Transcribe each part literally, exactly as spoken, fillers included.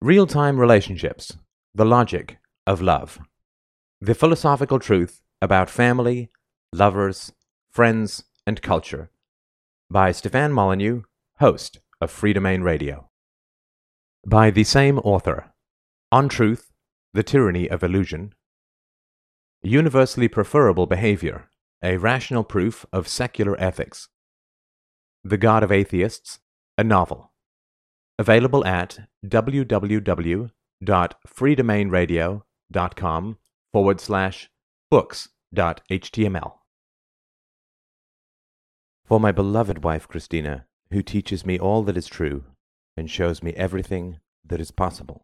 Real-time relationships, the logic of love. The philosophical truth about family, lovers, friends, and culture. By Stefan Molyneux, host of Free Domain Radio. By the same author. On Truth, The Tyranny of Illusion. Universally Preferable Behavior, a Rational Proof of Secular Ethics. The God of Atheists, a Novel. Available at www.freedomainradio.com forward slash books.html. For my beloved wife Christina, who teaches me all that is true and shows me everything that is possible.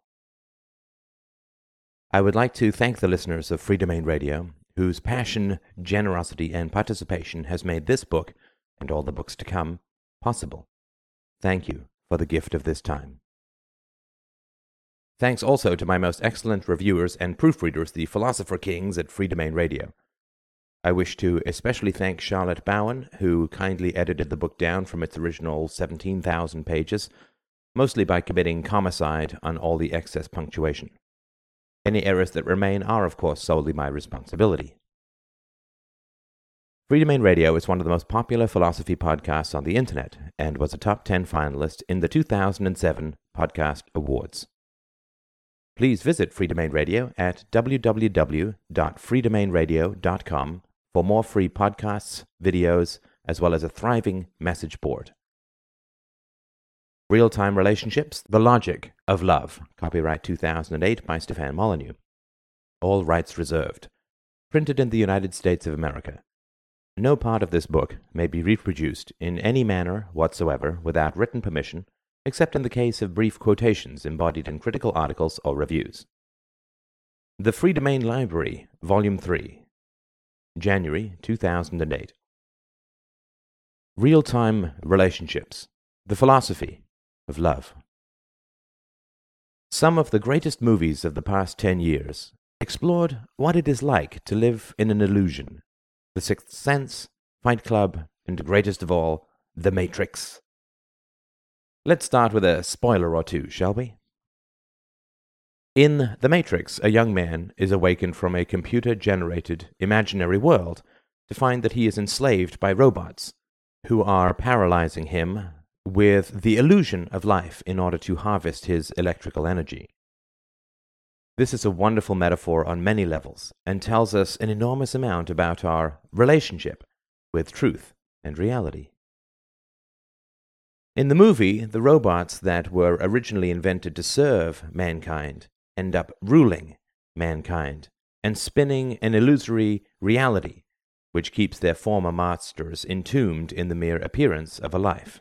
I would like to thank the listeners of Free Domain Radio, whose passion, generosity, and participation has made this book, and all the books to come, possible. Thank you for the gift of this time. Thanks also to my most excellent reviewers and proofreaders, the Philosopher Kings at Free Domain Radio. I wish to especially thank Charlotte Bowen, who kindly edited the book down from its original seventeen thousand pages, mostly by committing comicide on all the excess punctuation. Any errors that remain are, of course, solely my responsibility. Free Domain Radio is one of the most popular philosophy podcasts on the internet and was a top ten finalist in the two thousand seven Podcast Awards. Please visit Free Domain Radio at w w w dot free domain radio dot com for more free podcasts, videos, as well as a thriving message board. Real-Time Relationships, The Logic of Love, copyright two thousand eight by Stefan Molyneux. All rights reserved. Printed in the United States of America. No part of this book may be reproduced in any manner whatsoever without written permission, except in the case of brief quotations embodied in critical articles or reviews. The Free Domain Library, Volume three, January two thousand eight. Real-Time Relationships, The Philosophy of Love. Some of the greatest movies of the past ten years explored what it is like to live in an illusion. The Sixth Sense, Fight Club, and greatest of all, The Matrix. Let's start with a spoiler or two, shall we? In The Matrix, a young man is awakened from a computer-generated imaginary world to find that he is enslaved by robots, who are paralyzing him with the illusion of life in order to harvest his electrical energy. This is a wonderful metaphor on many levels and tells us an enormous amount about our relationship with truth and reality. In the movie, the robots that were originally invented to serve mankind end up ruling mankind and spinning an illusory reality which keeps their former masters entombed in the mere appearance of a life.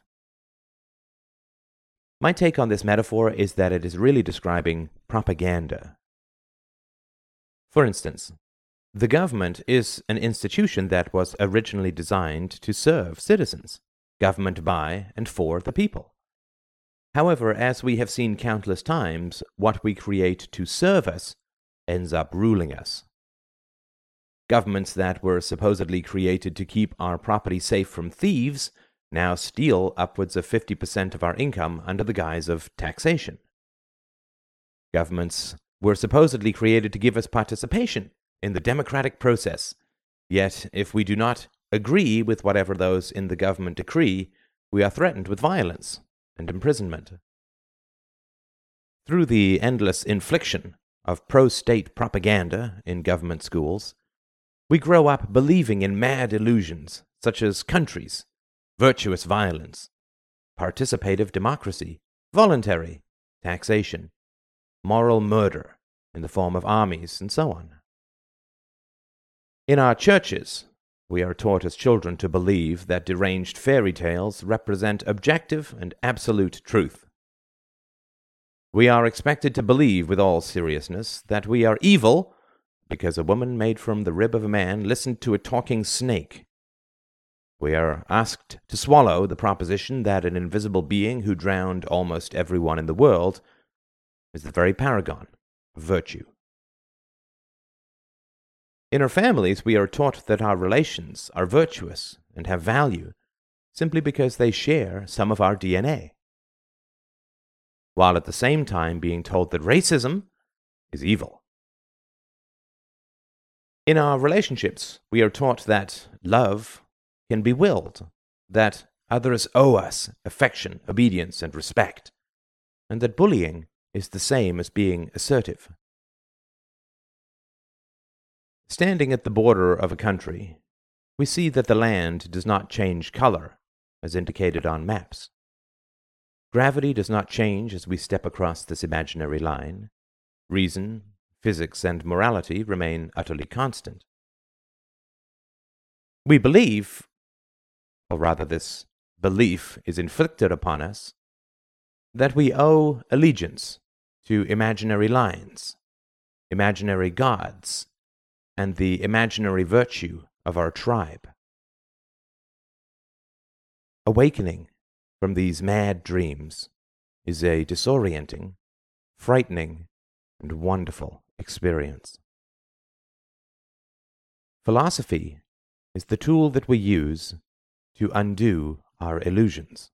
My take on this metaphor is that it is really describing propaganda. For instance, the government is an institution that was originally designed to serve citizens, government by and for the people. However, as we have seen countless times, what we create to serve us ends up ruling us. Governments that were supposedly created to keep our property safe from thieves now steal upwards of fifty percent of our income under the guise of taxation. Governments were supposedly created to give us participation in the democratic process, yet if we do not agree with whatever those in the government decree, we are threatened with violence and imprisonment. Through the endless infliction of pro-state propaganda in government schools, we grow up believing in mad illusions such as countries, virtuous violence, participative democracy, voluntary taxation, moral murder in the form of armies, and so on. In our churches, we are taught as children to believe that deranged fairy tales represent objective and absolute truth. We are expected to believe with all seriousness that we are evil because a woman made from the rib of a man listened to a talking snake. We are asked to swallow the proposition that an invisible being who drowned almost everyone in the world is the very paragon of virtue. In our families, we are taught that our relations are virtuous and have value simply because they share some of our D N A. while at the same time being told that racism is evil. In our relationships, we are taught that love can be willed, that others owe us affection, obedience, and respect, and that bullying is the same as being assertive. Standing at the border of a country, we see that the land does not change color, as indicated on maps. Gravity does not change as we step across this imaginary line. Reason, physics, and morality remain utterly constant. We believe, or rather this belief is inflicted upon us, that we owe allegiance to imaginary lines, imaginary gods, and the imaginary virtue of our tribe. Awakening from these mad dreams is a disorienting, frightening, and wonderful experience. Philosophy is the tool that we use to undo our illusions.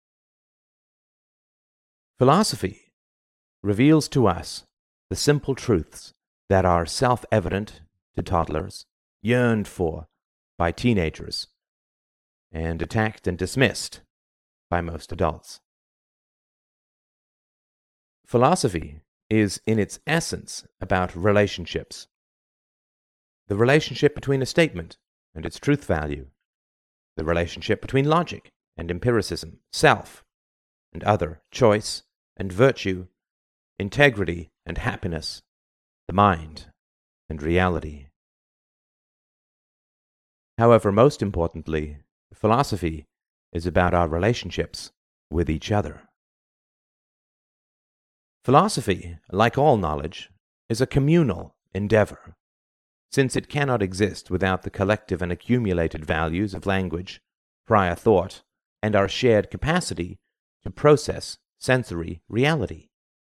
Philosophy reveals to us the simple truths that are self-evident to toddlers, yearned for by teenagers, and attacked and dismissed by most adults. Philosophy is in its essence about relationships. The relationship between a statement and its truth value, the relationship between logic and empiricism, self and other, choice and virtue, integrity and happiness, the mind and reality. However, most importantly, philosophy is about our relationships with each other. Philosophy, like all knowledge, is a communal endeavor, since it cannot exist without the collective and accumulated values of language, prior thought, and our shared capacity to process sensory reality.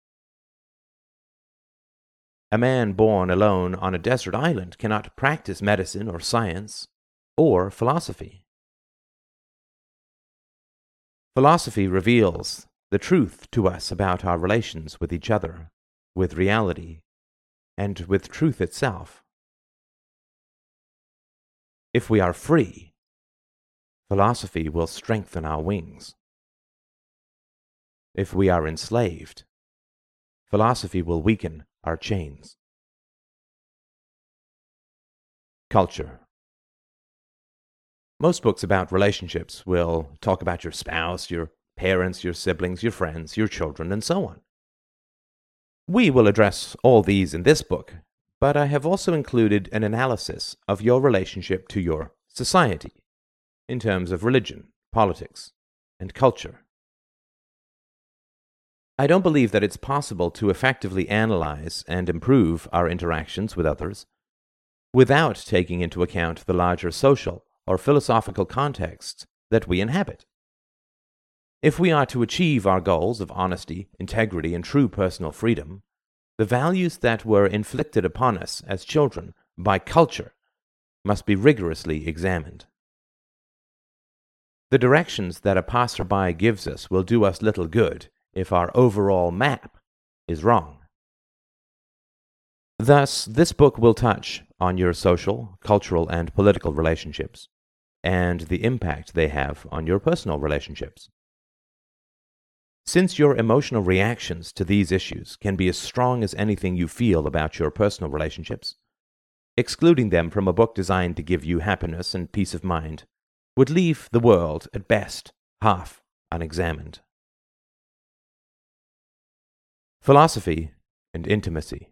A man born alone on a desert island cannot practice medicine or science or philosophy. Philosophy reveals the truth to us about our relations with each other, with reality, and with truth itself. If we are free, philosophy will strengthen our wings. If we are enslaved, philosophy will weaken our chains. Culture. Most books about relationships will talk about your spouse, your parents, your siblings, your friends, your children, and so on. We will address all these in this book, but I have also included an analysis of your relationship to your society in terms of religion, politics, and culture. I don't believe that it's possible to effectively analyze and improve our interactions with others without taking into account the larger social or philosophical context that we inhabit. If we are to achieve our goals of honesty, integrity, and true personal freedom, the values that were inflicted upon us as children by culture must be rigorously examined. The directions that a passerby gives us will do us little good if our overall map is wrong. Thus, this book will touch on your social, cultural, and political relationships, and the impact they have on your personal relationships. Since your emotional reactions to these issues can be as strong as anything you feel about your personal relationships, excluding them from a book designed to give you happiness and peace of mind would leave the world, at best, half unexamined. Philosophy and intimacy.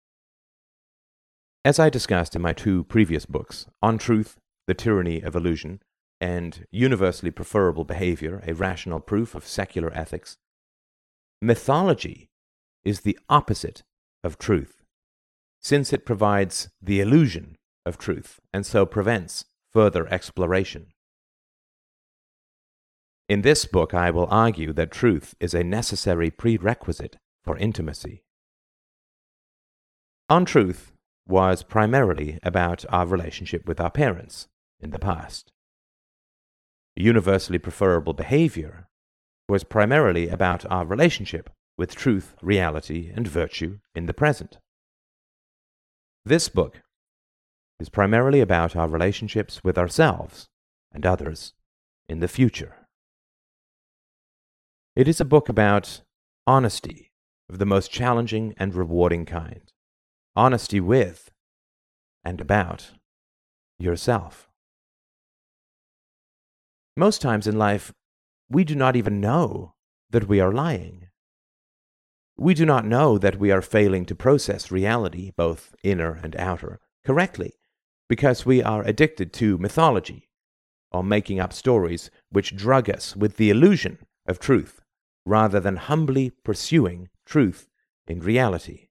As I discussed in my two previous books, On Truth, The Tyranny of Illusion, and Universally Preferable Behavior, A Rational Proof of Secular Ethics, mythology is the opposite of truth, since it provides the illusion of truth and so prevents further exploration. In this book, I will argue that truth is a necessary prerequisite for intimacy. On Truth was primarily about our relationship with our parents in the past. Universally Preferable Behavior was primarily about our relationship with truth, reality, and virtue in the present. This book is primarily about our relationships with ourselves and others in the future. It is a book about honesty of the most challenging and rewarding kind. Honesty with and about yourself. Most times in life, we do not even know that we are lying. We do not know that we are failing to process reality, both inner and outer, correctly, because we are addicted to mythology, or making up stories which drug us with the illusion of truth, rather than humbly pursuing truth in reality.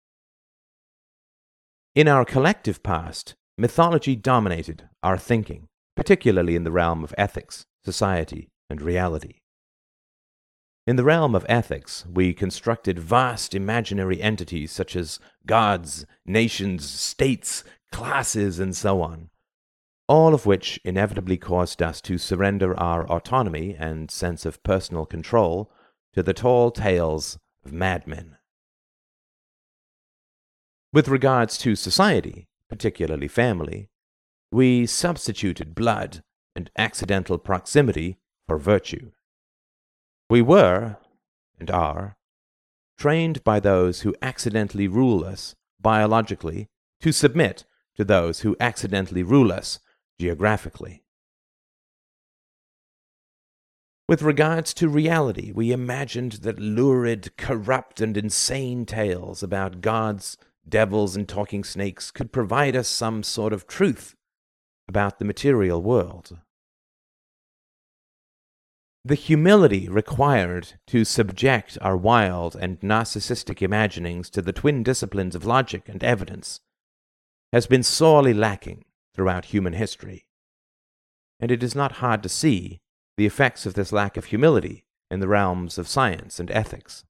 In our collective past, mythology dominated our thinking, particularly in the realm of ethics, society, and reality. In the realm of ethics, we constructed vast imaginary entities such as gods, nations, states, classes, and so on, all of which inevitably caused us to surrender our autonomy and sense of personal control to the tall tales of madmen. With regards to society, particularly family, we substituted blood and accidental proximity for virtue. We were, and are, trained by those who accidentally rule us biologically to submit to those who accidentally rule us geographically. With regards to reality, we imagined that lurid, corrupt, and insane tales about gods, devils, and talking snakes could provide us some sort of truth about the material world. The humility required to subject our wild and narcissistic imaginings to the twin disciplines of logic and evidence has been sorely lacking throughout human history, and it is not hard to see the effects of this lack of humility in the realms of science and ethics.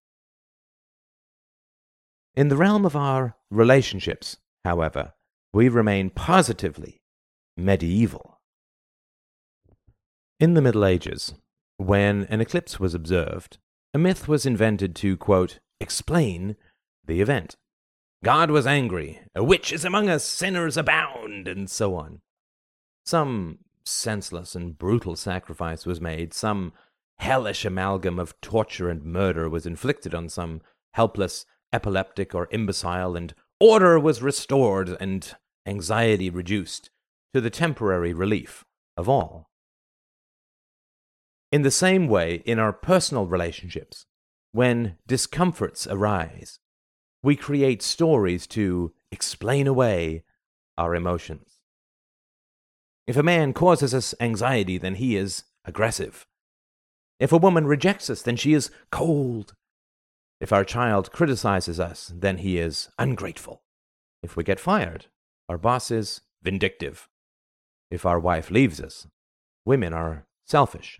In the realm of our relationships, however, we remain positively medieval. In the Middle Ages, when an eclipse was observed, a myth was invented to, quote, explain the event. God was angry, a witch is among us, sinners abound, and so on. Some senseless and brutal sacrifice was made, some hellish amalgam of torture and murder was inflicted on some helpless epileptic or imbecile, and order was restored and anxiety reduced to the temporary relief of all. In the same way, in our personal relationships, when discomforts arise, we create stories to explain away our emotions. If a man causes us anxiety, then he is aggressive. If a woman rejects us, then she is cold. If our child criticizes us, then he is ungrateful. If we get fired, our boss is vindictive. If our wife leaves us, women are selfish.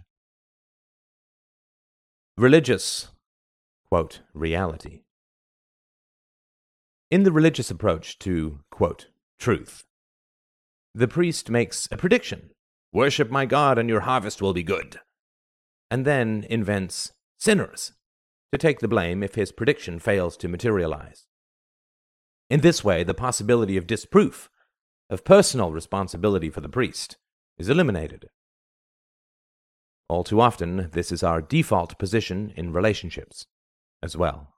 Religious, quote, reality. In the religious approach to, quote, truth, the priest makes a prediction. Worship my God and your harvest will be good. And then invents sinners to take the blame if his prediction fails to materialize. In this way, the possibility of disproof, of personal responsibility for the priest, is eliminated. All too often, this is our default position in relationships as well.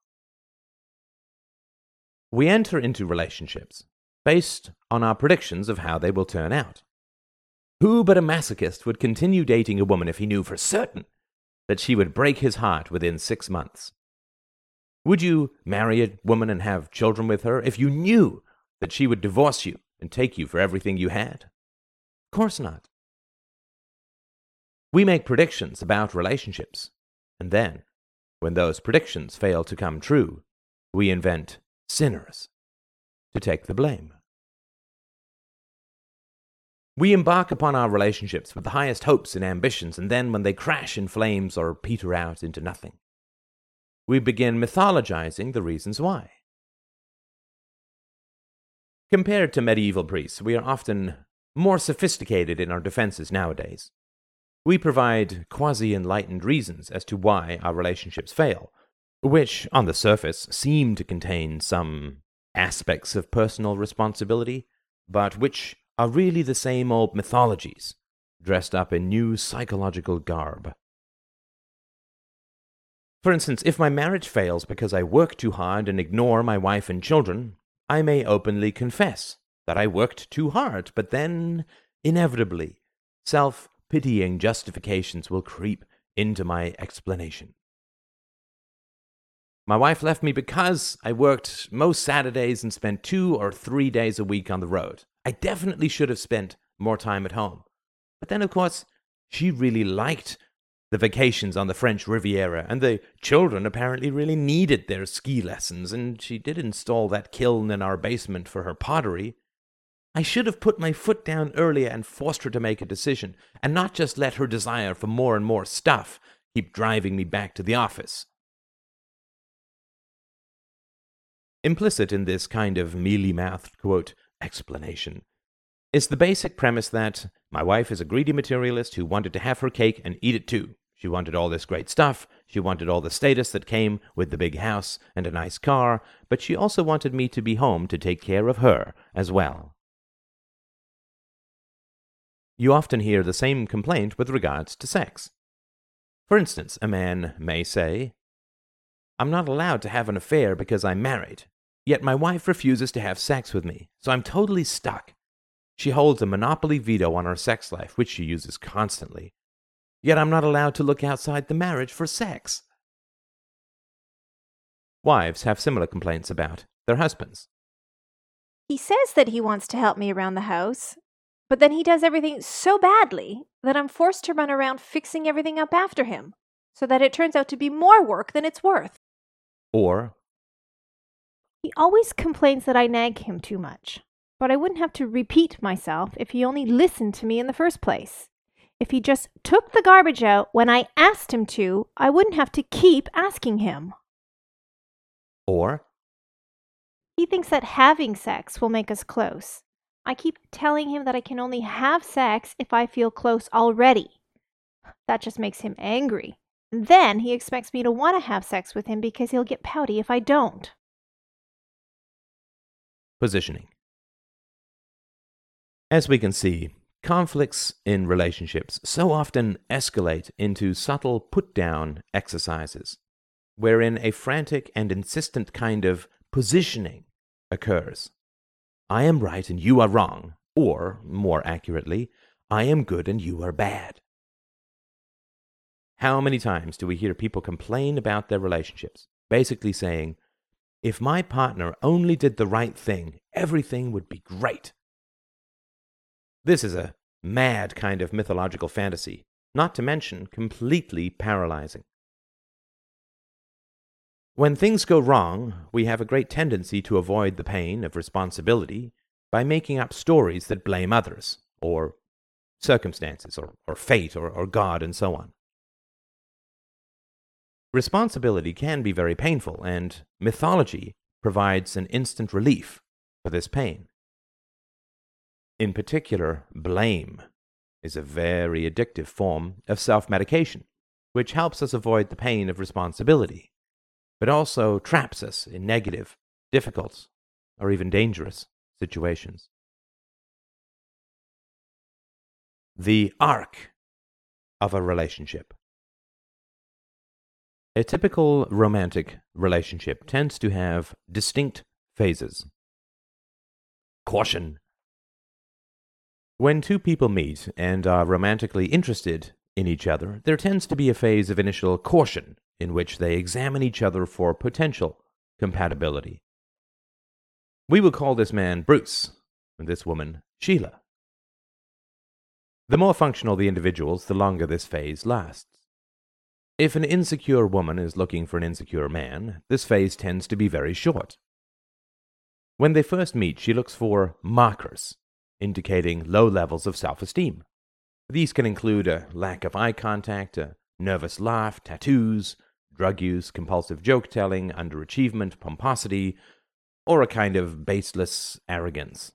We enter into relationships based on our predictions of how they will turn out. Who but a masochist would continue dating a woman if he knew for certain that she would break his heart within six months? Would you marry a woman and have children with her if you knew that she would divorce you and take you for everything you had? Of course not. We make predictions about relationships, and then, when those predictions fail to come true, we invent sinners to take the blame. We embark upon our relationships with the highest hopes and ambitions, and then when they crash in flames or peter out into nothing, we begin mythologizing the reasons why. Compared to medieval priests, we are often more sophisticated in our defenses nowadays. We provide quasi-enlightened reasons as to why our relationships fail, which, on the surface, seem to contain some aspects of personal responsibility, but which are really the same old mythologies, dressed up in new psychological garb. For instance, if my marriage fails because I work too hard and ignore my wife and children, I may openly confess that I worked too hard, but then, inevitably, self-pitying justifications will creep into my explanation. My wife left me because I worked most Saturdays and spent two or three days a week on the road. I definitely should have spent more time at home. But then, of course, she really liked the vacations on the French Riviera, and the children apparently really needed their ski lessons, and she did install that kiln in our basement for her pottery. I should have put my foot down earlier and forced her to make a decision, and not just let her desire for more and more stuff keep driving me back to the office. Implicit in this kind of mealy-mouthed, quote, explanation is the basic premise that my wife is a greedy materialist who wanted to have her cake and eat it too. She wanted all this great stuff, she wanted all the status that came with the big house and a nice car, but she also wanted me to be home to take care of her as well. You often hear the same complaint with regards to sex. For instance, a man may say, "I'm not allowed to have an affair because I'm married, yet my wife refuses to have sex with me, so I'm totally stuck. She holds a monopoly veto on our sex life, which she uses constantly, yet I'm not allowed to look outside the marriage for sex." Wives have similar complaints about their husbands. He says that he wants to help me around the house, but then he does everything so badly that I'm forced to run around fixing everything up after him, so that it turns out to be more work than it's worth. Or, he always complains that I nag him too much, but I wouldn't have to repeat myself if he only listened to me in the first place. If he just took the garbage out when I asked him to, I wouldn't have to keep asking him. Or, he thinks that having sex will make us close. I keep telling him that I can only have sex if I feel close already. That just makes him angry. And then he expects me to want to have sex with him because he'll get pouty if I don't. positioning. As we can see, conflicts in relationships so often escalate into subtle put-down exercises, wherein a frantic and insistent kind of positioning occurs. I am right and you are wrong, or, more accurately, I am good and you are bad. How many times do we hear people complain about their relationships, basically saying, if my partner only did the right thing, everything would be great? This is a mad kind of mythological fantasy, not to mention completely paralyzing. When things go wrong, we have a great tendency to avoid the pain of responsibility by making up stories that blame others, or circumstances, or, or fate, or, or God, and so on. Responsibility can be very painful, and mythology provides an instant relief for this pain. In particular, blame is a very addictive form of self-medication, which helps us avoid the pain of responsibility, but also traps us in negative, difficult, or even dangerous situations. The arc of a relationship. A typical romantic relationship tends to have distinct phases. Caution. When two people meet and are romantically interested in each other, there tends to be a phase of initial caution in which they examine each other for potential compatibility. We will call this man Bruce, and this woman Sheila. The more functional the individuals, the longer this phase lasts. If an insecure woman is looking for an insecure man, this phase tends to be very short. When they first meet, she looks for markers, indicating low levels of self-esteem. These can include a lack of eye contact, a nervous laugh, tattoos, drug use, compulsive joke-telling, underachievement, pomposity, or a kind of baseless arrogance.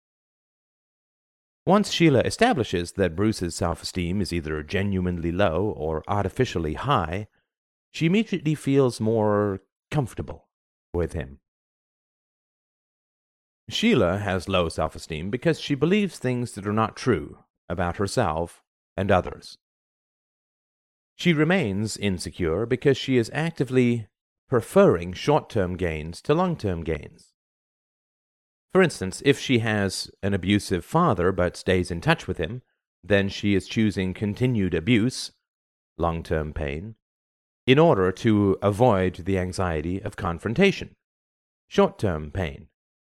Once Sheila establishes that Bruce's self-esteem is either genuinely low or artificially high, she immediately feels more comfortable with him. Sheila has low self-esteem because she believes things that are not true about herself and others. She remains insecure because she is actively preferring short-term gains to long-term gains. For instance, if she has an abusive father but stays in touch with him, then she is choosing continued abuse, long-term pain, in order to avoid the anxiety of confrontation, short-term pain.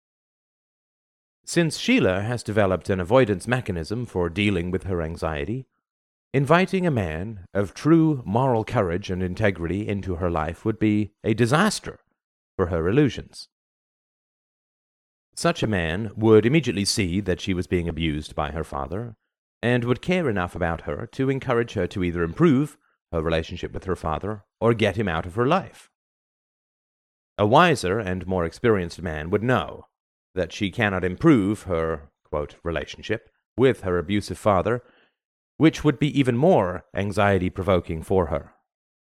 Since Sheila has developed an avoidance mechanism for dealing with her anxiety, inviting a man of true moral courage and integrity into her life would be a disaster for her illusions. Such a man would immediately see that she was being abused by her father, and would care enough about her to encourage her to either improve her relationship with her father or get him out of her life. A wiser and more experienced man would know that she cannot improve her, quote, relationship with her abusive father, which would be even more anxiety-provoking for her.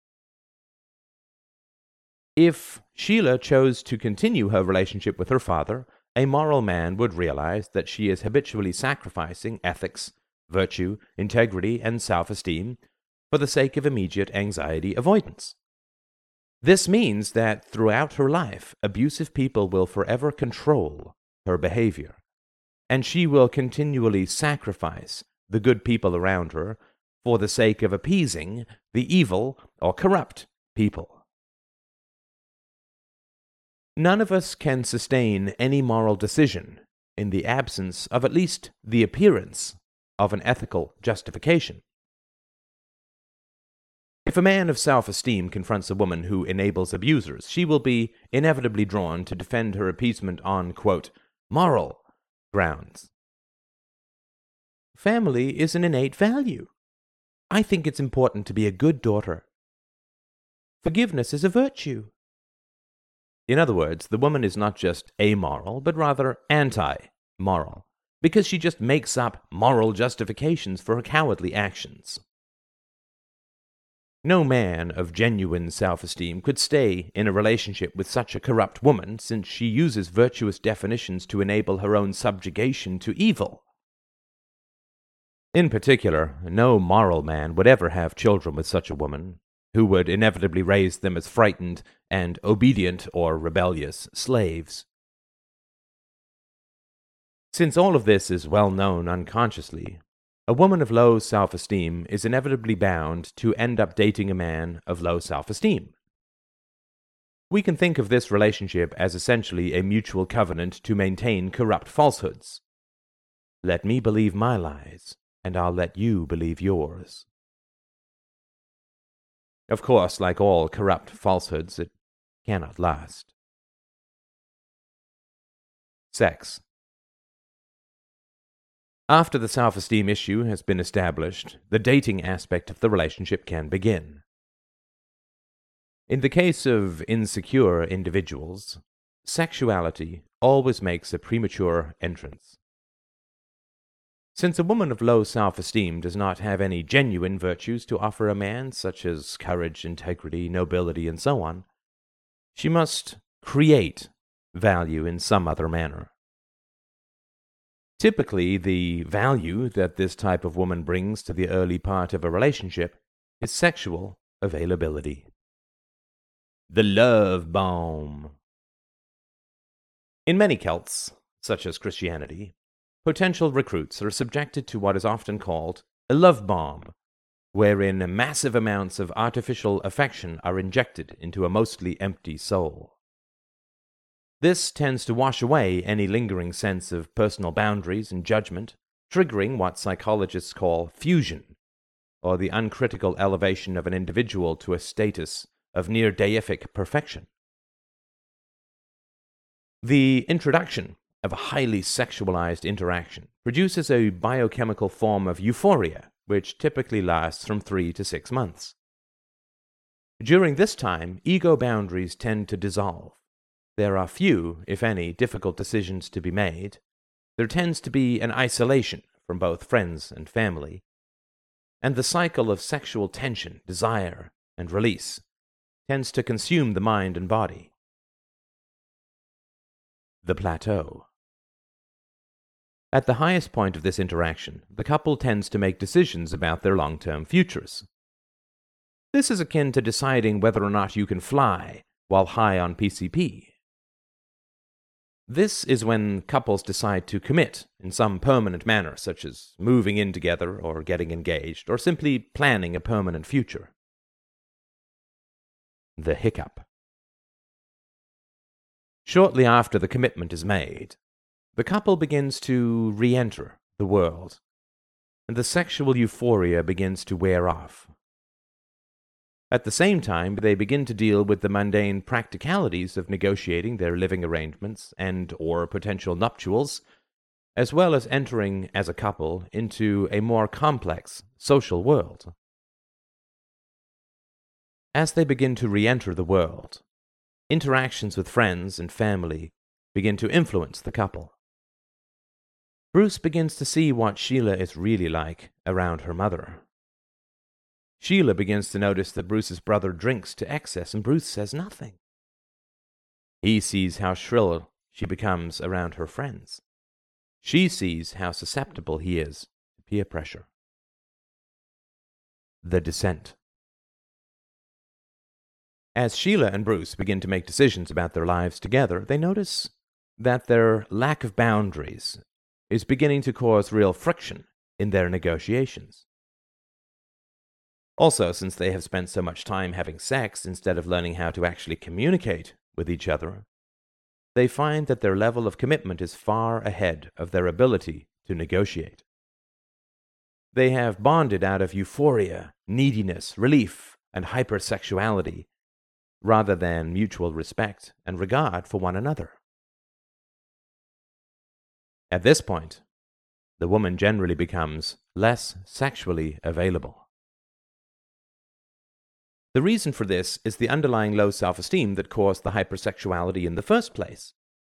If Sheila chose to continue her relationship with her father, a moral man would realize that she is habitually sacrificing ethics, virtue, integrity, and self-esteem for the sake of immediate anxiety avoidance. This means that throughout her life, abusive people will forever control her behavior, and she will continually sacrifice the good people around her for the sake of appeasing the evil or corrupt people. None of us can sustain any moral decision in the absence of at least the appearance of an ethical justification. If a man of self-esteem confronts a woman who enables abusers, she will be inevitably drawn to defend her appeasement on, quote, moral grounds. Family is an innate value. I think it's important to be a good daughter. Forgiveness is a virtue. In other words, the woman is not just amoral, but rather anti-moral, because she just makes up moral justifications for her cowardly actions. No man of genuine self-esteem could stay in a relationship with such a corrupt woman, since she uses virtuous definitions to enable her own subjugation to evil. In particular, no moral man would ever have children with such a woman, who would inevitably raise them as frightened and obedient or rebellious slaves. Since all of this is well known unconsciously, a woman of low self-esteem is inevitably bound to end up dating a man of low self-esteem. We can think of this relationship as essentially a mutual covenant to maintain corrupt falsehoods. Let me believe my lies, and I'll let you believe yours. Of course, like all corrupt falsehoods, it cannot last. Sex. After the self-esteem issue has been established, the dating aspect of the relationship can begin. In the case of insecure individuals, sexuality always makes a premature entrance. Since a woman of low self-esteem does not have any genuine virtues to offer a man, such as courage, integrity, nobility, and so on, she must create value in some other manner. Typically, the value that this type of woman brings to the early part of a relationship is sexual availability. The love bomb. In many cults, such as Christianity, potential recruits are subjected to what is often called a love bomb, wherein massive amounts of artificial affection are injected into a mostly empty soul. This tends to wash away any lingering sense of personal boundaries and judgment, triggering what psychologists call fusion, or the uncritical elevation of an individual to a status of near-deific perfection. The introduction of a highly sexualized interaction produces a biochemical form of euphoria, which typically lasts from three to six months. During this time, ego boundaries tend to dissolve. There are few, if any, difficult decisions to be made. There tends to be an isolation from both friends and family, and the cycle of sexual tension, desire, and release tends to consume the mind and body. The plateau. At the highest point of this interaction, the couple tends to make decisions about their long-term futures. This is akin to deciding whether or not you can fly while high on P C P. This is when couples decide to commit in some permanent manner, such as moving in together or getting engaged, or simply planning a permanent future. The hiccup. Shortly after the commitment is made, the couple begins to re-enter the world, and the sexual euphoria begins to wear off. At the same time, they begin to deal with the mundane practicalities of negotiating their living arrangements and or potential nuptials, as well as entering as a couple into a more complex social world. As they begin to re-enter the world, interactions with friends and family begin to influence the couple. Bruce begins to see what Sheila is really like around her mother. Sheila begins to notice that Bruce's brother drinks to excess, and Bruce says nothing. He sees how shrill she becomes around her friends. She sees how susceptible he is to peer pressure. The descent. As Sheila and Bruce begin to make decisions about their lives together, they notice that their lack of boundaries is beginning to cause real friction in their negotiations. Also, since they have spent so much time having sex instead of learning how to actually communicate with each other, they find that their level of commitment is far ahead of their ability to negotiate. They have bonded out of euphoria, neediness, relief, and hypersexuality, rather than mutual respect and regard for one another. At this point, the woman generally becomes less sexually available. The reason for this is the underlying low self-esteem that caused the hypersexuality in the first place.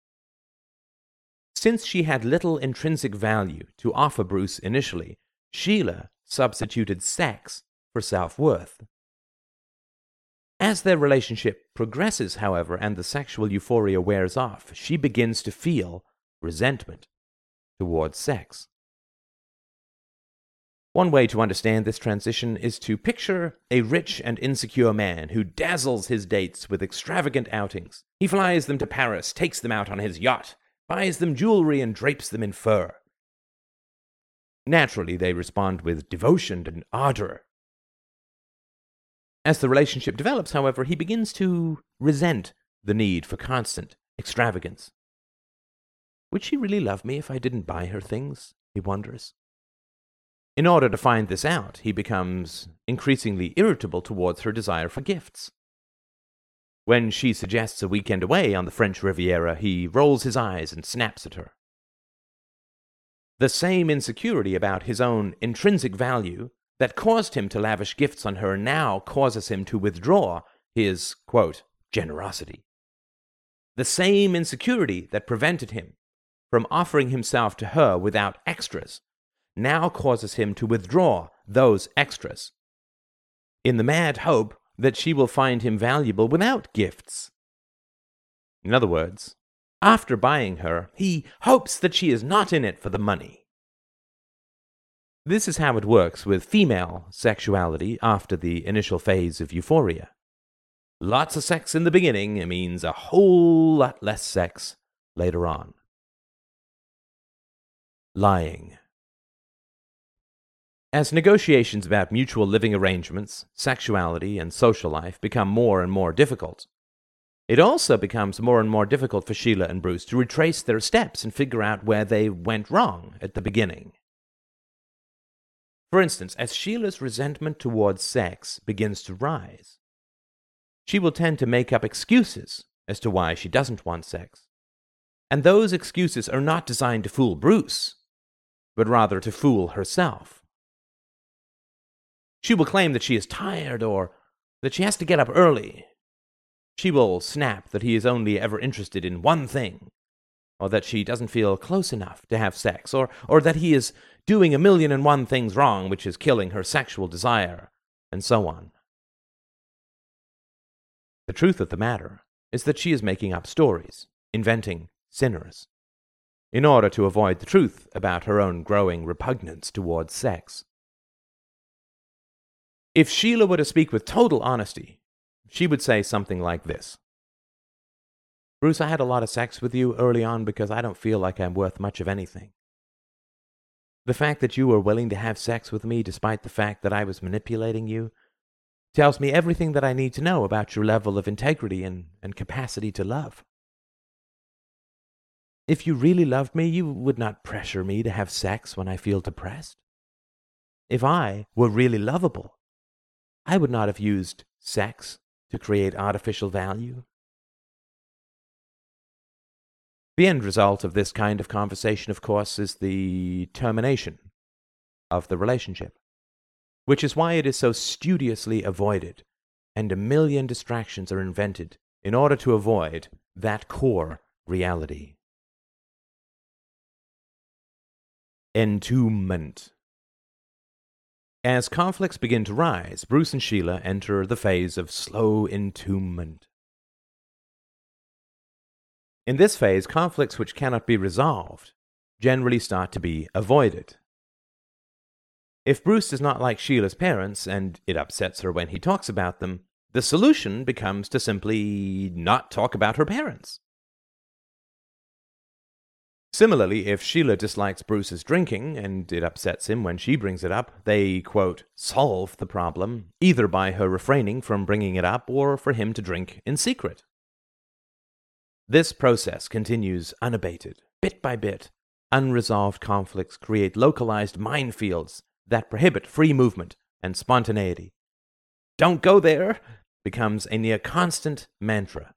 Since she had little intrinsic value to offer Bruce initially, Sheila substituted sex for self-worth. As their relationship progresses, however, and the sexual euphoria wears off, she begins to feel resentment towards sex. One way to understand this transition is to picture a rich and insecure man who dazzles his dates with extravagant outings. He flies them to Paris, takes them out on his yacht, buys them jewelry, and drapes them in fur. Naturally, they respond with devotion and ardor. As the relationship develops, however, he begins to resent the need for constant extravagance. Would she really love me if I didn't buy her things? He wonders. In order to find this out, he becomes increasingly irritable towards her desire for gifts. When she suggests a weekend away on the French Riviera, he rolls his eyes and snaps at her. The same insecurity about his own intrinsic value that caused him to lavish gifts on her now causes him to withdraw his, quote, generosity. The same insecurity that prevented him from offering himself to her without extras now causes him to withdraw those extras, in the mad hope that she will find him valuable without gifts. In other words, after buying her, he hopes that she is not in it for the money. This is how it works with female sexuality after the initial phase of euphoria. Lots of sex in the beginning means a whole lot less sex later on. Lying. As negotiations about mutual living arrangements, sexuality, and social life become more and more difficult, it also becomes more and more difficult for Sheila and Bruce to retrace their steps and figure out where they went wrong at the beginning. For instance, as Sheila's resentment towards sex begins to rise, she will tend to make up excuses as to why she doesn't want sex. And those excuses are not designed to fool Bruce, but rather to fool herself. She will claim that she is tired or that she has to get up early. She will snap that he is only ever interested in one thing, or that she doesn't feel close enough to have sex, or, or that he is doing a million and one things wrong, which is killing her sexual desire, and so on. The truth of the matter is that she is making up stories, inventing sinners, in order to avoid the truth about her own growing repugnance towards sex. If Sheila were to speak with total honesty, she would say something like this. Bruce, I had a lot of sex with you early on because I don't feel like I'm worth much of anything. The fact that you were willing to have sex with me despite the fact that I was manipulating you tells me everything that I need to know about your level of integrity and, and capacity to love. If you really loved me, you would not pressure me to have sex when I feel depressed. If I were really lovable, I would not have used sex to create artificial value. The end result of this kind of conversation, of course, is the termination of the relationship, which is why it is so studiously avoided, and a million distractions are invented in order to avoid that core reality. Entombment. As conflicts begin to rise, Bruce and Sheila enter the phase of slow entombment. In this phase, conflicts which cannot be resolved generally start to be avoided. If Bruce does not like Sheila's parents, and it upsets her when he talks about them, the solution becomes to simply not talk about her parents. Similarly, if Sheila dislikes Bruce's drinking, and it upsets him when she brings it up, they, quote, solve the problem, either by her refraining from bringing it up or for him to drink in secret. This process continues unabated, bit by bit. Unresolved conflicts create localized minefields that prohibit free movement and spontaneity. Don't go there becomes a near constant mantra.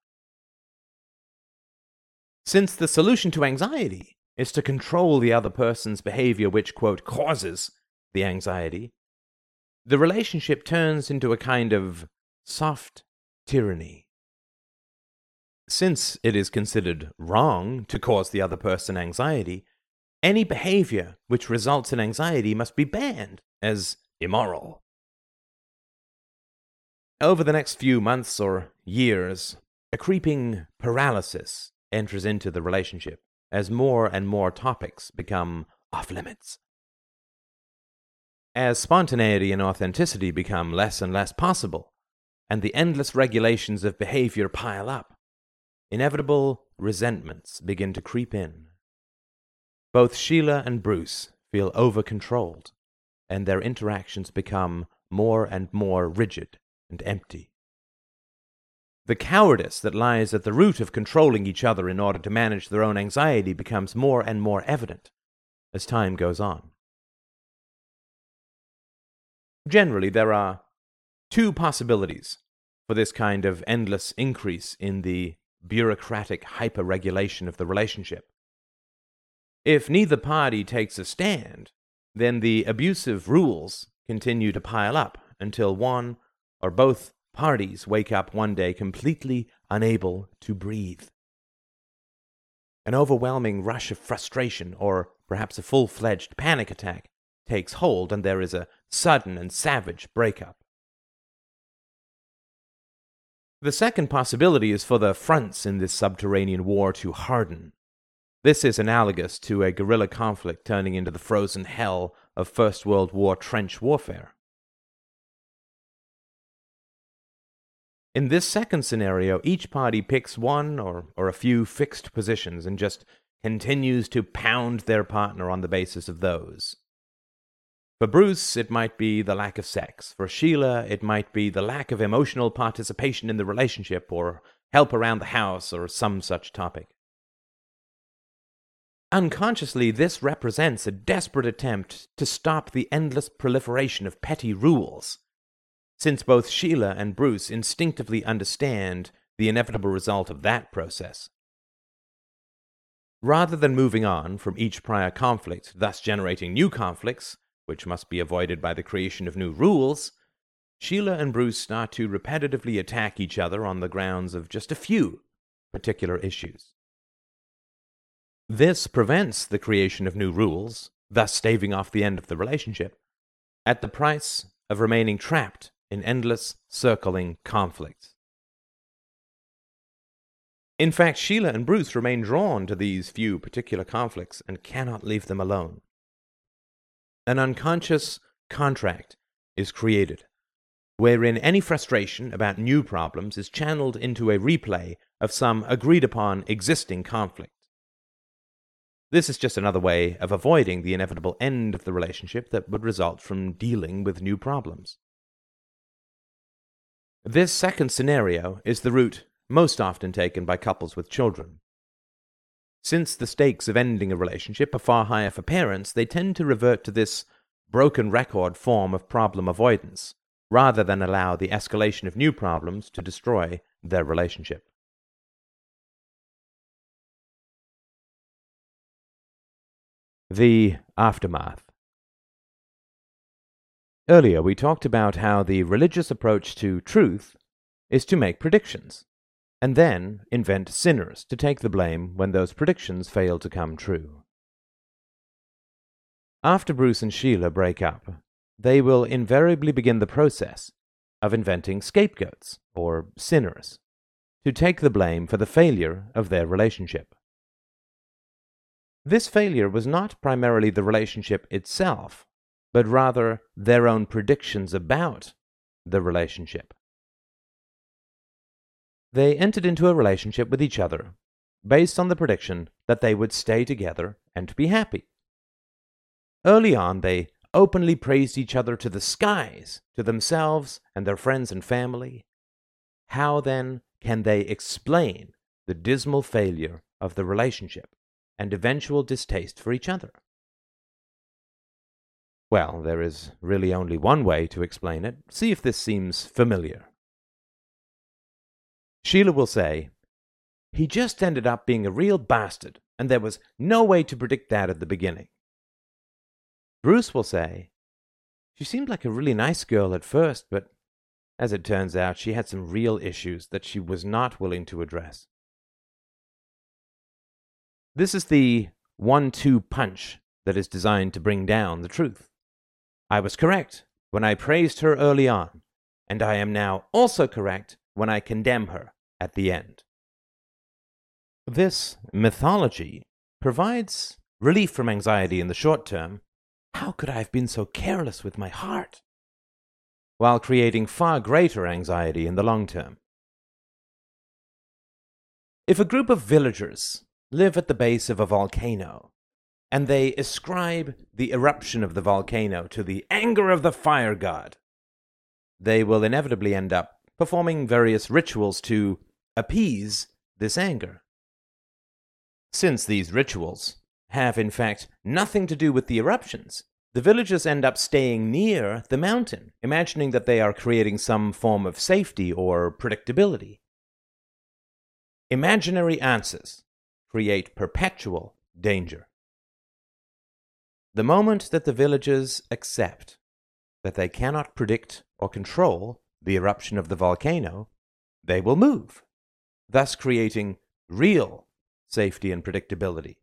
Since the solution to anxiety is to control the other person's behavior which, quote, causes the anxiety, the relationship turns into a kind of soft tyranny. Since it is considered wrong to cause the other person anxiety, any behavior which results in anxiety must be banned as immoral. Over the next few months or years, a creeping paralysis enters into the relationship as more and more topics become off-limits. As spontaneity and authenticity become less and less possible, and the endless regulations of behavior pile up, inevitable resentments begin to creep in. Both Sheila and Bruce feel over-controlled, and their interactions become more and more rigid and empty. The cowardice that lies at the root of controlling each other in order to manage their own anxiety becomes more and more evident as time goes on. Generally, there are two possibilities for this kind of endless increase in the bureaucratic hyper-regulation of the relationship. If neither party takes a stand, then the abusive rules continue to pile up until one or both parties wake up one day completely unable to breathe. An overwhelming rush of frustration, or perhaps a full-fledged panic attack, takes hold, and there is a sudden and savage breakup. The second possibility is for the fronts in this subterranean war to harden. This is analogous to a guerrilla conflict turning into the frozen hell of First World War trench warfare. In this second scenario, each party picks one or, or a few fixed positions and just continues to pound their partner on the basis of those. For Bruce, it might be the lack of sex. For Sheila, it might be the lack of emotional participation in the relationship or help around the house or some such topic. Unconsciously, this represents a desperate attempt to stop the endless proliferation of petty rules, since both Sheila and Bruce instinctively understand the inevitable result of that process. Rather than moving on from each prior conflict, thus generating new conflicts, which must be avoided by the creation of new rules, Sheila and Bruce start to repetitively attack each other on the grounds of just a few particular issues. This prevents the creation of new rules, thus staving off the end of the relationship, at the price of remaining trapped in endless circling conflict. In fact, Sheila and Bruce remain drawn to these few particular conflicts and cannot leave them alone. An unconscious contract is created, wherein any frustration about new problems is channeled into a replay of some agreed-upon existing conflict. This is just another way of avoiding the inevitable end of the relationship that would result from dealing with new problems. This second scenario is the route most often taken by couples with children. Since the stakes of ending a relationship are far higher for parents, they tend to revert to this broken record form of problem avoidance, rather than allow the escalation of new problems to destroy their relationship. The aftermath. Earlier, we talked about how the religious approach to truth is to make predictions, and then invent sinners to take the blame when those predictions fail to come true. After Bruce and Sheila break up, they will invariably begin the process of inventing scapegoats, or sinners, to take the blame for the failure of their relationship. This failure was not primarily the relationship itself, but rather their own predictions about the relationship. They entered into a relationship with each other based on the prediction that they would stay together and be happy. Early on, they openly praised each other to the skies, to themselves and their friends and family. How, then, can they explain the dismal failure of the relationship and eventual distaste for each other? Well, there is really only one way to explain it. See if this seems familiar. Sheila will say, "He just ended up being a real bastard, and there was no way to predict that at the beginning." Bruce will say, "She seemed like a really nice girl at first, but as it turns out, she had some real issues that she was not willing to address." This is the one two punch that is designed to bring down the truth. I was correct when I praised her early on, and I am now also correct when I condemn her at the end. This mythology provides relief from anxiety in the short term. How could I have been so careless with my heart? While creating far greater anxiety in the long term. If a group of villagers live at the base of a volcano, and they ascribe the eruption of the volcano to the anger of the fire god, they will inevitably end up performing various rituals to appease this anger. Since these rituals have in fact nothing to do with the eruptions, the villagers end up staying near the mountain, imagining that they are creating some form of safety or predictability. Imaginary answers create perpetual danger. The moment that the villagers accept that they cannot predict or control the eruption of the volcano, they will move, thus creating real safety and predictability.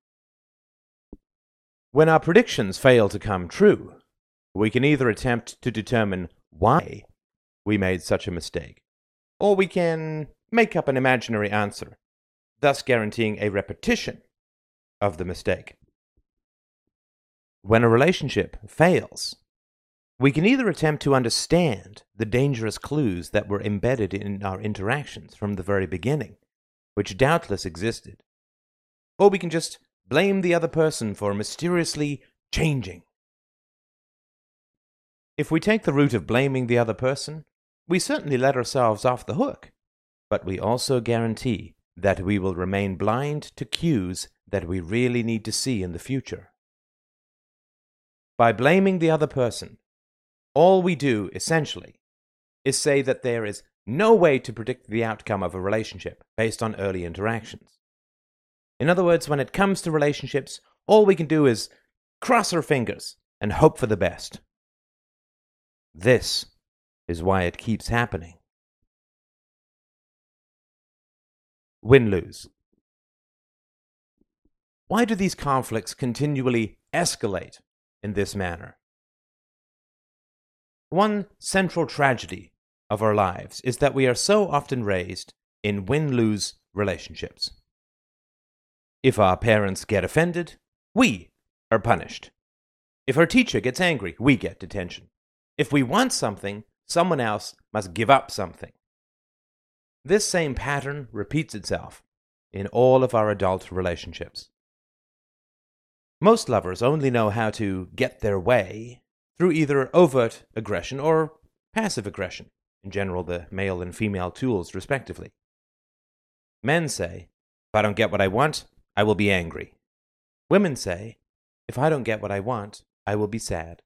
When our predictions fail to come true, we can either attempt to determine why we made such a mistake, or we can make up an imaginary answer, thus guaranteeing a repetition of the mistake. When a relationship fails, we can either attempt to understand the dangerous clues that were embedded in our interactions from the very beginning, which doubtless existed, or we can just blame the other person for mysteriously changing. If we take the route of blaming the other person, we certainly let ourselves off the hook, but we also guarantee that we will remain blind to cues that we really need to see in the future. By blaming the other person, all we do, essentially, is say that there is no way to predict the outcome of a relationship based on early interactions. In other words, when it comes to relationships, all we can do is cross our fingers and hope for the best. This is why it keeps happening. Win-lose. Why do these conflicts continually escalate in this manner? One central tragedy of our lives is that we are so often raised in win-lose relationships. If our parents get offended, we are punished. If our teacher gets angry, we get detention. If we want something, someone else must give up something. This same pattern repeats itself in all of our adult relationships. Most lovers only know how to get their way through either overt aggression or passive aggression, in general the male and female tools respectively. Men say, if I don't get what I want, I will be angry. Women say, if I don't get what I want, I will be sad.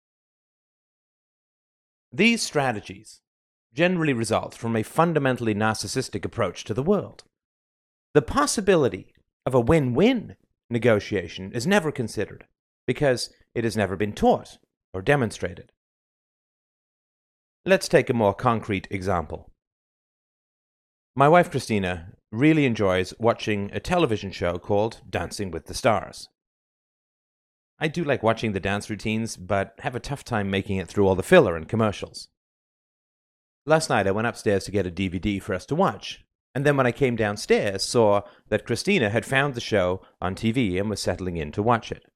These strategies generally result from a fundamentally narcissistic approach to the world. The possibility of a win-win negotiation is never considered because it has never been taught or demonstrated. Let's take a more concrete example. My wife Christina really enjoys watching a television show called Dancing with the Stars. I do like watching the dance routines, but have a tough time making it through all the filler and commercials. Last night I went upstairs to get a D V D for us to watch, and then when I came downstairs saw that Christina had found the show on T V and was settling in to watch it.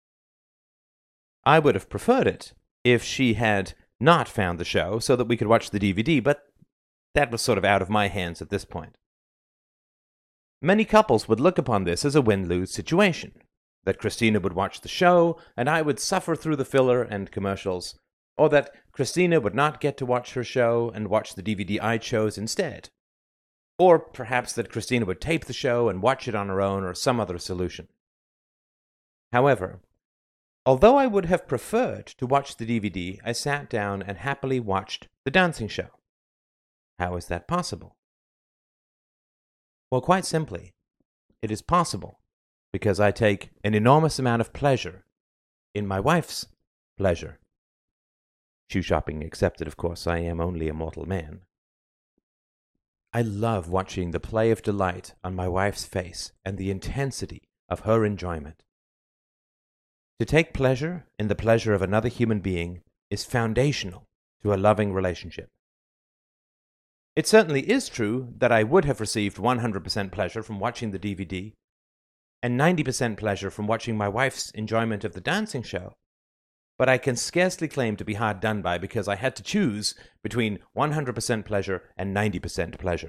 I would have preferred it if she had not found the show so that we could watch the D V D, but that was sort of out of my hands at this point. Many couples would look upon this as a win-lose situation, that Christina would watch the show and I would suffer through the filler and commercials, or that Christina would not get to watch her show and watch the D V D I chose instead. Or perhaps that Christina would tape the show and watch it on her own, or some other solution. However, although I would have preferred to watch the D V D, I sat down and happily watched the dancing show. How is that possible? Well, quite simply, it is possible because I take an enormous amount of pleasure in my wife's pleasure. Shoe shopping accepted, of course. I am only a mortal man. I love watching the play of delight on my wife's face and the intensity of her enjoyment. To take pleasure in the pleasure of another human being is foundational to a loving relationship. It certainly is true that I would have received one hundred percent pleasure from watching the D V D and ninety percent pleasure from watching my wife's enjoyment of the dancing show. But I can scarcely claim to be hard done by because I had to choose between one hundred percent pleasure and ninety percent pleasure.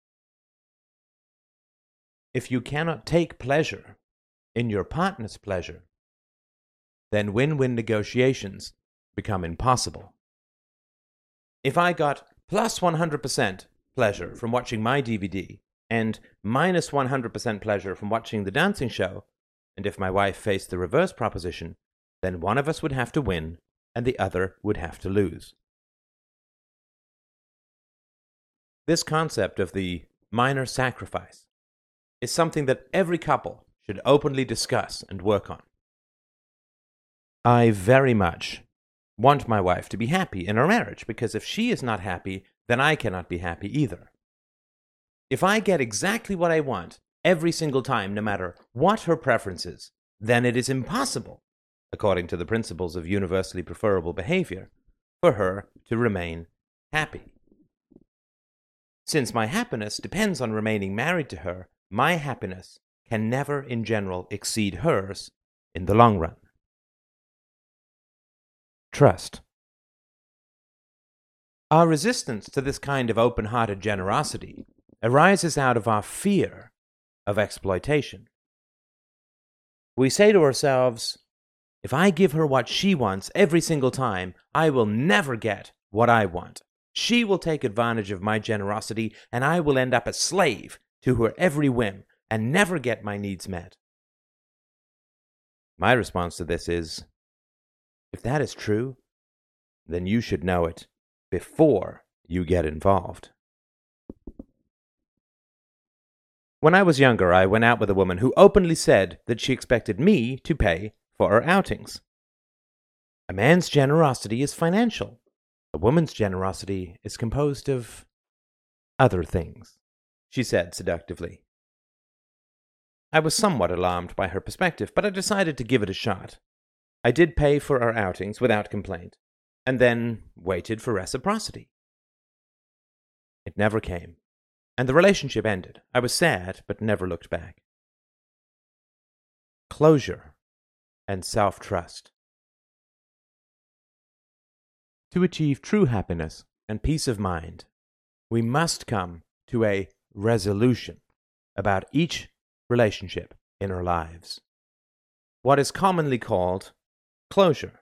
If you cannot take pleasure in your partner's pleasure, then win-win negotiations become impossible. If I got plus one hundred percent pleasure from watching my D V D and minus one hundred percent pleasure from watching the dancing show, and if my wife faced the reverse proposition, then one of us would have to win and the other would have to lose. This concept of the minor sacrifice is something that every couple should openly discuss and work on. I very much want my wife to be happy in our marriage, because if she is not happy, then I cannot be happy either. If I get exactly what I want every single time, no matter what her preference is, then it is impossible, according to the principles of universally preferable behavior, for her to remain happy. Since my happiness depends on remaining married to her, my happiness can never in general exceed hers in the long run. Trust. Our resistance to this kind of open-hearted generosity arises out of our fear of exploitation. We say to ourselves, if I give her what she wants every single time, I will never get what I want. She will take advantage of my generosity, and I will end up a slave to her every whim and never get my needs met. My response to this is, if that is true, then you should know it before you get involved. When I was younger, I went out with a woman who openly said that she expected me to pay for our outings. A man's generosity is financial. A woman's generosity is composed of other things, she said seductively. I was somewhat alarmed by her perspective, but I decided to give it a shot. I did pay for our outings without complaint, and then waited for reciprocity. It never came, and the relationship ended. I was sad, but never looked back. Closure and self-trust. To achieve true happiness and peace of mind, we must come to a resolution about each relationship in our lives. What is commonly called closure.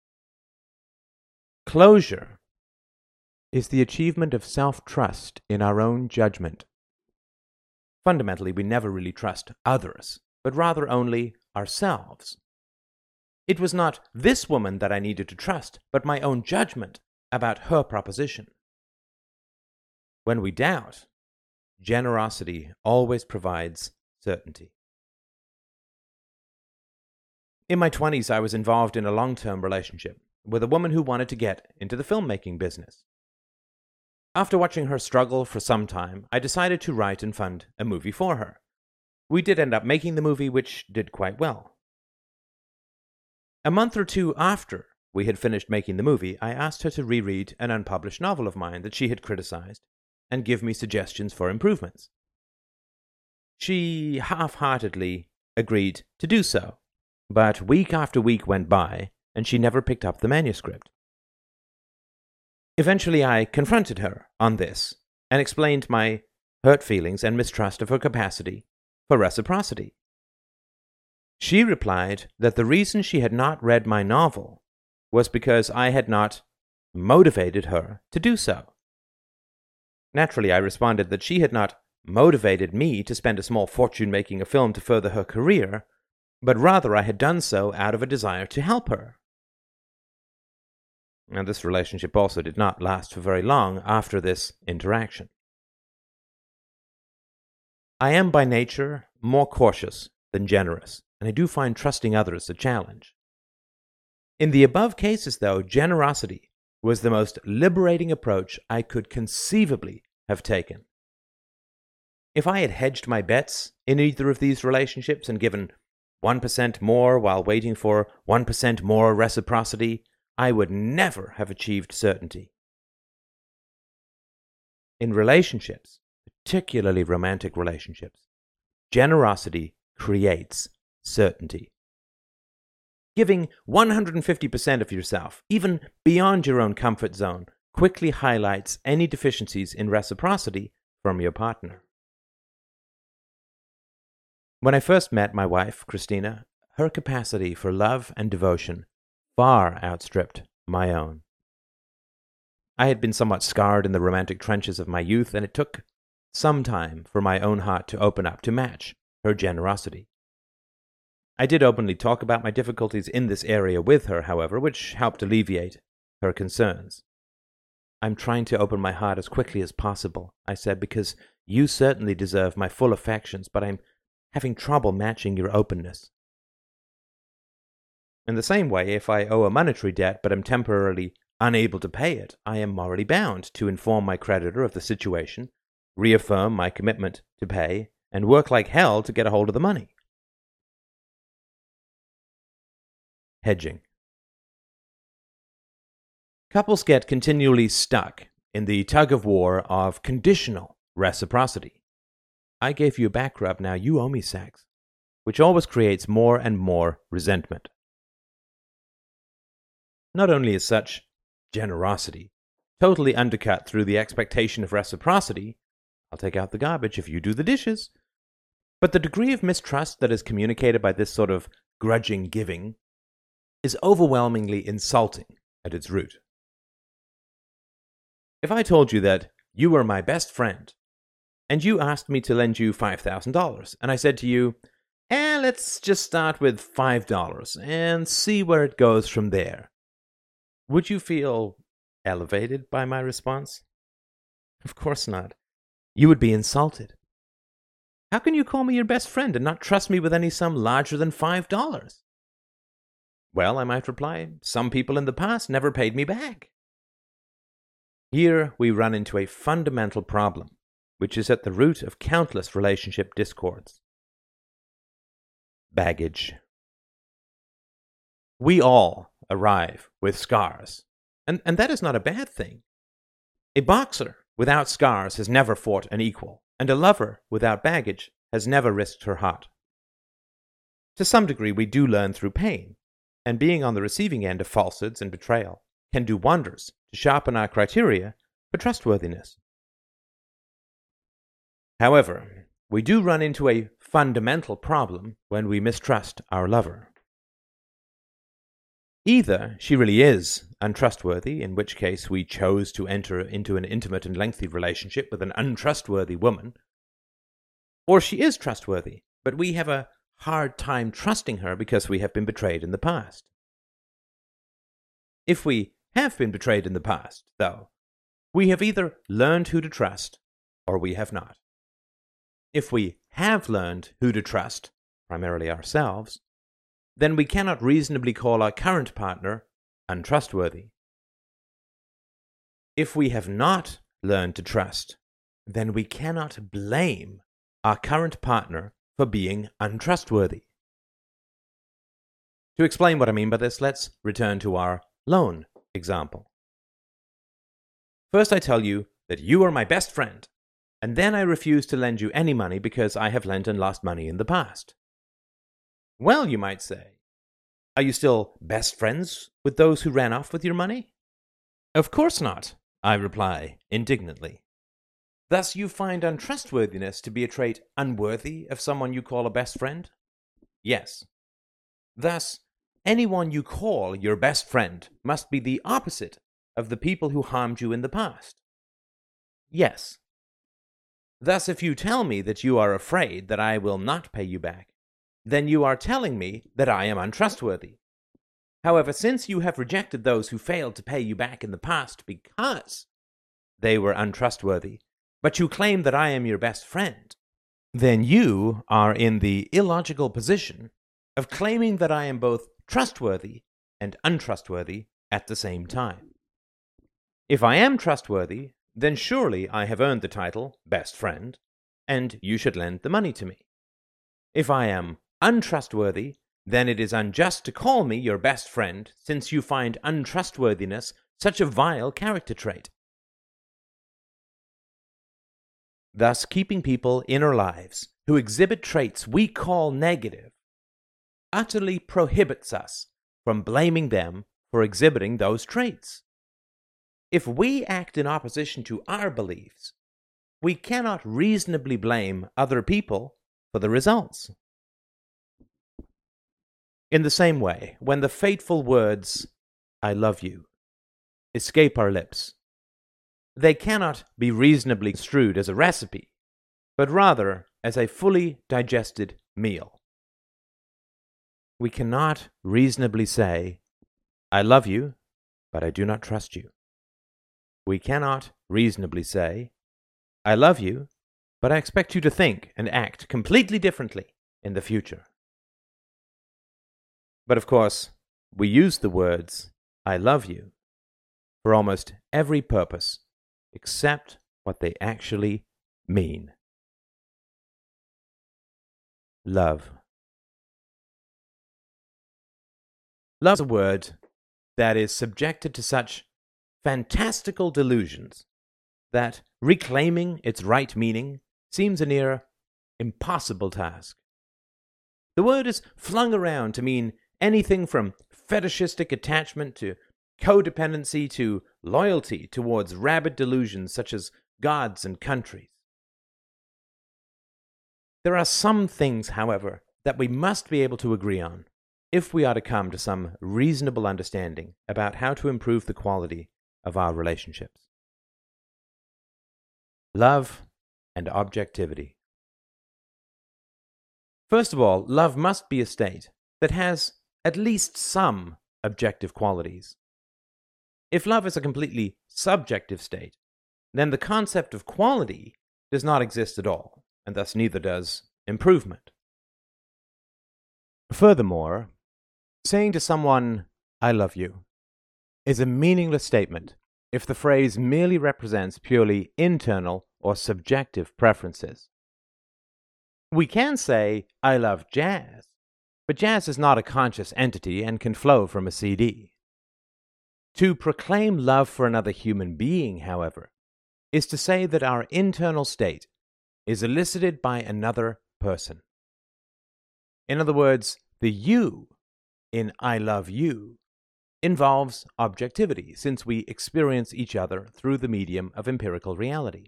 Closure is the achievement of self-trust in our own judgment. Fundamentally, we never really trust others, but rather only ourselves. It was not this woman that I needed to trust, but my own judgment about her proposition. When we doubt, generosity always provides certainty. In my twenties, I was involved in a long-term relationship with a woman who wanted to get into the filmmaking business. After watching her struggle for some time, I decided to write and fund a movie for her. We did end up making the movie, which did quite well. A month or two after we had finished making the movie, I asked her to reread an unpublished novel of mine that she had criticized and give me suggestions for improvements. She half-heartedly agreed to do so, but week after week went by, and she never picked up the manuscript. Eventually, I confronted her on this and explained my hurt feelings and mistrust of her capacity for reciprocity. She replied that the reason she had not read my novel was because I had not motivated her to do so. Naturally, I responded that she had not motivated me to spend a small fortune making a film to further her career, but rather I had done so out of a desire to help her. And this relationship also did not last for very long after this interaction. I am by nature more cautious than generous, and I do find trusting others a challenge. In the above cases, though, generosity was the most liberating approach I could conceivably have taken. If I had hedged my bets in either of these relationships and given one percent more while waiting for one percent more reciprocity, I would never have achieved certainty. In relationships, particularly romantic relationships, generosity creates certainty. Giving one hundred fifty percent of yourself, even beyond your own comfort zone, quickly highlights any deficiencies in reciprocity from your partner. When I first met my wife, Christina, her capacity for love and devotion far outstripped my own. I had been somewhat scarred in the romantic trenches of my youth, and it took some time for my own heart to open up to match her generosity. I did openly talk about my difficulties in this area with her, however, which helped alleviate her concerns. "I'm trying to open my heart as quickly as possible," I said, "because you certainly deserve my full affections, but I'm having trouble matching your openness." In the same way, if I owe a monetary debt but am temporarily unable to pay it, I am morally bound to inform my creditor of the situation, reaffirm my commitment to pay, and work like hell to get a hold of the money. Hedging. Couples get continually stuck in the tug-of-war of conditional reciprocity. I gave you a back rub, now you owe me sex, which always creates more and more resentment. Not only is such generosity totally undercut through the expectation of reciprocity, I'll take out the garbage if you do the dishes, but the degree of mistrust that is communicated by this sort of grudging giving is overwhelmingly insulting at its root. If I told you that you were my best friend, and you asked me to lend you five thousand dollars, and I said to you, eh, let's just start with five dollars and see where it goes from there, would you feel elevated by my response? Of course not. You would be insulted. How can you call me your best friend and not trust me with any sum larger than five dollars? Well, I might reply, some people in the past never paid me back. Here we run into a fundamental problem, which is at the root of countless relationship discords. Baggage. We all arrive with scars, and, and that is not a bad thing. A boxer without scars has never fought an equal, and a lover without baggage has never risked her heart. To some degree, we do learn through pain, and being on the receiving end of falsehoods and betrayal can do wonders to sharpen our criteria for trustworthiness. However, we do run into a fundamental problem when we mistrust our lover. Either she really is untrustworthy, in which case we chose to enter into an intimate and lengthy relationship with an untrustworthy woman, or she is trustworthy, but we have a hard time trusting her because we have been betrayed in the past. If we have been betrayed in the past, though, we have either learned who to trust or we have not. If we have learned who to trust, primarily ourselves, then we cannot reasonably call our current partner untrustworthy. If we have not learned to trust, then we cannot blame our current partner for being untrustworthy. To explain what I mean by this, let's return to our loan example. First, I tell you that you are my best friend, and then I refuse to lend you any money because I have lent and lost money in the past. Well, you might say, are you still best friends with those who ran off with your money? Of course not, I reply indignantly. Thus you find untrustworthiness to be a trait unworthy of someone you call a best friend? Yes. Thus, anyone you call your best friend must be the opposite of the people who harmed you in the past? Yes. Thus, if you tell me that you are afraid that I will not pay you back, then you are telling me that I am untrustworthy. However, since you have rejected those who failed to pay you back in the past because they were untrustworthy, but you claim that I am your best friend, then you are in the illogical position of claiming that I am both trustworthy and untrustworthy at the same time. If I am trustworthy, then surely I have earned the title best friend, and you should lend the money to me. If I am untrustworthy, then it is unjust to call me your best friend, since you find untrustworthiness such a vile character trait. Thus, keeping people in our lives who exhibit traits we call negative utterly prohibits us from blaming them for exhibiting those traits. If we act in opposition to our beliefs, we cannot reasonably blame other people for the results. In the same way, when the fateful words, "I love you," escape our lips, they cannot be reasonably construed as a recipe, but rather as a fully digested meal. We cannot reasonably say, "I love you, but I do not trust you." We cannot reasonably say, "I love you, but I expect you to think and act completely differently in the future." But of course, we use the words, "I love you," for almost every purpose except what they actually mean. Love. Love is a word that is subjected to such fantastical delusions that reclaiming its right meaning seems a near impossible task. The word is flung around to mean anything from fetishistic attachment to codependency to loyalty towards rabid delusions such as gods and countries. There are some things, however, that we must be able to agree on if we are to come to some reasonable understanding about how to improve the quality of our relationships. Love and objectivity. First of all, love must be a state that has at least some objective qualities. If love is a completely subjective state, then the concept of quality does not exist at all, and thus neither does improvement. Furthermore, saying to someone, "I love you," is a meaningless statement if the phrase merely represents purely internal or subjective preferences. We can say, "I love jazz," but jazz is not a conscious entity and can flow from a C D. To proclaim love for another human being, however, is to say that our internal state is elicited by another person. In other words, the you in I love you involves objectivity, since we experience each other through the medium of empirical reality.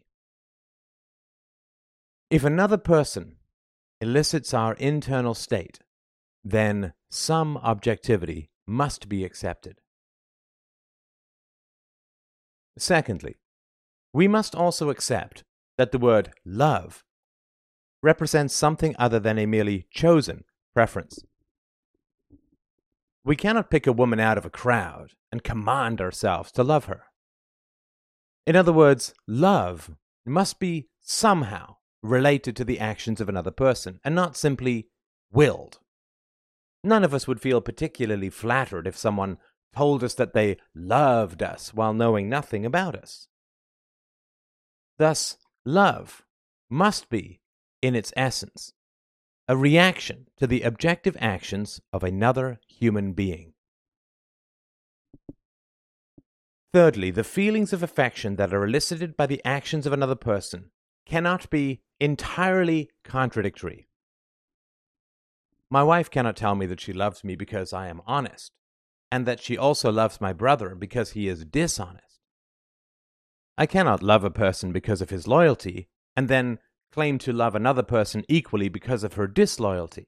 If another person elicits our internal state, then some objectivity must be accepted. Secondly, we must also accept that the word love represents something other than a merely chosen preference. We cannot pick a woman out of a crowd and command ourselves to love her. In other words, love must be somehow related to the actions of another person, and not simply willed. None of us would feel particularly flattered if someone told us that they loved us while knowing nothing about us. Thus, love must be, in its essence, a reaction to the objective actions of another human being. Thirdly, the feelings of affection that are elicited by the actions of another person cannot be entirely contradictory. My wife cannot tell me that she loves me because I am honest, and that she also loves my brother because he is dishonest. I cannot love a person because of his loyalty, and then claim to love another person equally because of her disloyalty.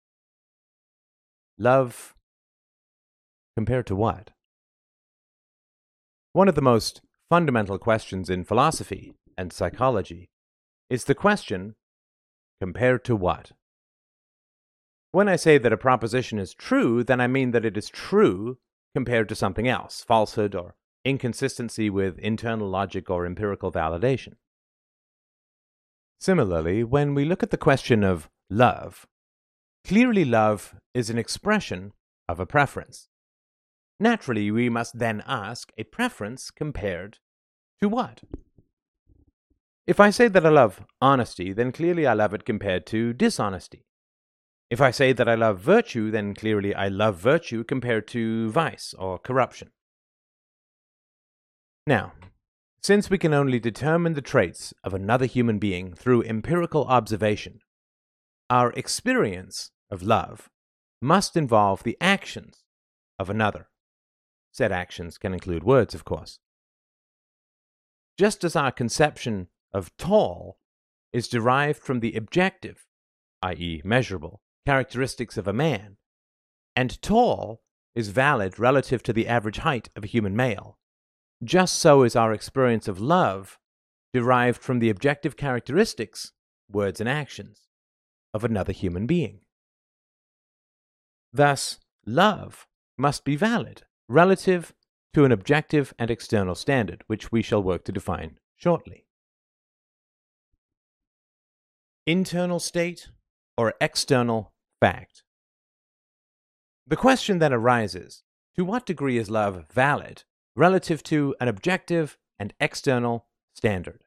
Love compared to what? One of the most fundamental questions in philosophy and psychology is the question, compared to what? When I say that a proposition is true, then I mean that it is true compared to something else, falsehood or inconsistency with internal logic or empirical validation. Similarly, when we look at the question of love, clearly love is an expression of a preference. Naturally, we must then ask, a preference compared to what? If I say that I love honesty, then clearly I love it compared to dishonesty. If I say that I love virtue, then clearly I love virtue compared to vice or corruption. Now, since we can only determine the traits of another human being through empirical observation, our experience of love must involve the actions of another. Said actions can include words, of course. Just as our conception of tall is derived from the objective, that is measurable, characteristics of a man, and tall is valid relative to the average height of a human male, just so is our experience of love derived from the objective characteristics, words and actions, of another human being. Thus, love must be valid relative to an objective and external standard, which we shall work to define shortly. Internal state or external fact. The question then arises, to what degree is love valid relative to an objective and external standard?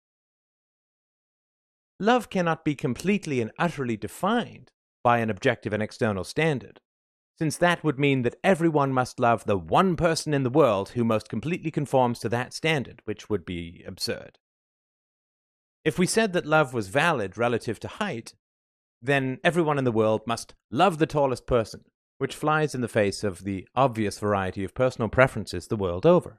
Love cannot be completely and utterly defined by an objective and external standard, since that would mean that everyone must love the one person in the world who most completely conforms to that standard, which would be absurd. If we said that love was valid relative to height, then everyone in the world must love the tallest person, which flies in the face of the obvious variety of personal preferences the world over.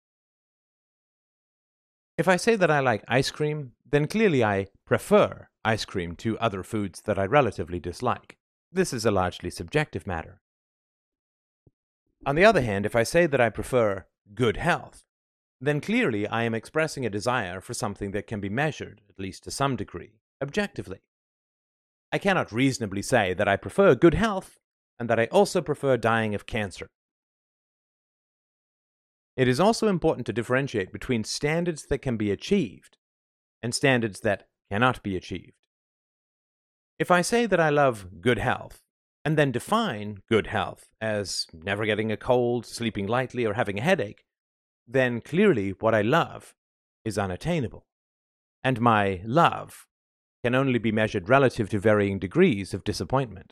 If I say that I like ice cream, then clearly I prefer ice cream to other foods that I relatively dislike. This is a largely subjective matter. On the other hand, if I say that I prefer good health, then clearly I am expressing a desire for something that can be measured, at least to some degree, objectively. I cannot reasonably say that I prefer good health and that I also prefer dying of cancer. It is also important to differentiate between standards that can be achieved and standards that cannot be achieved. If I say that I love good health, and then define good health as never getting a cold, sleeping lightly, or having a headache, then clearly what I love is unattainable, and my love can only be measured relative to varying degrees of disappointment.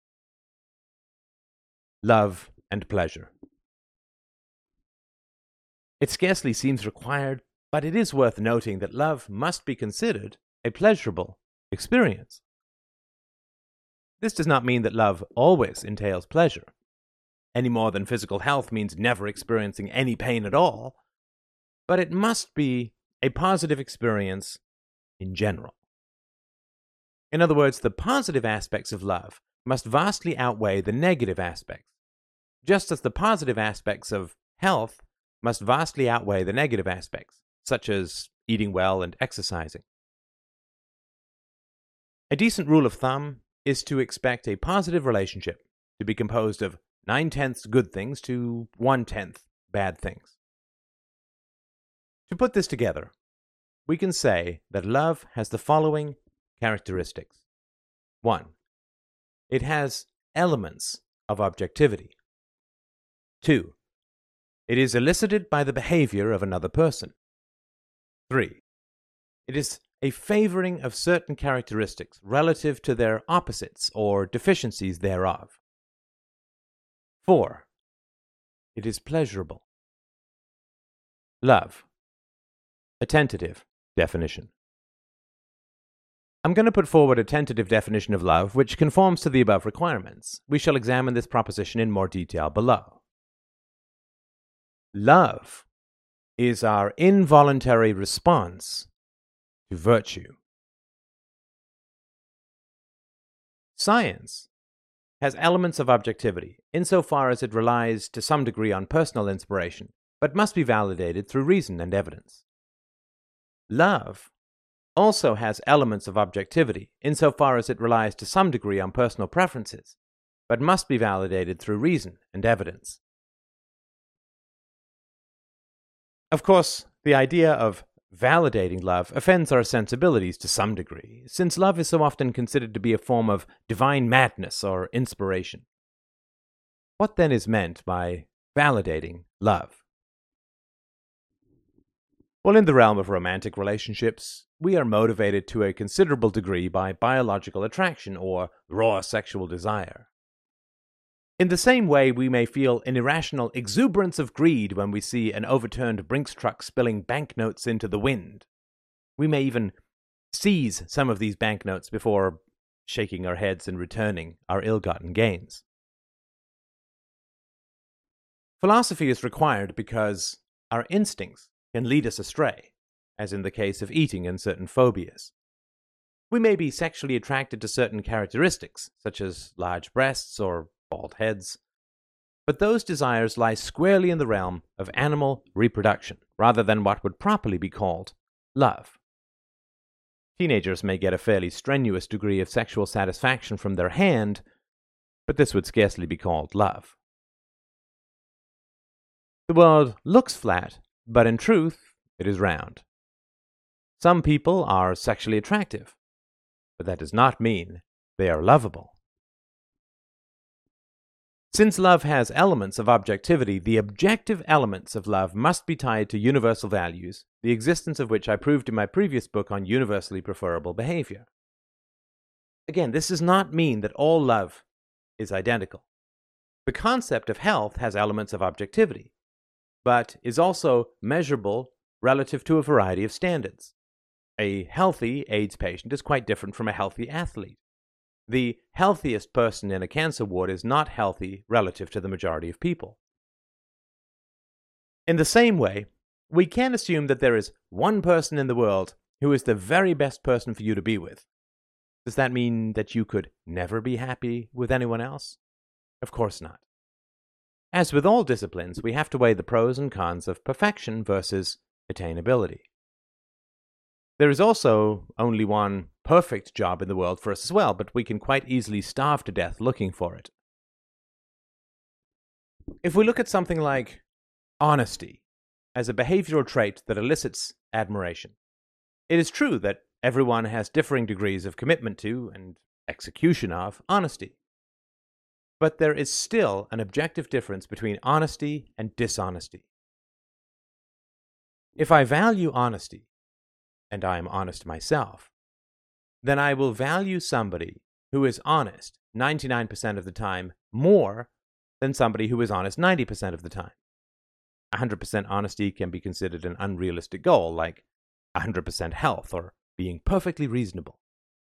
Love and pleasure. It scarcely seems required But it is worth noting that love must be considered a pleasurable experience. This does not mean that love always entails pleasure, any more than physical health means never experiencing any pain at all, but it must be a positive experience in general. In other words, the positive aspects of love must vastly outweigh the negative aspects, just as the positive aspects of health must vastly outweigh the negative aspects, such as eating well and exercising. A decent rule of thumb is to expect a positive relationship to be composed of nine-tenths good things to one-tenth bad things. To put this together, we can say that love has the following characteristics. One, it has elements of objectivity. Two, it is elicited by the behavior of another person. Three, it is a favoring of certain characteristics relative to their opposites or deficiencies thereof. Four, it is pleasurable. Love. A tentative definition. I'm going to put forward a tentative definition of love which conforms to the above requirements. We shall examine this proposition in more detail below. Love is our involuntary response to virtue. Science has elements of objectivity insofar as it relies to some degree on personal inspiration, but must be validated through reason and evidence. Love also has elements of objectivity insofar as it relies to some degree on personal preferences, but must be validated through reason and evidence. Of course, the idea of validating love offends our sensibilities to some degree, since love is so often considered to be a form of divine madness or inspiration. What then is meant by validating love? Well, in the realm of romantic relationships, we are motivated to a considerable degree by biological attraction or raw sexual desire. In the same way, we may feel an irrational exuberance of greed when we see an overturned Brinks truck spilling banknotes into the wind. We may even seize some of these banknotes before shaking our heads and returning our ill-gotten gains. Philosophy is required because our instincts can lead us astray, as in the case of eating and certain phobias. We may be sexually attracted to certain characteristics, such as large breasts or bald heads, but those desires lie squarely in the realm of animal reproduction, rather than what would properly be called love. Teenagers may get a fairly strenuous degree of sexual satisfaction from their hand, but this would scarcely be called love. The world looks flat, but in truth, it is round. Some people are sexually attractive, but that does not mean they are lovable. Since love has elements of objectivity, the objective elements of love must be tied to universal values, the existence of which I proved in my previous book on universally preferable behavior. Again, this does not mean that all love is identical. The concept of health has elements of objectivity, but is also measurable relative to a variety of standards. A healthy AIDS patient is quite different from a healthy athlete. The healthiest person in a cancer ward is not healthy relative to the majority of people. In the same way, we can assume that there is one person in the world who is the very best person for you to be with. Does that mean that you could never be happy with anyone else? Of course not. As with all disciplines, we have to weigh the pros and cons of perfection versus attainability. There is also only one perfect job in the world for us as well, but we can quite easily starve to death looking for it. If we look at something like honesty as a behavioral trait that elicits admiration, it is true that everyone has differing degrees of commitment to and execution of honesty. But there is still an objective difference between honesty and dishonesty. If I value honesty, and I am honest myself, then I will value somebody who is honest ninety-nine percent of the time more than somebody who is honest ninety percent of the time. one hundred percent honesty can be considered an unrealistic goal, like one hundred percent health or being perfectly reasonable.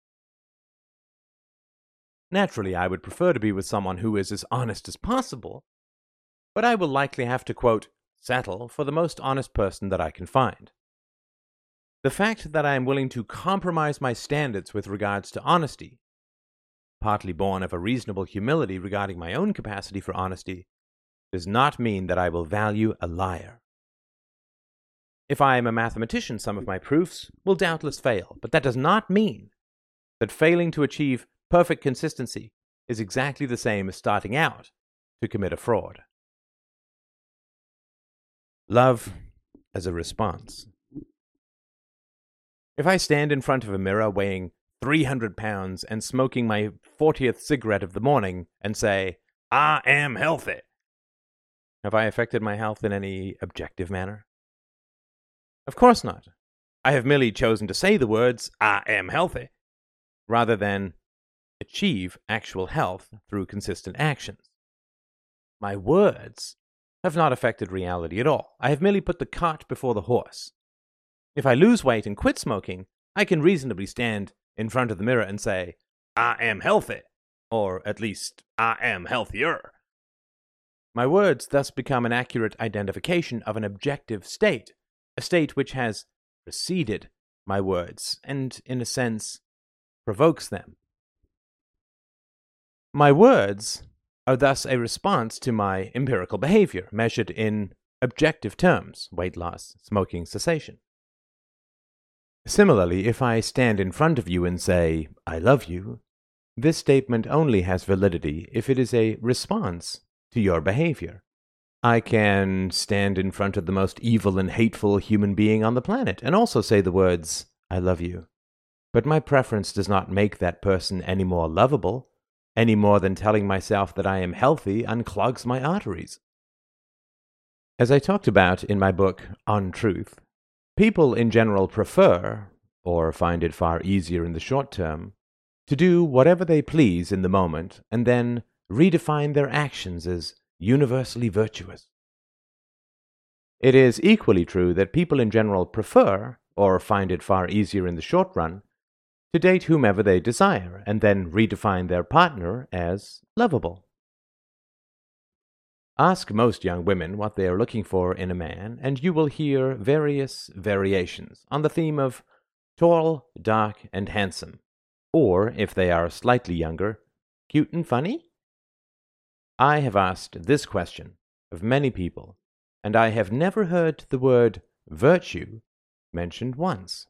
Naturally, I would prefer to be with someone who is as honest as possible, but I will likely have to, quote, settle for the most honest person that I can find. The fact that I am willing to compromise my standards with regards to honesty, partly born of a reasonable humility regarding my own capacity for honesty, does not mean that I will value a liar. If I am a mathematician, some of my proofs will doubtless fail, but that does not mean that failing to achieve perfect consistency is exactly the same as starting out to commit a fraud. Love as a response. If I stand in front of a mirror weighing three hundred pounds and smoking my fortieth cigarette of the morning and say, "I am healthy," have I affected my health in any objective manner? Of course not. I have merely chosen to say the words, "I am healthy," rather than achieve actual health through consistent actions. My words have not affected reality at all. I have merely put the cart before the horse. If I lose weight and quit smoking, I can reasonably stand in front of the mirror and say, "I am healthy," or at least, "I am healthier." My words thus become an accurate identification of an objective state, a state which has preceded my words and, in a sense, provokes them. My words are thus a response to my empirical behavior, measured in objective terms: weight loss, smoking cessation. Similarly, if I stand in front of you and say, "I love you," this statement only has validity if it is a response to your behavior. I can stand in front of the most evil and hateful human being on the planet and also say the words, "I love you." But my preference does not make that person any more lovable, any more than telling myself that I am healthy unclogs my arteries. As I talked about in my book, On Truth, people in general prefer, or find it far easier in the short term, to do whatever they please in the moment and then redefine their actions as universally virtuous. It is equally true that people in general prefer, or find it far easier in the short run, to date whomever they desire and then redefine their partner as lovable. Ask most young women what they are looking for in a man, and you will hear various variations on the theme of tall, dark, and handsome, or, if they are slightly younger, cute and funny? I have asked this question of many people, and I have never heard the word virtue mentioned once.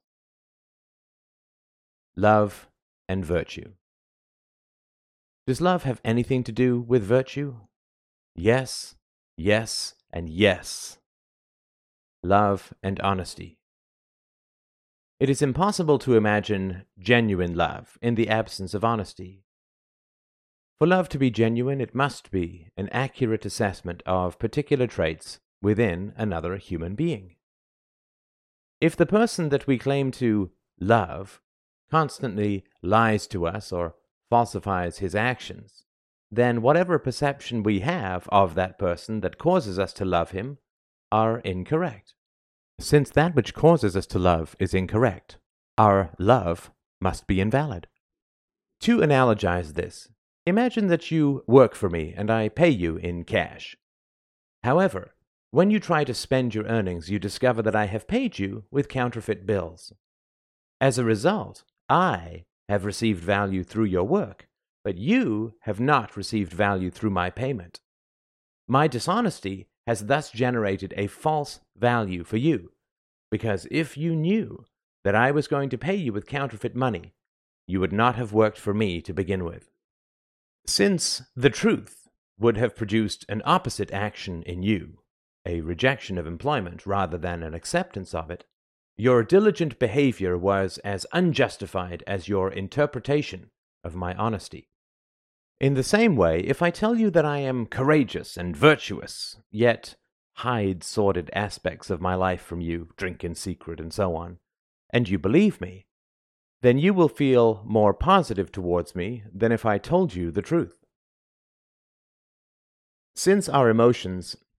Love and virtue. Does love have anything to do with virtue? Yes, yes, and yes. Love and honesty. It is impossible to imagine genuine love in the absence of honesty. For love to be genuine, it must be an accurate assessment of particular traits within another human being. If the person that we claim to love constantly lies to us or falsifies his actions, then whatever perception we have of that person that causes us to love him are incorrect. Since that which causes us to love is incorrect, our love must be invalid. To analogize this, imagine that you work for me and I pay you in cash. However, when you try to spend your earnings, you discover that I have paid you with counterfeit bills. As a result, I have received value through your work, but you have not received value through my payment. My dishonesty has thus generated a false value for you, because if you knew that I was going to pay you with counterfeit money, you would not have worked for me to begin with. Since the truth would have produced an opposite action in you, a rejection of employment rather than an acceptance of it, your diligent behavior was as unjustified as your interpretation of my honesty. In the same way, if I tell you that I am courageous and virtuous, yet hide sordid aspects of my life from you, drink in secret, and so on, and you believe me, then you will feel more positive towards me than if I told you the truth. Since our emotions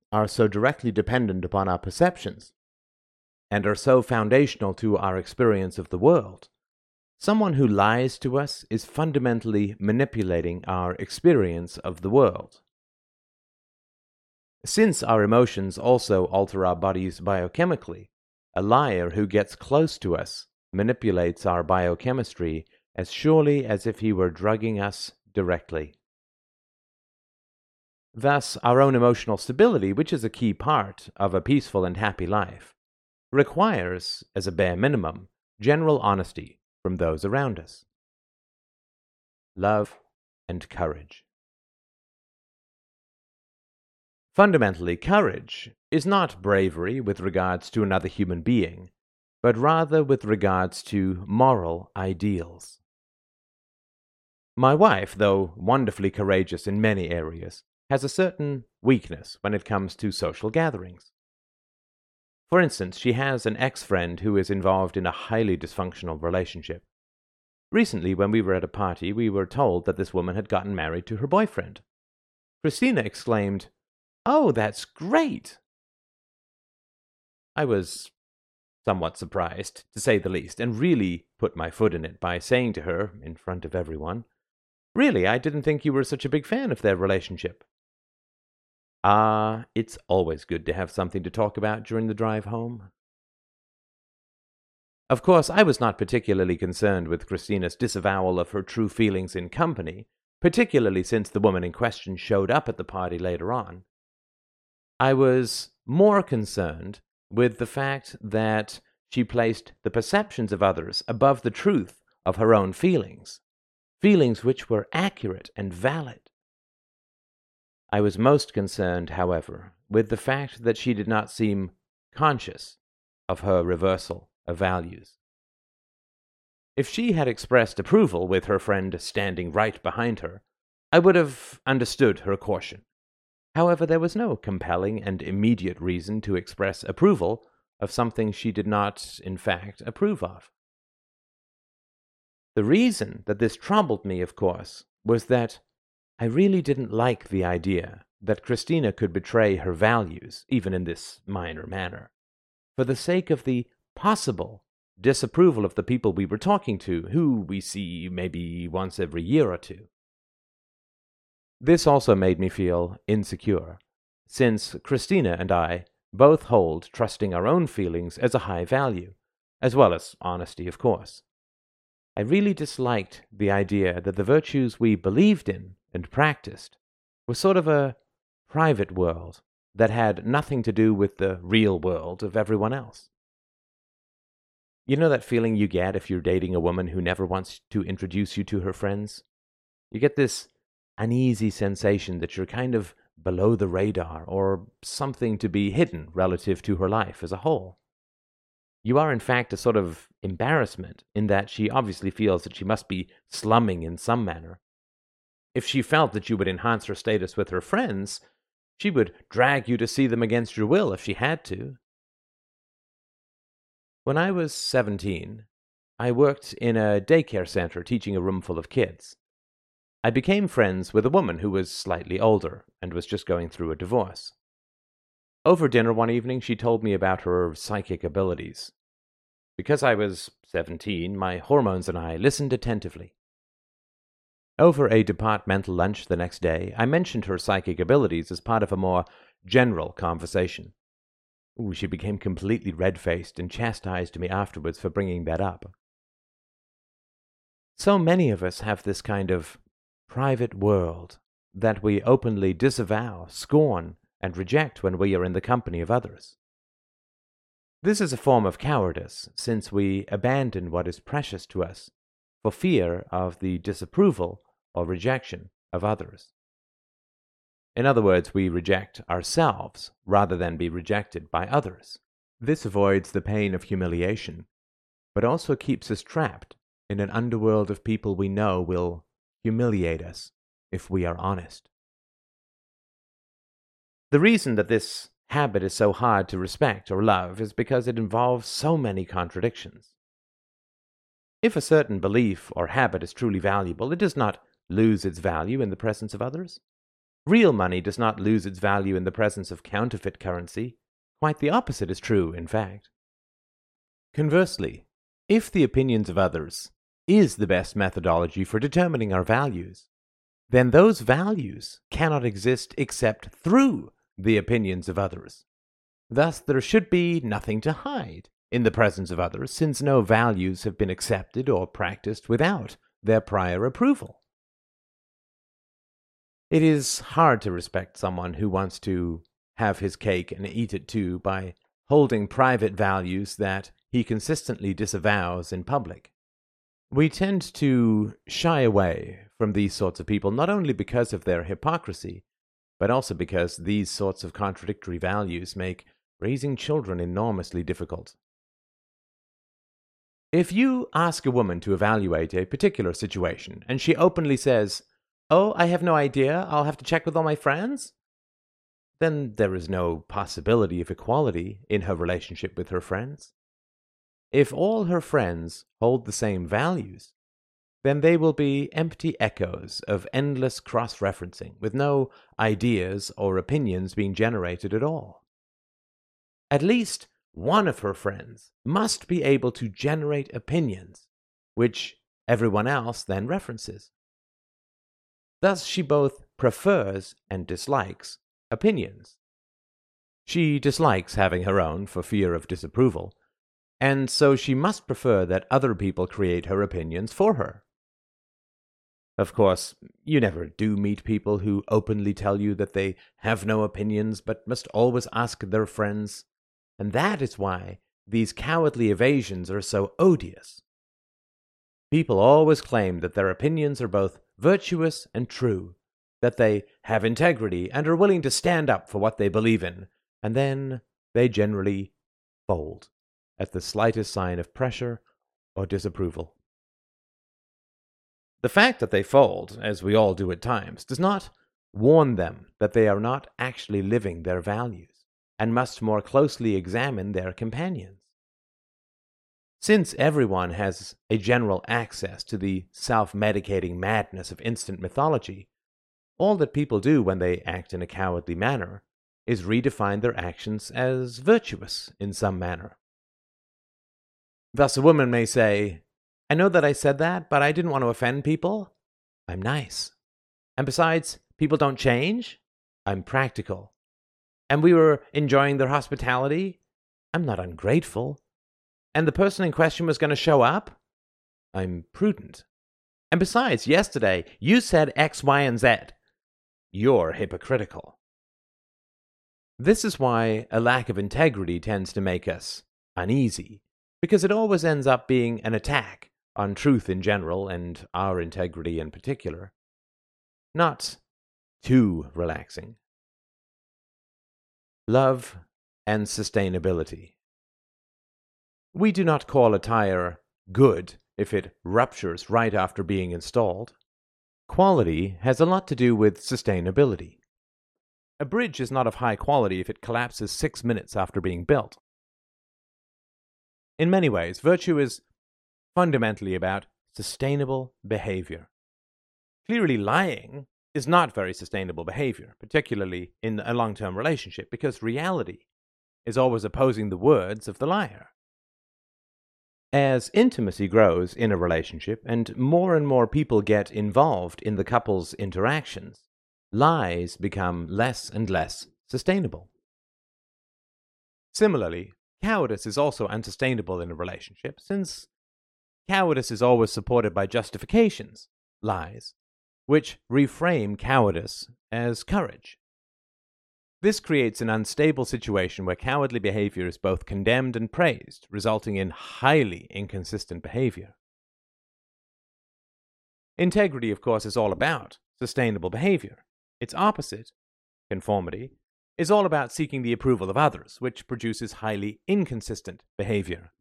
are so directly dependent upon our perceptions and are so foundational to our experience of the world, someone who lies to us is fundamentally manipulating our experience of the world. Since our emotions also alter our bodies biochemically, a liar who gets close to us manipulates our biochemistry as surely as if he were drugging us directly. Thus, our own emotional stability, which is a key part of a peaceful and happy life, requires, as a bare minimum, general honesty from those around us. Love and courage. Fundamentally, courage is not bravery with regards to another human being, but rather with regards to moral ideals. My wife, though wonderfully courageous in many areas, has a certain weakness when it comes to social gatherings. For instance, she has an ex-friend who is involved in a highly dysfunctional relationship. Recently, when we were at a party, we were told that this woman had gotten married to her boyfriend. Christina exclaimed, "Oh, that's great!" I was somewhat surprised, to say the least, and really put my foot in it by saying to her, in front of everyone, "Really, I didn't think you were such a big fan of their relationship." Ah, it's always good to have something to talk about during the drive home. Of course, I was not particularly concerned with Christina's disavowal of her true feelings in company, particularly since the woman in question showed up at the party later on. I was more concerned with the fact that she placed the perceptions of others above the truth of her own feelings, feelings which were accurate and valid. I was most concerned, however, with the fact that she did not seem conscious of her reversal of values. If she had expressed approval with her friend standing right behind her, I would have understood her caution. However, there was no compelling and immediate reason to express approval of something she did not, in fact, approve of. The reason that this troubled me, of course, was that I really didn't like the idea that Christina could betray her values, even in this minor manner, for the sake of the possible disapproval of the people we were talking to, who we see maybe once every year or two. This also made me feel insecure, since Christina and I both hold trusting our own feelings as a high value, as well as honesty, of course. I really disliked the idea that the virtues we believed in and practiced were sort of a private world that had nothing to do with the real world of everyone else. You know that feeling you get if you're dating a woman who never wants to introduce you to her friends? You get this uneasy sensation that you're kind of below the radar or something to be hidden relative to her life as a whole. You are, in fact, a sort of embarrassment in that she obviously feels that she must be slumming in some manner. If she felt that you would enhance her status with her friends, she would drag you to see them against your will if she had to. When I was seventeen, I worked in a daycare center teaching a room full of kids. I became friends with a woman who was slightly older and was just going through a divorce. Over dinner one evening, she told me about her psychic abilities. Because I was seventeen, my hormones and I listened attentively. Over a departmental lunch the next day, I mentioned her psychic abilities as part of a more general conversation. Ooh, she became completely red-faced and chastised me afterwards for bringing that up. So many of us have this kind of private world that we openly disavow, scorn, and reject when we are in the company of others. This is a form of cowardice, since we abandon what is precious to us for fear of the disapproval or rejection of others. In other words, we reject ourselves rather than be rejected by others. This avoids the pain of humiliation, but also keeps us trapped in an underworld of people we know will humiliate us if we are honest. The reason that this habit is so hard to respect or love is because it involves so many contradictions. If a certain belief or habit is truly valuable, it does not lose its value in the presence of others. Real money does not lose its value in the presence of counterfeit currency. Quite the opposite is true, in fact. Conversely, if the opinions of others is the best methodology for determining our values, then those values cannot exist except through the opinions of others. Thus, there should be nothing to hide in the presence of others, since no values have been accepted or practiced without their prior approval. It is hard to respect someone who wants to have his cake and eat it too by holding private values that he consistently disavows in public. We tend to shy away from these sorts of people not only because of their hypocrisy, but also because these sorts of contradictory values make raising children enormously difficult. If you ask a woman to evaluate a particular situation, and she openly says, "Oh, I have no idea, I'll have to check with all my friends," then there is no possibility of equality in her relationship with her friends. If all her friends hold the same values, then they will be empty echoes of endless cross-referencing, with no ideas or opinions being generated at all. At least one of her friends must be able to generate opinions, which everyone else then references. Thus she both prefers and dislikes opinions. She dislikes having her own for fear of disapproval, and so she must prefer that other people create her opinions for her. Of course, you never do meet people who openly tell you that they have no opinions but must always ask their friends, and that is why these cowardly evasions are so odious. People always claim that their opinions are both virtuous and true, that they have integrity and are willing to stand up for what they believe in, and then they generally fold at the slightest sign of pressure or disapproval. The fact that they fold, as we all do at times, does not warn them that they are not actually living their values, and must more closely examine their companions. Since everyone has a general access to the self-medicating madness of instant mythology, all that people do when they act in a cowardly manner is redefine their actions as virtuous in some manner. Thus a woman may say, "I know that I said that, but I didn't want to offend people. I'm nice. And besides, people don't change. I'm practical. And we were enjoying their hospitality. I'm not ungrateful. And the person in question was going to show up. I'm prudent. And besides, yesterday you said X, Y, and Z. You're hypocritical." This is why a lack of integrity tends to make us uneasy, because it always ends up being an attack on truth in general and our integrity in particular. Not too relaxing. Love and sustainability. We do not call a tire good if it ruptures right after being installed. Quality has a lot to do with sustainability. A bridge is not of high quality if it collapses six minutes after being built. In many ways, virtue is fundamentally about sustainable behavior. Clearly, lying is not very sustainable behavior, particularly in a long-term relationship, because reality is always opposing the words of the liar. As intimacy grows in a relationship and more and more people get involved in the couple's interactions, lies become less and less sustainable. Similarly, cowardice is also unsustainable in a relationship, since cowardice is always supported by justifications, lies, which reframe cowardice as courage. This creates an unstable situation where cowardly behavior is both condemned and praised, resulting in highly inconsistent behavior. Integrity, of course, is all about sustainable behavior. Its opposite, conformity, is all about seeking the approval of others, which produces highly inconsistent behavior.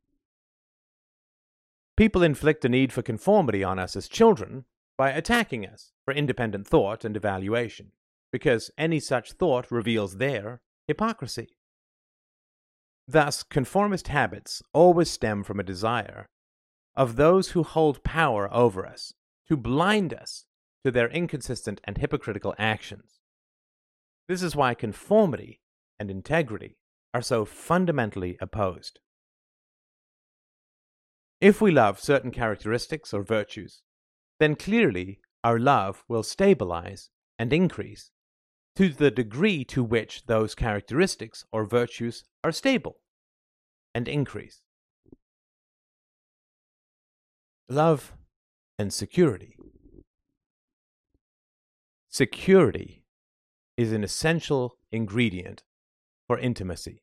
People inflict a need for conformity on us as children by attacking us for independent thought and evaluation, because any such thought reveals their hypocrisy. Thus, conformist habits always stem from a desire of those who hold power over us to blind us to their inconsistent and hypocritical actions, This is why conformity and integrity are so fundamentally opposed. If we love certain characteristics or virtues, then clearly our love will stabilize and increase to the degree to which those characteristics or virtues are stable and increase. Love and security. Security is an essential ingredient for intimacy.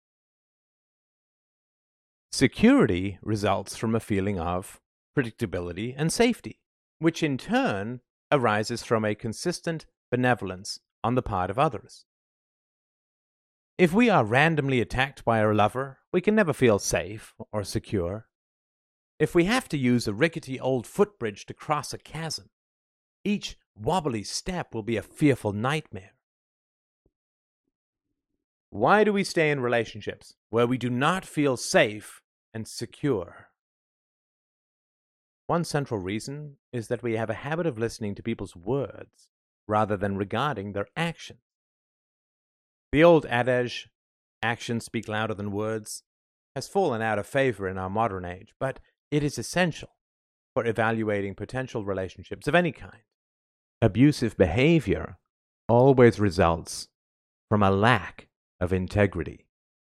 Security results from a feeling of predictability and safety, which in turn arises from a consistent benevolence on the part of others. If we are randomly attacked by our lover, we can never feel safe or secure. If we have to use a rickety old footbridge to cross a chasm, each wobbly step will be a fearful nightmare. Why do we stay in relationships where we do not feel safe and secure? One central reason is that we have a habit of listening to people's words rather than regarding their actions. The old adage, actions speak louder than words, has fallen out of favor in our modern age, but it is essential for evaluating potential relationships of any kind. Abusive behavior always results from a lack of integrity.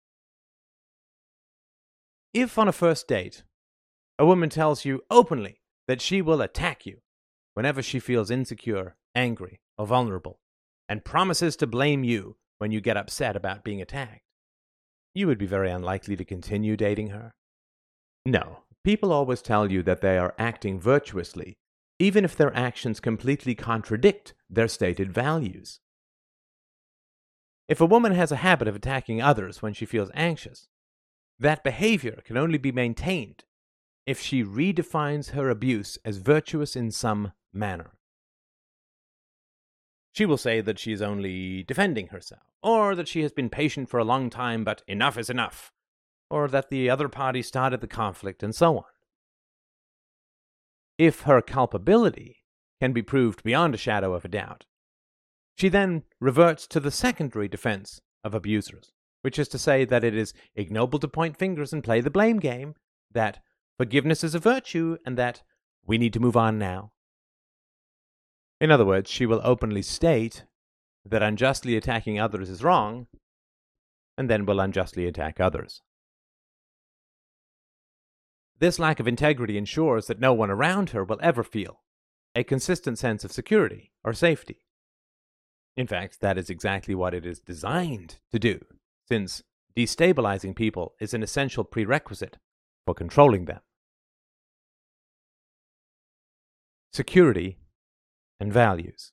If on a first date, a woman tells you openly that she will attack you whenever she feels insecure, angry, or vulnerable, and promises to blame you when you get upset about being attacked, you would be very unlikely to continue dating her. No, people always tell you that they are acting virtuously, even if their actions completely contradict their stated values. If a woman has a habit of attacking others when she feels anxious, that behavior can only be maintained if she redefines her abuse as virtuous in some manner. She will say that she is only defending herself, or that she has been patient for a long time, but enough is enough, or that the other party started the conflict, and so on. If her culpability can be proved beyond a shadow of a doubt, she then reverts to the secondary defense of abusers, which is to say that it is ignoble to point fingers and play the blame game, that forgiveness is a virtue, and that we need to move on now. In other words, she will openly state that unjustly attacking others is wrong, and then will unjustly attack others. This lack of integrity ensures that no one around her will ever feel a consistent sense of security or safety. In fact, that is exactly what it is designed to do, since destabilizing people is an essential prerequisite for controlling them. Security and values.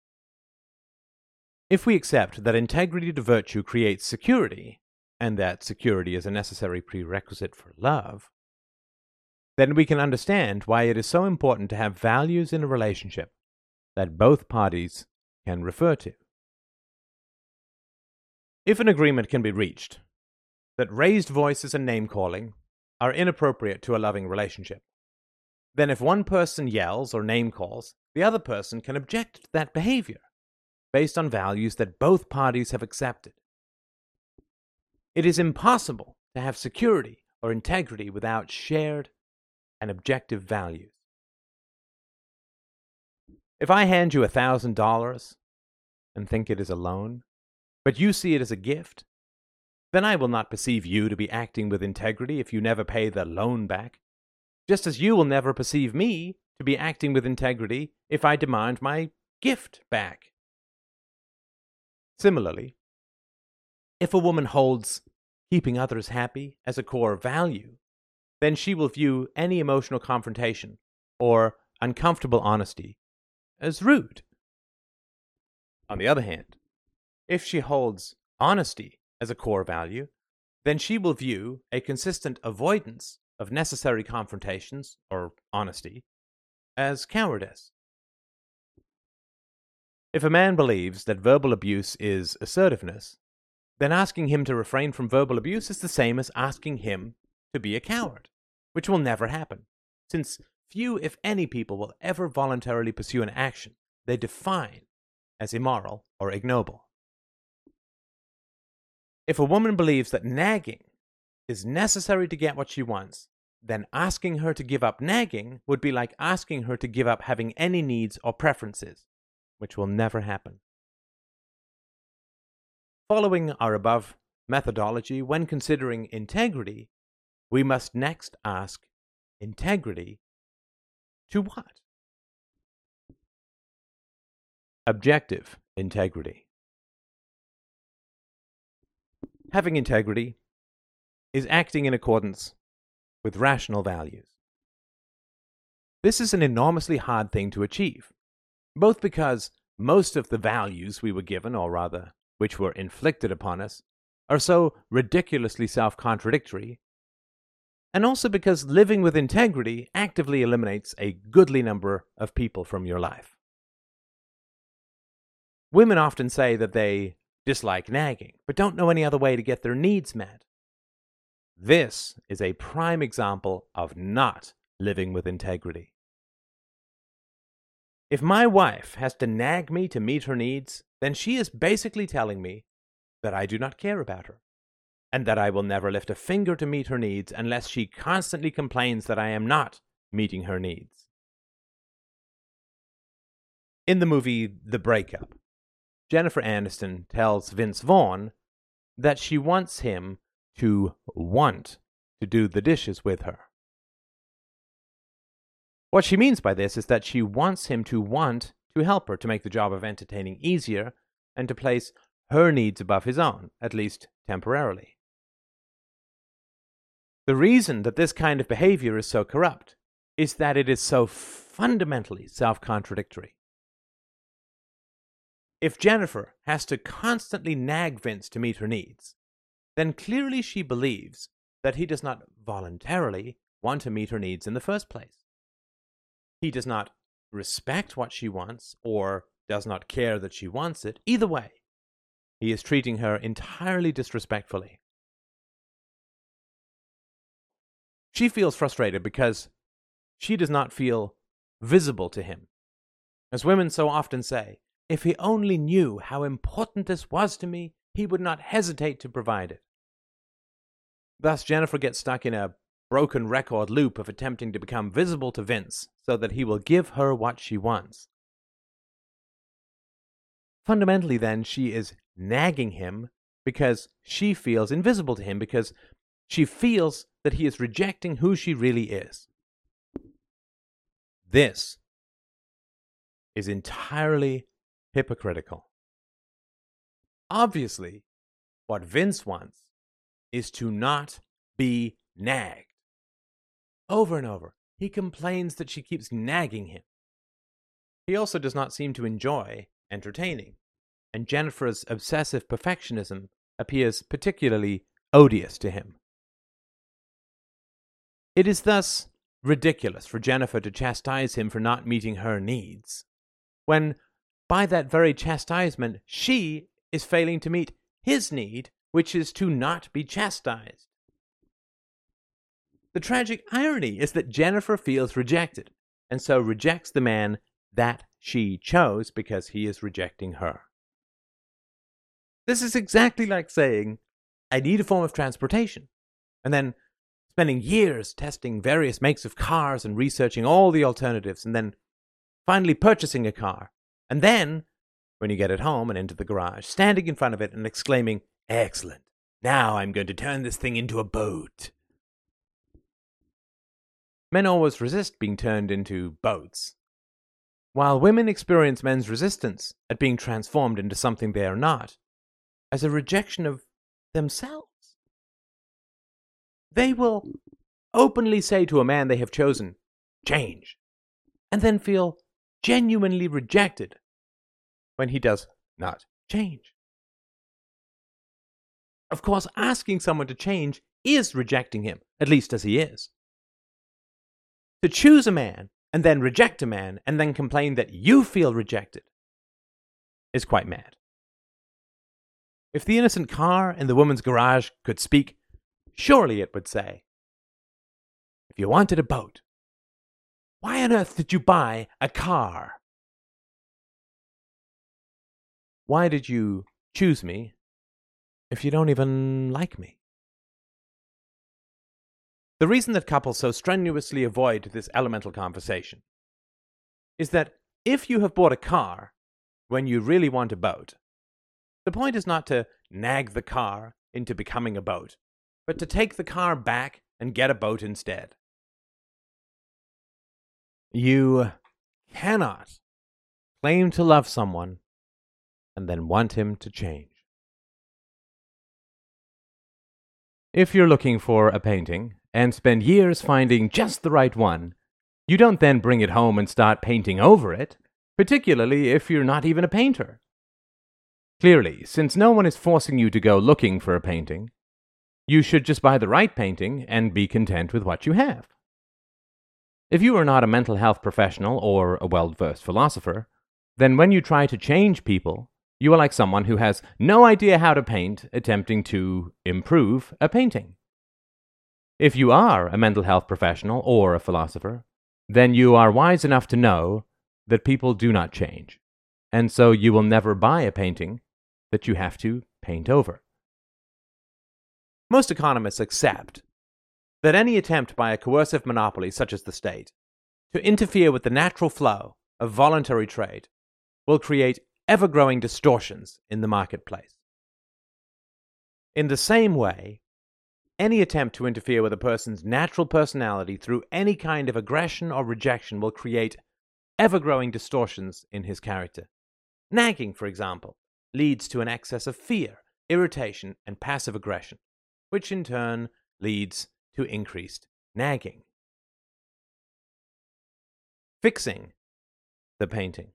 If we accept that integrity to virtue creates security, and that security is a necessary prerequisite for love, then we can understand why it is so important to have values in a relationship that both parties can refer to. If an agreement can be reached that raised voices and name-calling are inappropriate to a loving relationship, then if one person yells or name-calls, the other person can object to that behavior based on values that both parties have accepted. It is impossible to have security or integrity without shared and objective values. If I hand you a thousand dollars and think it is a loan, but you see it as a gift, then I will not perceive you to be acting with integrity if you never pay the loan back, just as you will never perceive me to be acting with integrity if I demand my gift back. Similarly, if a woman holds keeping others happy as a core value, then she will view any emotional confrontation or uncomfortable honesty as rude. On the other hand, if she holds honesty as a core value, then she will view a consistent avoidance of necessary confrontations or honesty as cowardice. If a man believes that verbal abuse is assertiveness, then asking him to refrain from verbal abuse is the same as asking him to be a coward, which will never happen, since few, if any, people will ever voluntarily pursue an action they define as immoral or ignoble. If a woman believes that nagging is necessary to get what she wants, then asking her to give up nagging would be like asking her to give up having any needs or preferences, which will never happen. Following our above methodology, when considering integrity, we must next ask integrity to what? Objective integrity. Having integrity is acting in accordance with rational values. This is an enormously hard thing to achieve, both because most of the values we were given, or rather, which were inflicted upon us, are so ridiculously self-contradictory, and also because living with integrity actively eliminates a goodly number of people from your life. Women often say that they dislike nagging, but don't know any other way to get their needs met. This is a prime example of not living with integrity. If my wife has to nag me to meet her needs, then she is basically telling me that I do not care about her, and that I will never lift a finger to meet her needs unless she constantly complains that I am not meeting her needs. In the movie The Breakup, Jennifer Aniston tells Vince Vaughn that she wants him to want to do the dishes with her. What she means by this is that she wants him to want to help her, to make the job of entertaining easier, and to place her needs above his own, at least temporarily. The reason that this kind of behavior is so corrupt is that it is so fundamentally self-contradictory. If Jennifer has to constantly nag Vince to meet her needs, then clearly she believes that he does not voluntarily want to meet her needs in the first place. He does not respect what she wants, or does not care that she wants it. Either way, he is treating her entirely disrespectfully. She feels frustrated because she does not feel visible to him. As women so often say, if he only knew how important this was to me, he would not hesitate to provide it. Thus, Jennifer gets stuck in a broken record loop of attempting to become visible to Vince so that he will give her what she wants. Fundamentally, then, she is nagging him because she feels invisible to him, because she feels that he is rejecting who she really is. This is entirely hypocritical. Obviously, what Vince wants is to not be nagged. Over and over, he complains that she keeps nagging him. He also does not seem to enjoy entertaining, and Jennifer's obsessive perfectionism appears particularly odious to him. It is thus ridiculous for Jennifer to chastise him for not meeting her needs, when by that very chastisement she is failing to meet his need, which is to not be chastised. The tragic irony is that Jennifer feels rejected, and so rejects the man that she chose because he is rejecting her. This is exactly like saying, I need a form of transportation, and then spending years testing various makes of cars and researching all the alternatives, and then finally purchasing a car. And then, when you get it home and into the garage, standing in front of it and exclaiming, excellent, now I'm going to turn this thing into a boat. Men always resist being turned into boats, while women experience men's resistance at being transformed into something they are not, as a rejection of themselves. They will openly say to a man they have chosen, change, and then feel genuinely rejected when he does not change. Of course, asking someone to change is rejecting him, at least as he is. To choose a man and then reject a man and then complain that you feel rejected is quite mad. If the innocent car in the woman's garage could speak, surely it would say, if you wanted a boat, why on earth did you buy a car? Why did you choose me if you don't even like me? The reason that couples so strenuously avoid this elemental conversation is that if you have bought a car when you really want a boat, the point is not to nag the car into becoming a boat, but to take the car back and get a boat instead. You cannot claim to love someone and then want him to change. If you're looking for a painting and spend years finding just the right one, you don't then bring it home and start painting over it, particularly if you're not even a painter. Clearly, since no one is forcing you to go looking for a painting, you should just buy the right painting and be content with what you have. If you are not a mental health professional or a well-versed philosopher, then when you try to change people, you are like someone who has no idea how to paint attempting to improve a painting. If you are a mental health professional or a philosopher, then you are wise enough to know that people do not change, and so you will never buy a painting that you have to paint over. Most economists accept that any attempt by a coercive monopoly such as the state to interfere with the natural flow of voluntary trade will create ever-growing distortions in the marketplace. In the same way, any attempt to interfere with a person's natural personality through any kind of aggression or rejection will create ever-growing distortions in his character. Nagging, for example, leads to an excess of fear, irritation, and passive aggression, which in turn leads to increased nagging. Fixing the painting.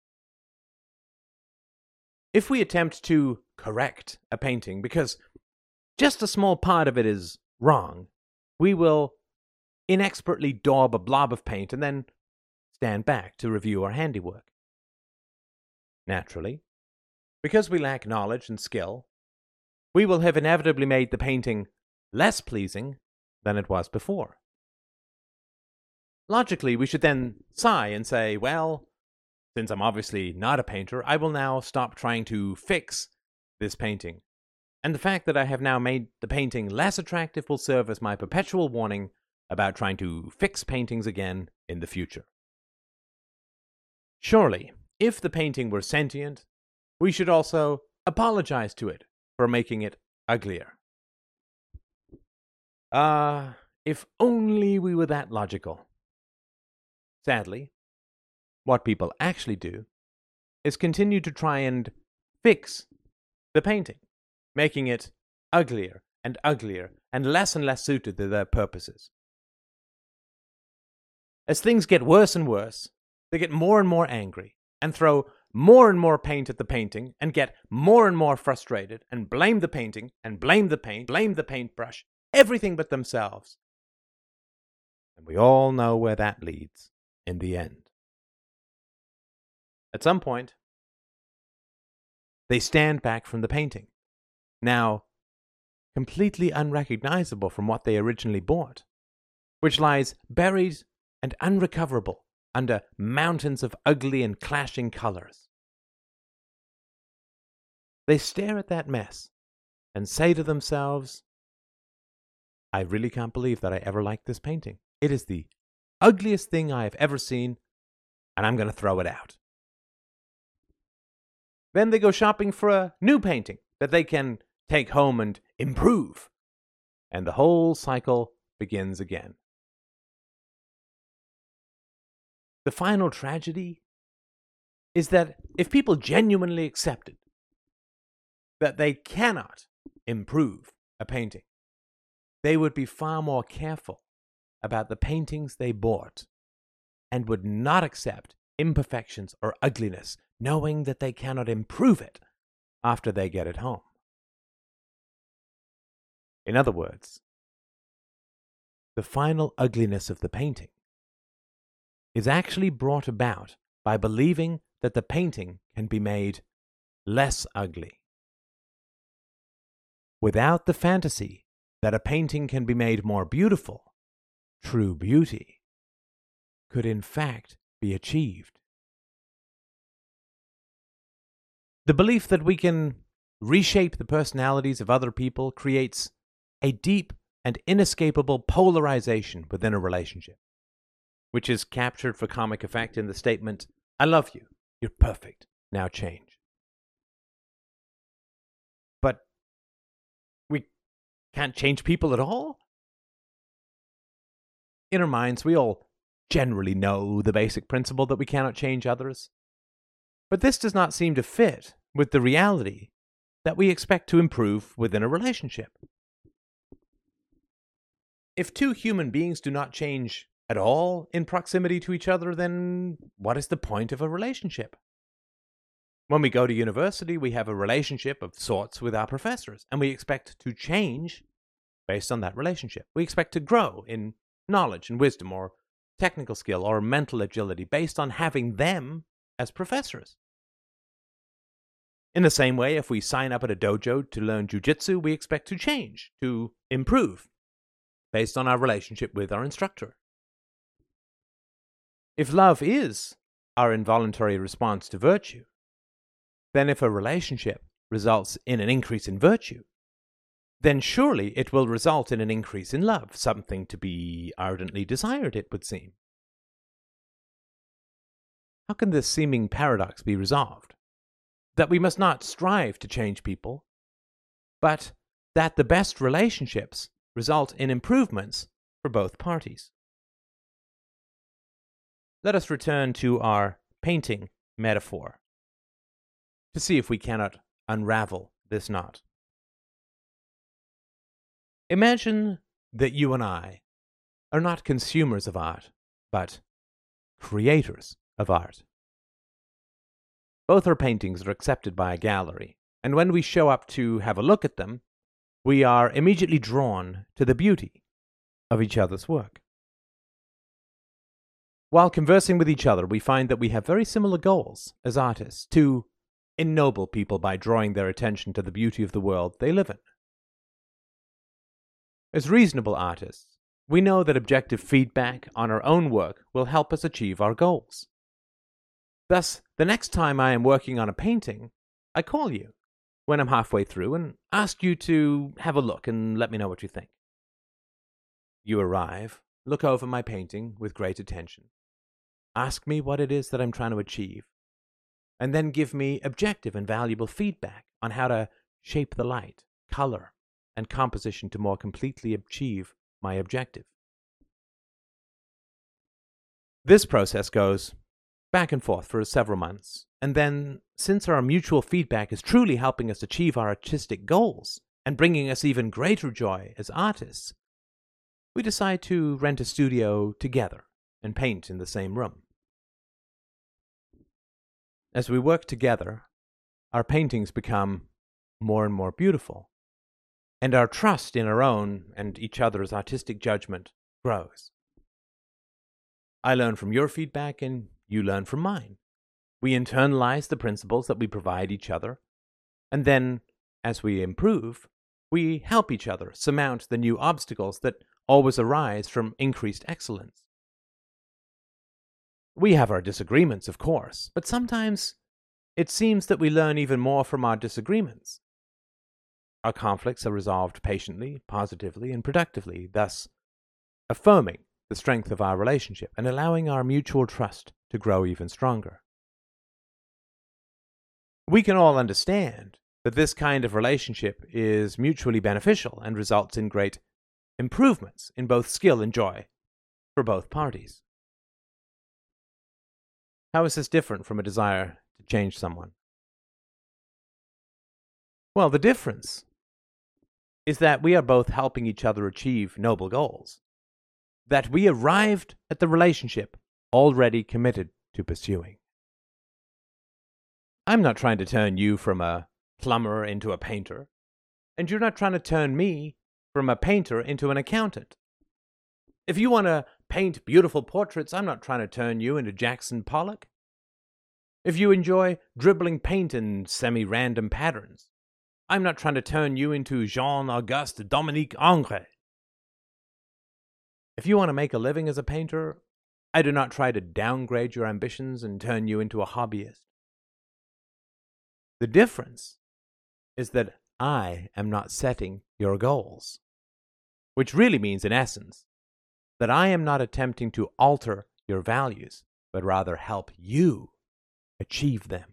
If we attempt to correct a painting because just a small part of it is wrong, we will inexpertly daub a blob of paint and then stand back to review our handiwork. Naturally, because we lack knowledge and skill, we will have inevitably made the painting less pleasing than it was before. Logically, we should then sigh and say, well, since I'm obviously not a painter, I will now stop trying to fix this painting. And the fact that I have now made the painting less attractive will serve as my perpetual warning about trying to fix paintings again in the future. Surely, if the painting were sentient, we should also apologize to it for making it uglier. Ah, uh, if only we were that logical. Sadly, what people actually do is continue to try and fix the painting, making it uglier and uglier and less and less suited to their purposes. As things get worse and worse, they get more and more angry and throw more and more paint at the painting and get more and more frustrated and blame the painting and blame the paint, blame the paintbrush, everything but themselves. And we all know where that leads in the end. At some point, they stand back from the painting, now completely unrecognizable from what they originally bought, which lies buried and unrecoverable under mountains of ugly and clashing colors. They stare at that mess and say to themselves, I really can't believe that I ever liked this painting. It is the ugliest thing I have ever seen, and I'm going to throw it out. Then they go shopping for a new painting that they can take home and improve. And the whole cycle begins again. The final tragedy is that if people genuinely accepted that they cannot improve a painting, they would be far more careful about the paintings they bought and would not accept imperfections or ugliness, knowing that they cannot improve it after they get it home. In other words, the final ugliness of the painting is actually brought about by believing that the painting can be made less ugly. Without the fantasy that a painting can be made more beautiful, true beauty could in fact be achieved. The belief that we can reshape the personalities of other people creates a deep and inescapable polarization within a relationship, which is captured for comic effect in the statement, "I love you, you're perfect, now change." But we can't change people at all? In our minds, we all generally know the basic principle that we cannot change others. But this does not seem to fit with the reality that we expect to improve within a relationship. If two human beings do not change at all in proximity to each other, then what is the point of a relationship? When we go to university, we have a relationship of sorts with our professors, and we expect to change based on that relationship. We expect to grow in knowledge and wisdom or technical skill or mental agility based on having them as professors. In the same way, if we sign up at a dojo to learn jujitsu, we expect to change, to improve, based on our relationship with our instructor. If love is our involuntary response to virtue, then if a relationship results in an increase in virtue, then surely it will result in an increase in love, something to be ardently desired, it would seem. How can this seeming paradox be resolved? That we must not strive to change people, but that the best relationships result in improvements for both parties. Let us return to our painting metaphor to see if we cannot unravel this knot. Imagine that you and I are not consumers of art, but creators of art. Both our paintings are accepted by a gallery, and when we show up to have a look at them, we are immediately drawn to the beauty of each other's work. While conversing with each other, we find that we have very similar goals as artists: to ennoble people by drawing their attention to the beauty of the world they live in. As reasonable artists, we know that objective feedback on our own work will help us achieve our goals. Thus, the next time I am working on a painting, I call you when I'm halfway through and ask you to have a look and let me know what you think. You arrive, look over my painting with great attention, ask me what it is that I'm trying to achieve, and then give me objective and valuable feedback on how to shape the light, color, and composition to more completely achieve my objective. This process goes back and forth for several months, and then, since our mutual feedback is truly helping us achieve our artistic goals and bringing us even greater joy as artists, we decide to rent a studio together and paint in the same room. As we work together, our paintings become more and more beautiful, and our trust in our own and each other's artistic judgment grows. I learn from your feedback, and you learn from mine. We internalize the principles that we provide each other, and then, as we improve, we help each other surmount the new obstacles that always arise from increased excellence. We have our disagreements, of course, but sometimes it seems that we learn even more from our disagreements. Our conflicts are resolved patiently, positively, and productively, thus affirming the strength of our relationship and allowing our mutual trust to grow even stronger. We can all understand that this kind of relationship is mutually beneficial and results in great improvements in both skill and joy for both parties. How is this different from a desire to change someone? Well, the difference is that we are both helping each other achieve noble goals, that we arrived at the relationship already committed to pursuing. I'm not trying to turn you from a plumber into a painter, and you're not trying to turn me from a painter into an accountant. If you want to paint beautiful portraits, I'm not trying to turn you into Jackson Pollock. If you enjoy dribbling paint in semi-random patterns, I'm not trying to turn you into Jean-Auguste Dominique Ingres. If you want to make a living as a painter, I do not try to downgrade your ambitions and turn you into a hobbyist. The difference is that I am not setting your goals. Which really means, in essence, that I am not attempting to alter your values, but rather help you achieve them.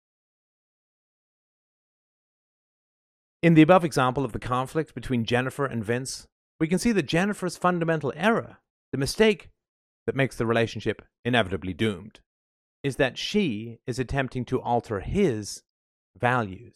In the above example of the conflict between Jennifer and Vince, we can see that Jennifer's fundamental error, the mistake that makes the relationship inevitably doomed, is that she is attempting to alter his values.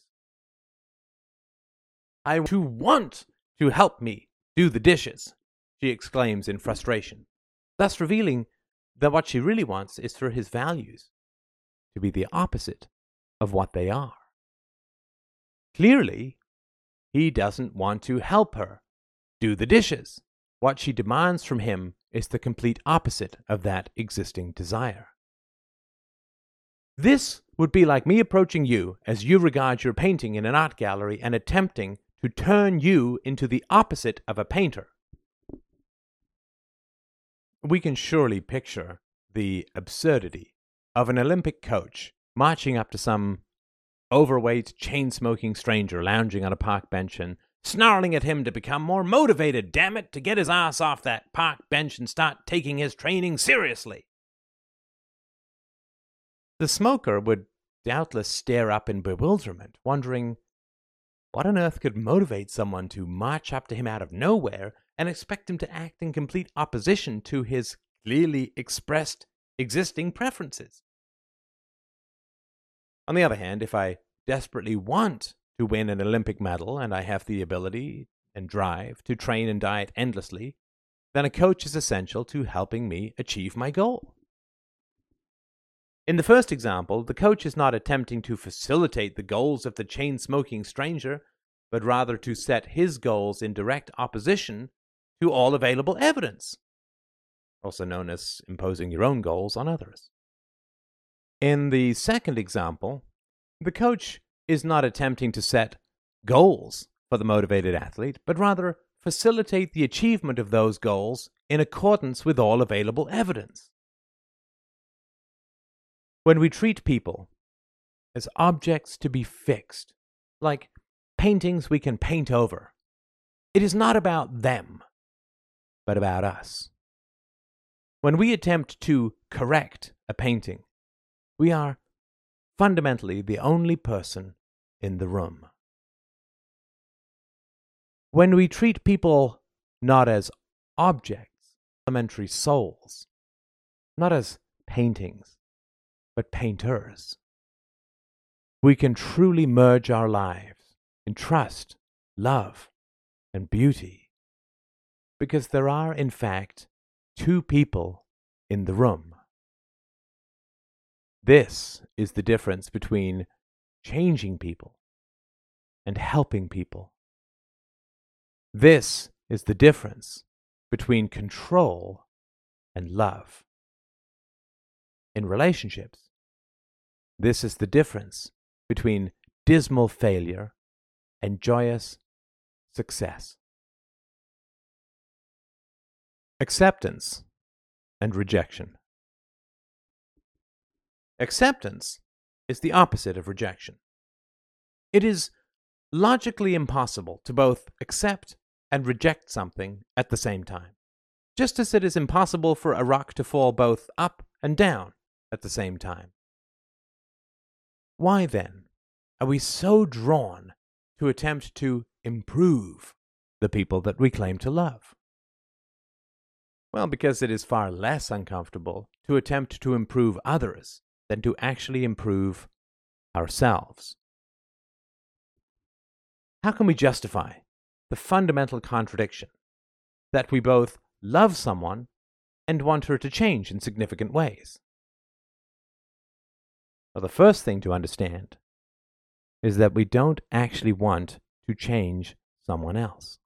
I to want to help me do the dishes, she exclaims in frustration, thus revealing that what she really wants is for his values to be the opposite of what they are. Clearly, he doesn't want to help her do the dishes. What she demands from him is the complete opposite of that existing desire. This would be like me approaching you as you regard your painting in an art gallery and attempting to turn you into the opposite of a painter. We can surely picture the absurdity of an Olympic coach marching up to some overweight, chain-smoking stranger lounging on a park bench and snarling at him to become more motivated, damn it, to get his ass off that park bench and start taking his training seriously. The smoker would doubtless stare up in bewilderment, wondering what on earth could motivate someone to march up to him out of nowhere and expect him to act in complete opposition to his clearly expressed existing preferences. On the other hand, if I desperately want to win an Olympic medal and I have the ability and drive to train and diet endlessly, then a coach is essential to helping me achieve my goal. In the first example, the coach is not attempting to facilitate the goals of the chain-smoking stranger, but rather to set his goals in direct opposition to all available evidence, also known as imposing your own goals on others. In the second example, the coach is not attempting to set goals for the motivated athlete, but rather facilitate the achievement of those goals in accordance with all available evidence. When we treat people as objects to be fixed, like paintings we can paint over, it is not about them, but about us. When we attempt to correct a painting, we are fundamentally the only person in the room. When we treat people not as objects, elementary souls, not as paintings, but painters, we can truly merge our lives in trust, love, and beauty, because there are, in fact, two people in the room. This is the difference between changing people and helping people. This is the difference between control and love. In relationships, this is the difference between dismal failure and joyous success. Acceptance and rejection. Acceptance is the opposite of rejection. It is logically impossible to both accept and reject something at the same time, just as it is impossible for a rock to fall both up and down at the same time. Why then are we so drawn to attempt to improve the people that we claim to love? Well, because it is far less uncomfortable to attempt to improve others than to actually improve ourselves. How can we justify the fundamental contradiction that we both love someone and want her to change in significant ways? Well, the first thing to understand is that we don't actually want to change someone else.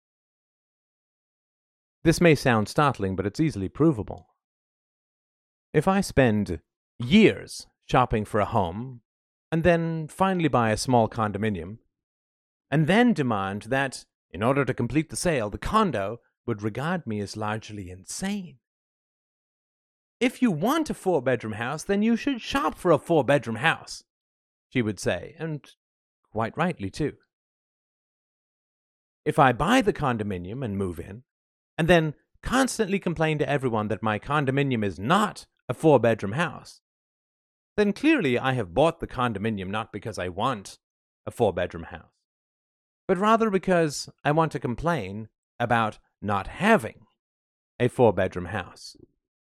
This may sound startling, but it's easily provable. If I spend years shopping for a home, and then finally buy a small condominium, and then demand that, in order to complete the sale, the condo would regard me as largely insane. If you want a four-bedroom house, then you should shop for a four-bedroom house, she would say, and quite rightly too. If I buy the condominium and move in, and then constantly complain to everyone that my condominium is not a four-bedroom house, then clearly I have bought the condominium not because I want a four-bedroom house, but rather because I want to complain about not having a four-bedroom house.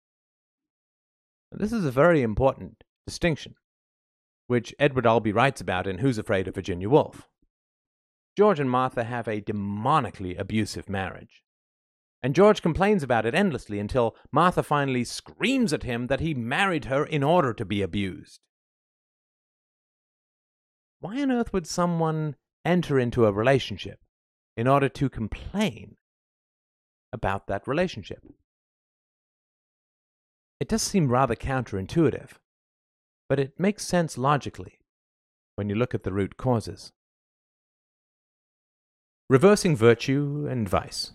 This is a very important distinction, which Edward Albee writes about in Who's Afraid of Virginia Woolf. George and Martha have a demonically abusive marriage, and George complains about it endlessly until Martha finally screams at him that he married her in order to be abused. Why on earth would someone enter into a relationship in order to complain about that relationship? It does seem rather counterintuitive, but it makes sense logically when you look at the root causes. Reversing virtue and vice.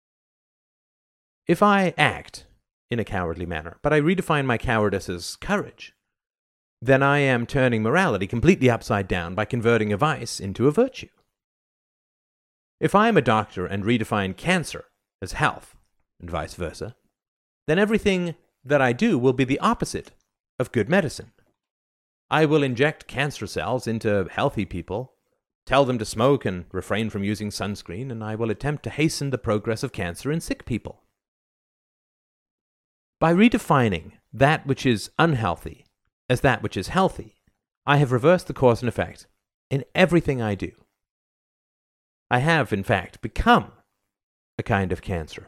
If I act in a cowardly manner, but I redefine my cowardice as courage, then I am turning morality completely upside down by converting a vice into a virtue. If I am a doctor and redefine cancer as health, and vice versa, then everything that I do will be the opposite of good medicine. I will inject cancer cells into healthy people, tell them to smoke and refrain from using sunscreen, and I will attempt to hasten the progress of cancer in sick people. By redefining that which is unhealthy as that which is healthy, I have reversed the cause and effect in everything I do. I have, in fact, become a kind of cancer.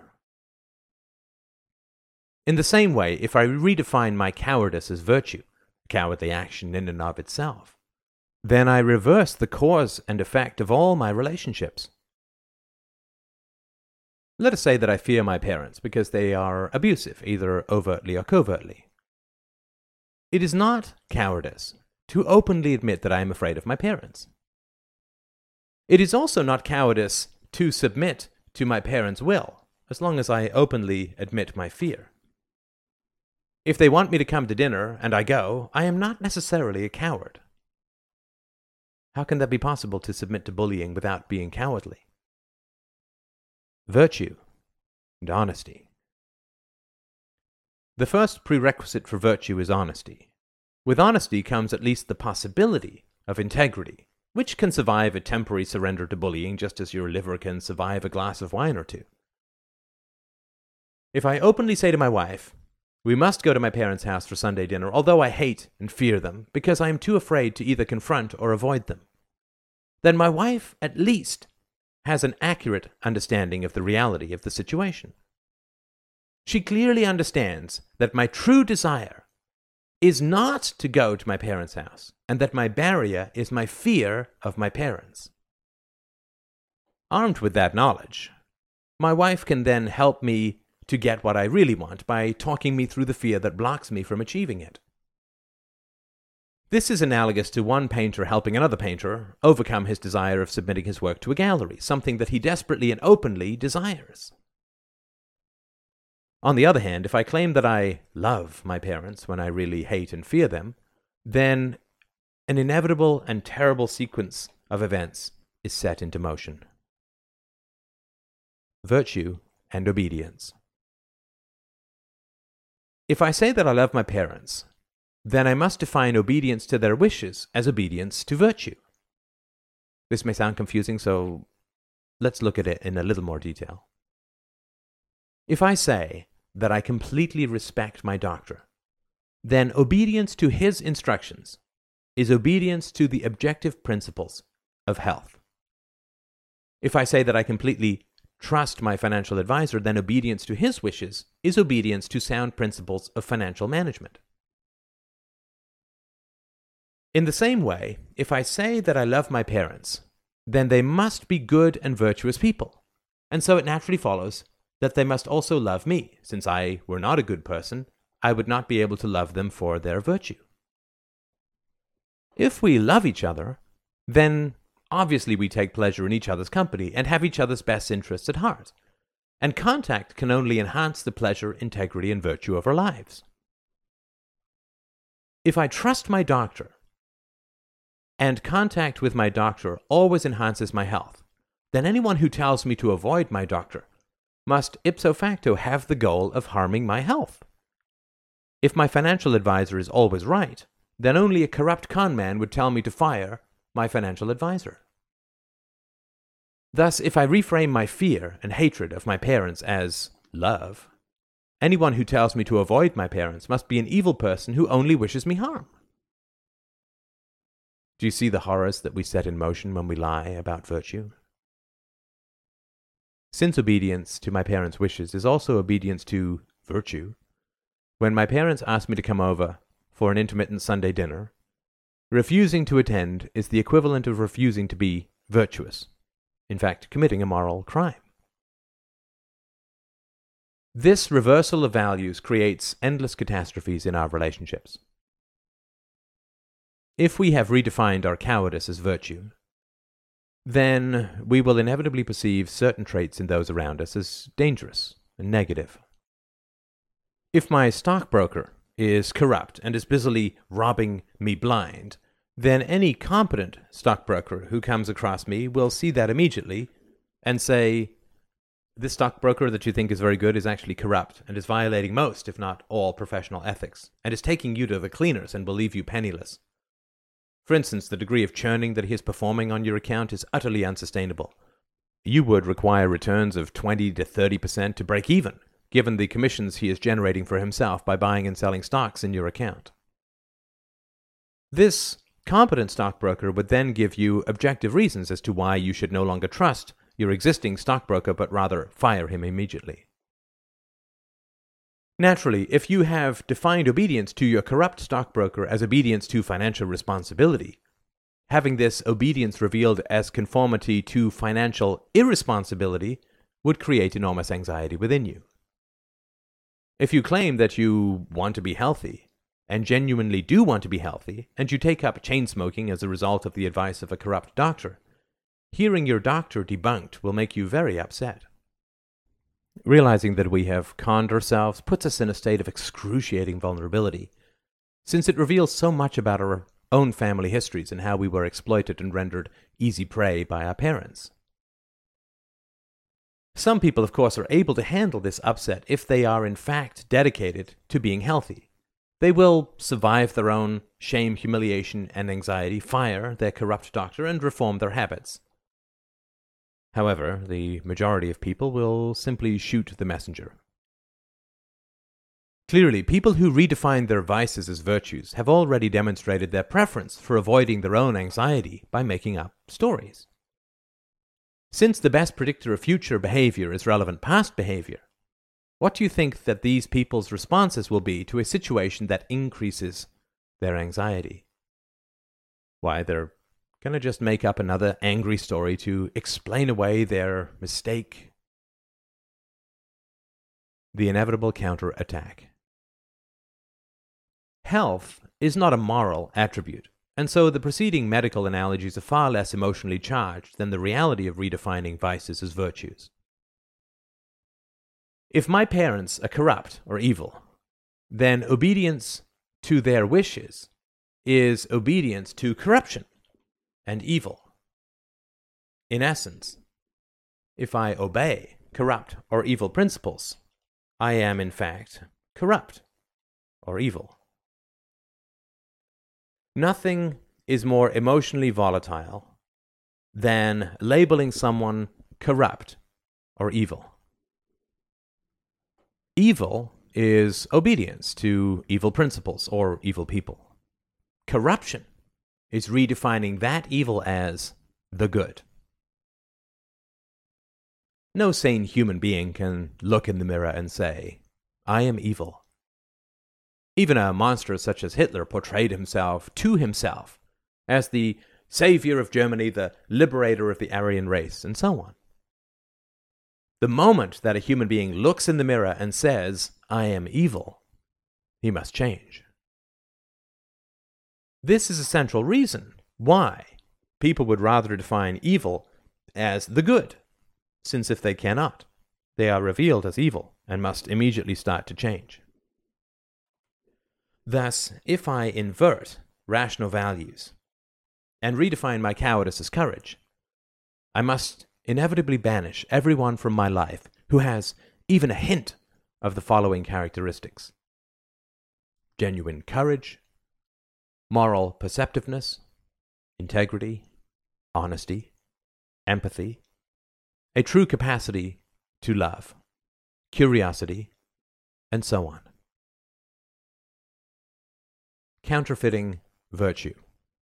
In the same way, if I redefine my cowardice as virtue, a cowardly action in and of itself, then I reverse the cause and effect of all my relationships. Let us say that I fear my parents because they are abusive, either overtly or covertly. It is not cowardice to openly admit that I am afraid of my parents. It is also not cowardice to submit to my parents' will, as long as I openly admit my fear. If they want me to come to dinner and I go, I am not necessarily a coward. How can that be possible to submit to bullying without being cowardly? Virtue and honesty. The first prerequisite for virtue is honesty. With honesty comes at least the possibility of integrity, which can survive a temporary surrender to bullying just as your liver can survive a glass of wine or two. If I openly say to my wife, "We must go to my parents' house for Sunday dinner, although I hate and fear them, because I am too afraid to either confront or avoid them," then my wife at least has an accurate understanding of the reality of the situation. She clearly understands that my true desire is not to go to my parents' house, and that my barrier is my fear of my parents. Armed with that knowledge, my wife can then help me to get what I really want by talking me through the fear that blocks me from achieving it. This is analogous to one painter helping another painter overcome his desire of submitting his work to a gallery, something that he desperately and openly desires. On the other hand, if I claim that I love my parents when I really hate and fear them, then an inevitable and terrible sequence of events is set into motion. Virtue and obedience. If I say that I love my parents, then I must define obedience to their wishes as obedience to virtue. This may sound confusing, so let's look at it in a little more detail. If I say that I completely respect my doctor, then obedience to his instructions is obedience to the objective principles of health. If I say that I completely trust my financial advisor, then obedience to his wishes is obedience to sound principles of financial management. In the same way, if I say that I love my parents, then they must be good and virtuous people, and so it naturally follows that they must also love me. Since I were not a good person, I would not be able to love them for their virtue. If we love each other, then obviously we take pleasure in each other's company and have each other's best interests at heart, and contact can only enhance the pleasure, integrity, and virtue of our lives. If I trust my doctor, and contact with my doctor always enhances my health, then anyone who tells me to avoid my doctor must ipso facto have the goal of harming my health. If my financial advisor is always right, then only a corrupt con man would tell me to fire my financial advisor. Thus, if I reframe my fear and hatred of my parents as love, anyone who tells me to avoid my parents must be an evil person who only wishes me harm. Do you see the horrors that we set in motion when we lie about virtue? Since obedience to my parents' wishes is also obedience to virtue, when my parents ask me to come over for an intermittent Sunday dinner, refusing to attend is the equivalent of refusing to be virtuous, in fact, committing a moral crime. This reversal of values creates endless catastrophes in our relationships. If we have redefined our cowardice as virtue, then we will inevitably perceive certain traits in those around us as dangerous and negative. If my stockbroker is corrupt and is busily robbing me blind, then any competent stockbroker who comes across me will see that immediately and say, this stockbroker that you think is very good is actually corrupt and is violating most, if not all, professional ethics, and is taking you to the cleaners and will leave you penniless. For instance, the degree of churning that he is performing on your account is utterly unsustainable. You would require returns of twenty to thirty percent to break even, given the commissions he is generating for himself by buying and selling stocks in your account. This competent stockbroker would then give you objective reasons as to why you should no longer trust your existing stockbroker, but rather fire him immediately. Naturally, if you have defined obedience to your corrupt stockbroker as obedience to financial responsibility, having this obedience revealed as conformity to financial irresponsibility would create enormous anxiety within you. If you claim that you want to be healthy, and genuinely do want to be healthy, and you take up chain smoking as a result of the advice of a corrupt doctor, hearing your doctor debunked will make you very upset. Realizing that we have conned ourselves puts us in a state of excruciating vulnerability, since it reveals so much about our own family histories and how we were exploited and rendered easy prey by our parents. Some people, of course, are able to handle this upset if they are in fact dedicated to being healthy. They will survive their own shame, humiliation, and anxiety, fire their corrupt doctor, and reform their habits. However, the majority of people will simply shoot the messenger. Clearly, people who redefine their vices as virtues have already demonstrated their preference for avoiding their own anxiety by making up stories. Since the best predictor of future behavior is relevant past behavior, what do you think that these people's responses will be to a situation that increases their anxiety? Why, they're going to just make up another angry story to explain away their mistake. The inevitable counterattack. Health is not a moral attribute, and so the preceding medical analogies are far less emotionally charged than the reality of redefining vices as virtues. If my parents are corrupt or evil, then obedience to their wishes is obedience to corruption and evil. In essence, if I obey corrupt or evil principles, I am in fact corrupt or evil. Nothing is more emotionally volatile than labeling someone corrupt or evil. Evil is obedience to evil principles or evil people. Corruption is redefining that evil as the good. No sane human being can look in the mirror and say, I am evil. Even a monster such as Hitler portrayed himself to himself as the savior of Germany, the liberator of the Aryan race, and so on. The moment that a human being looks in the mirror and says, I am evil, he must change. This is a central reason why people would rather define evil as the good, since if they cannot, they are revealed as evil and must immediately start to change. Thus, if I invert rational values and redefine my cowardice as courage, I must inevitably banish everyone from my life who has even a hint of the following characteristics: genuine courage, moral perceptiveness, integrity, honesty, empathy, a true capacity to love, curiosity, and so on. Counterfeiting virtue.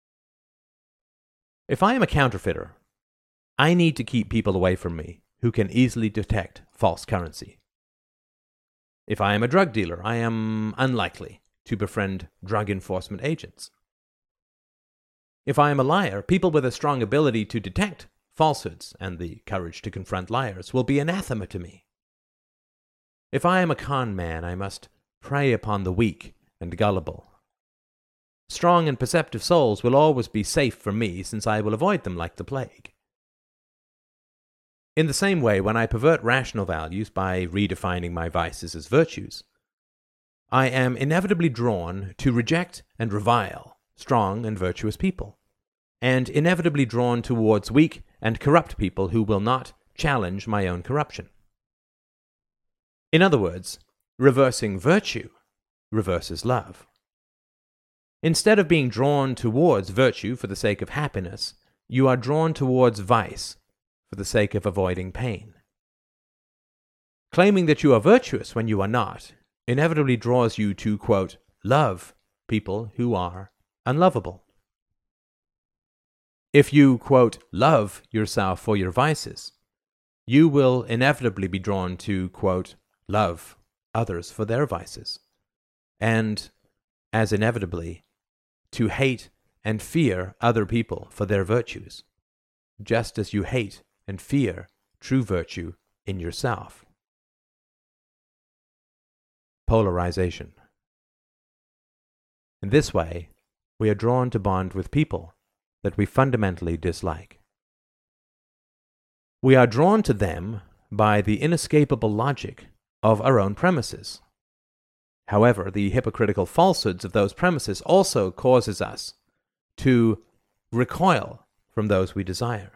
If I am a counterfeiter, I need to keep people away from me who can easily detect false currency. If I am a drug dealer, I am unlikely to befriend drug enforcement agents. If I am a liar, people with a strong ability to detect falsehoods and the courage to confront liars will be anathema to me. If I am a con man, I must prey upon the weak and gullible. Strong and perceptive souls will always be safe for me, since I will avoid them like the plague. In the same way, when I pervert rational values by redefining my vices as virtues, I am inevitably drawn to reject and revile strong and virtuous people, and inevitably drawn towards weak and corrupt people who will not challenge my own corruption. In other words, reversing virtue reverses love. Instead of being drawn towards virtue for the sake of happiness, you are drawn towards vice for the sake of avoiding pain. Claiming that you are virtuous when you are not inevitably draws you to, quote, love people who are unlovable. If you, quote, love yourself for your vices, you will inevitably be drawn to, quote, love others for their vices, and, as inevitably, to hate and fear other people for their virtues, just as you hate and fear true virtue in yourself. Polarization. In this way, we are drawn to bond with people that we fundamentally dislike. We are drawn to them by the inescapable logic of our own premises. However, the hypocritical falsehoods of those premises also causes us to recoil from those we desire.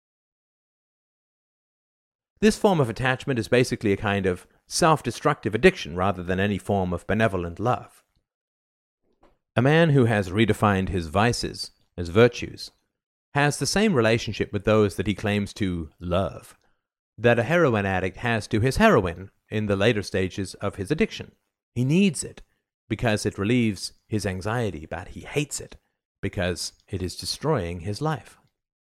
This form of attachment is basically a kind of self-destructive addiction rather than any form of benevolent love. A man who has redefined his vices as virtues has the same relationship with those that he claims to love that a heroin addict has to his heroin in the later stages of his addiction. He needs it because it relieves his anxiety, but he hates it because it is destroying his life.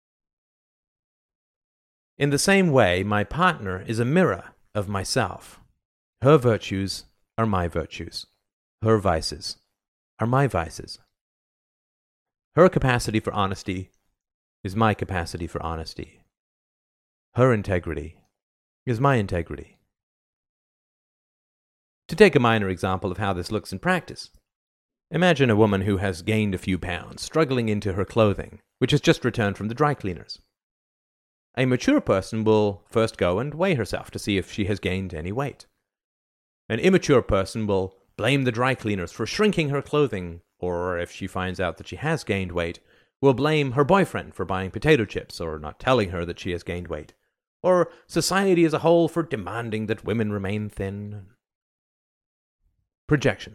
In the same way, my partner is a mirror of myself. Her virtues are my virtues. Her vices are my vices. Her capacity for honesty is my capacity for honesty. Her integrity is my integrity. To take a minor example of how this looks in practice, imagine a woman who has gained a few pounds, struggling into her clothing, which has just returned from the dry cleaners. A mature person will first go and weigh herself to see if she has gained any weight. An immature person will blame the dry cleaners for shrinking her clothing, or if she finds out that she has gained weight, will blame her boyfriend for buying potato chips or not telling her that she has gained weight, or society as a whole for demanding that women remain thin. Projection.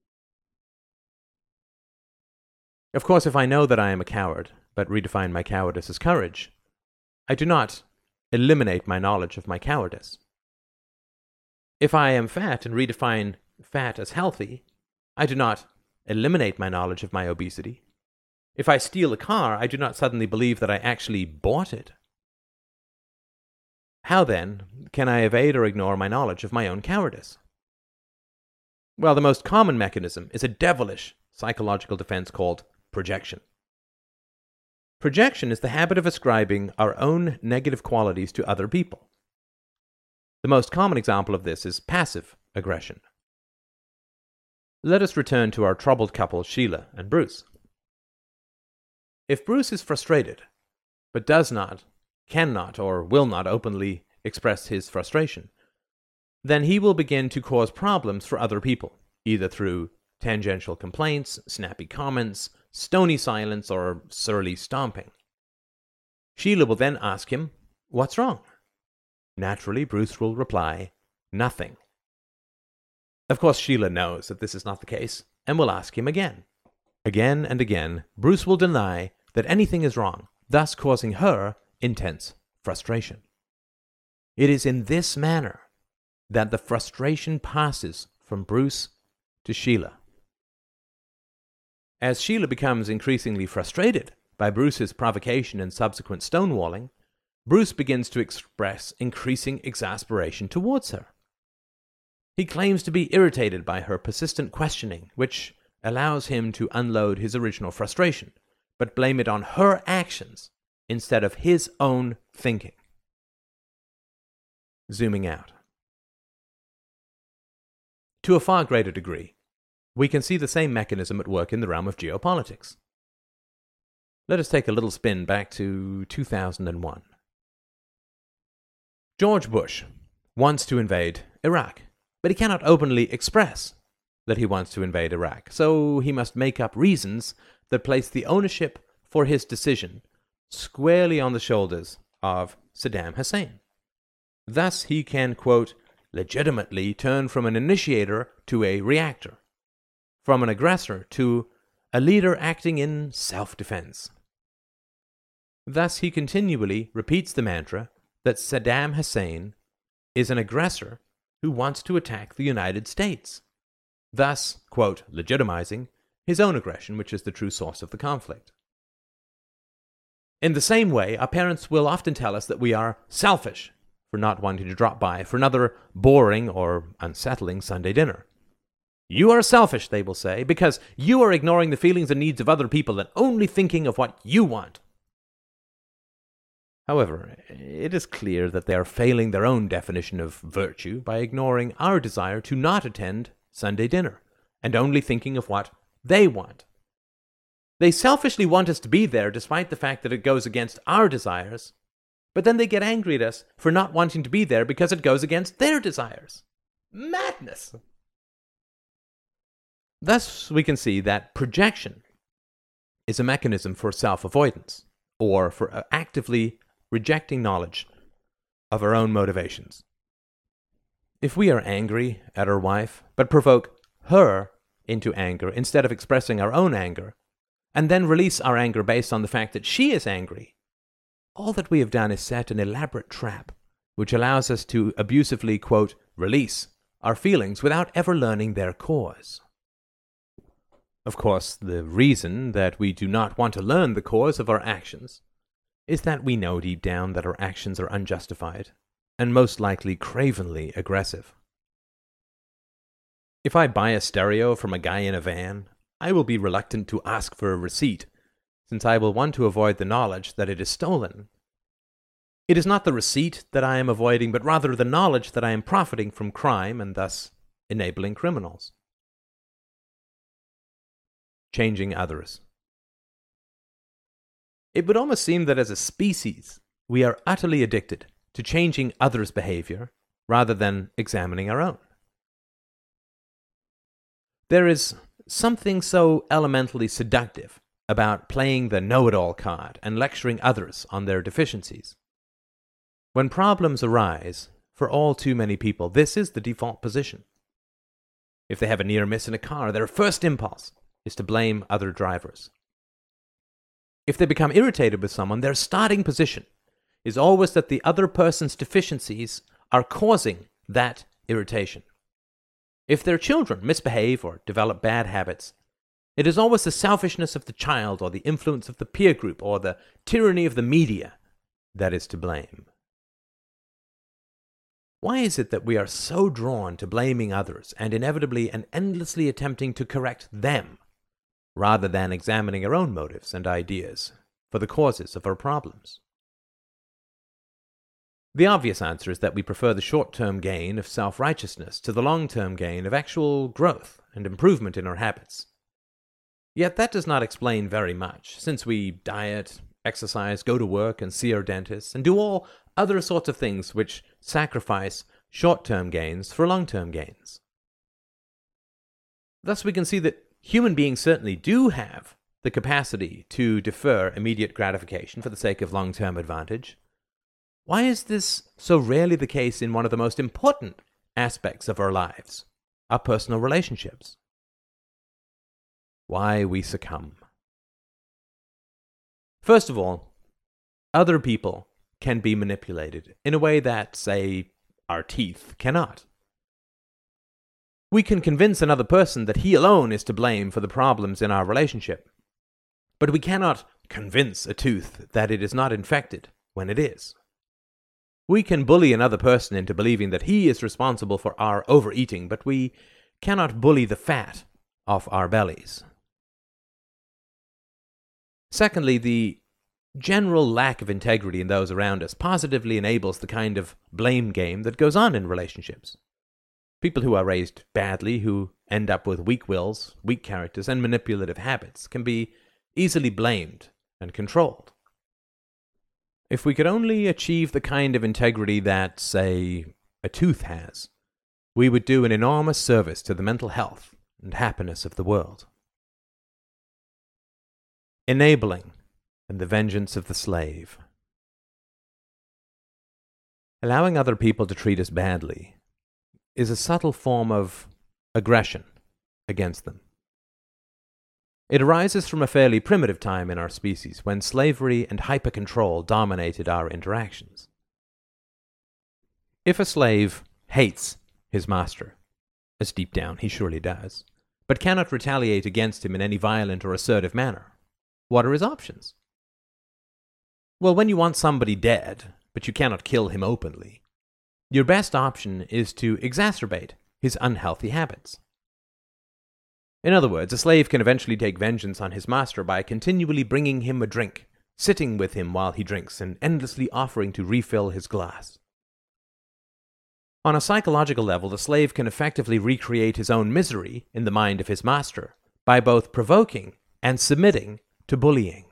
Of course, if I know that I am a coward, but redefine my cowardice as courage, I do not eliminate my knowledge of my cowardice. If I am fat and redefine fat as healthy, I do not eliminate my knowledge of my obesity. If I steal a car, I do not suddenly believe that I actually bought it. How, then, can I evade or ignore my knowledge of my own cowardice? Well, the most common mechanism is a devilish psychological defense called projection. Projection is the habit of ascribing our own negative qualities to other people. The most common example of this is passive aggression. Let us return to our troubled couple, Sheila and Bruce. If Bruce is frustrated, but does not, cannot, or will not openly express his frustration, then he will begin to cause problems for other people, either through tangential complaints, snappy comments, stony silence, or surly stomping. Sheila will then ask him, "What's wrong?" Naturally, Bruce will reply, "Nothing." Of course, Sheila knows that this is not the case, and will ask him again. Again and again, Bruce will deny that anything is wrong, thus causing her intense frustration. It is in this manner that the frustration passes from Bruce to Sheila. As Sheila becomes increasingly frustrated by Bruce's provocation and subsequent stonewalling, Bruce begins to express increasing exasperation towards her. He claims to be irritated by her persistent questioning, which allows him to unload his original frustration, but blame it on her actions instead of his own thinking. Zooming out. To a far greater degree, we can see the same mechanism at work in the realm of geopolitics. Let us take a little spin back to two thousand one. George Bush wants to invade Iraq, but he cannot openly express that he wants to invade Iraq, so he must make up reasons that place the ownership for his decision squarely on the shoulders of Saddam Hussein. Thus he can, quote, legitimately turn from an initiator to a reactor, from an aggressor to a leader acting in self-defense. Thus he continually repeats the mantra that Saddam Hussein is an aggressor who wants to attack the United States, thus, quote, legitimizing his own aggression, which is the true source of the conflict. In the same way, our parents will often tell us that we are selfish for not wanting to drop by for another boring or unsettling Sunday dinner. You are selfish, they will say, because you are ignoring the feelings and needs of other people and only thinking of what you want. However, it is clear that they are failing their own definition of virtue by ignoring our desire to not attend Sunday dinner and only thinking of what they want. They selfishly want us to be there despite the fact that it goes against our desires, but then they get angry at us for not wanting to be there because it goes against their desires. Madness! Thus, we can see that projection is a mechanism for self-avoidance, or for actively rejecting knowledge of our own motivations. If we are angry at our wife, but provoke her into anger instead of expressing our own anger, and then release our anger based on the fact that she is angry, all that we have done is set an elaborate trap which allows us to abusively, quote, release our feelings without ever learning their cause. Of course, the reason that we do not want to learn the cause of our actions is that we know deep down that our actions are unjustified and most likely cravenly aggressive. If I buy a stereo from a guy in a van, I will be reluctant to ask for a receipt, since I will want to avoid the knowledge that it is stolen. It is not the receipt that I am avoiding, but rather the knowledge that I am profiting from crime and thus enabling criminals. Changing others. It would almost seem that as a species, we are utterly addicted to changing others' behavior rather than examining our own. There is something so elementally seductive about playing the know-it-all card and lecturing others on their deficiencies. When problems arise, for all too many people, this is the default position. If they have a near miss in a car, their first impulse is to blame other drivers. If they become irritated with someone, their starting position is always that the other person's deficiencies are causing that irritation. If their children misbehave or develop bad habits, it is always the selfishness of the child or the influence of the peer group or the tyranny of the media that is to blame. Why is it that we are so drawn to blaming others and inevitably and endlessly attempting to correct them, rather than examining our own motives and ideas for the causes of our problems? The obvious answer is that we prefer the short-term gain of self-righteousness to the long-term gain of actual growth and improvement in our habits. Yet that does not explain very much, since we diet, exercise, go to work, and see our dentist, and do all other sorts of things which sacrifice short-term gains for long-term gains. Thus we can see that human beings certainly do have the capacity to defer immediate gratification for the sake of long-term advantage. Why is this so rarely the case in one of the most important aspects of our lives, our personal relationships? Why we succumb. First of all, other people can be manipulated in a way that, say, our teeth cannot. We can convince another person that he alone is to blame for the problems in our relationship, but we cannot convince a tooth that it is not infected when it is. We can bully another person into believing that he is responsible for our overeating, but we cannot bully the fat off our bellies. Secondly, the general lack of integrity in those around us positively enables the kind of blame game that goes on in relationships. People who are raised badly, who end up with weak wills, weak characters, and manipulative habits, can be easily blamed and controlled. If we could only achieve the kind of integrity that, say, a tooth has, we would do an enormous service to the mental health and happiness of the world. Enabling and the vengeance of the slave. Allowing other people to treat us badly is a subtle form of aggression against them. It arises from a fairly primitive time in our species when slavery and hyper-control dominated our interactions. If a slave hates his master, as deep down he surely does, but cannot retaliate against him in any violent or assertive manner, what are his options? Well, when you want somebody dead, but you cannot kill him openly, your best option is to exacerbate his unhealthy habits. In other words, a slave can eventually take vengeance on his master by continually bringing him a drink, sitting with him while he drinks, and endlessly offering to refill his glass. On a psychological level, the slave can effectively recreate his own misery in the mind of his master by both provoking and submitting to bullying.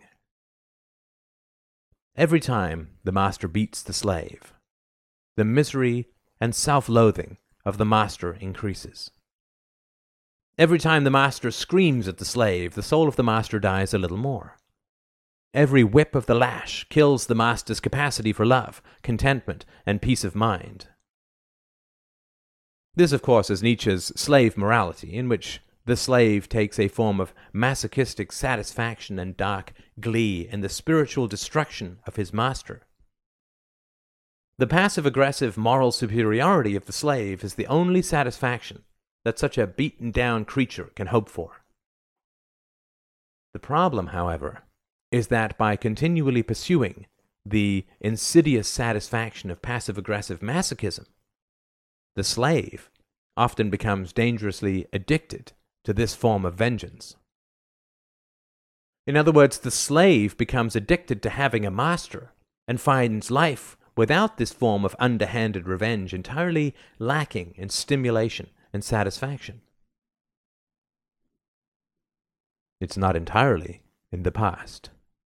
Every time the master beats the slave, the misery and self-loathing of the master increases. Every time the master screams at the slave, the soul of the master dies a little more. Every whip of the lash kills the master's capacity for love, contentment, and peace of mind. This, of course, is Nietzsche's slave morality, in which the slave takes a form of masochistic satisfaction and dark glee in the spiritual destruction of his master. The passive-aggressive moral superiority of the slave is the only satisfaction that such a beaten-down creature can hope for. The problem, however, is that by continually pursuing the insidious satisfaction of passive-aggressive masochism, the slave often becomes dangerously addicted to this form of vengeance. In other words, the slave becomes addicted to having a master and finds life without this form of underhanded revenge entirely lacking in stimulation and satisfaction. It's not entirely in the past.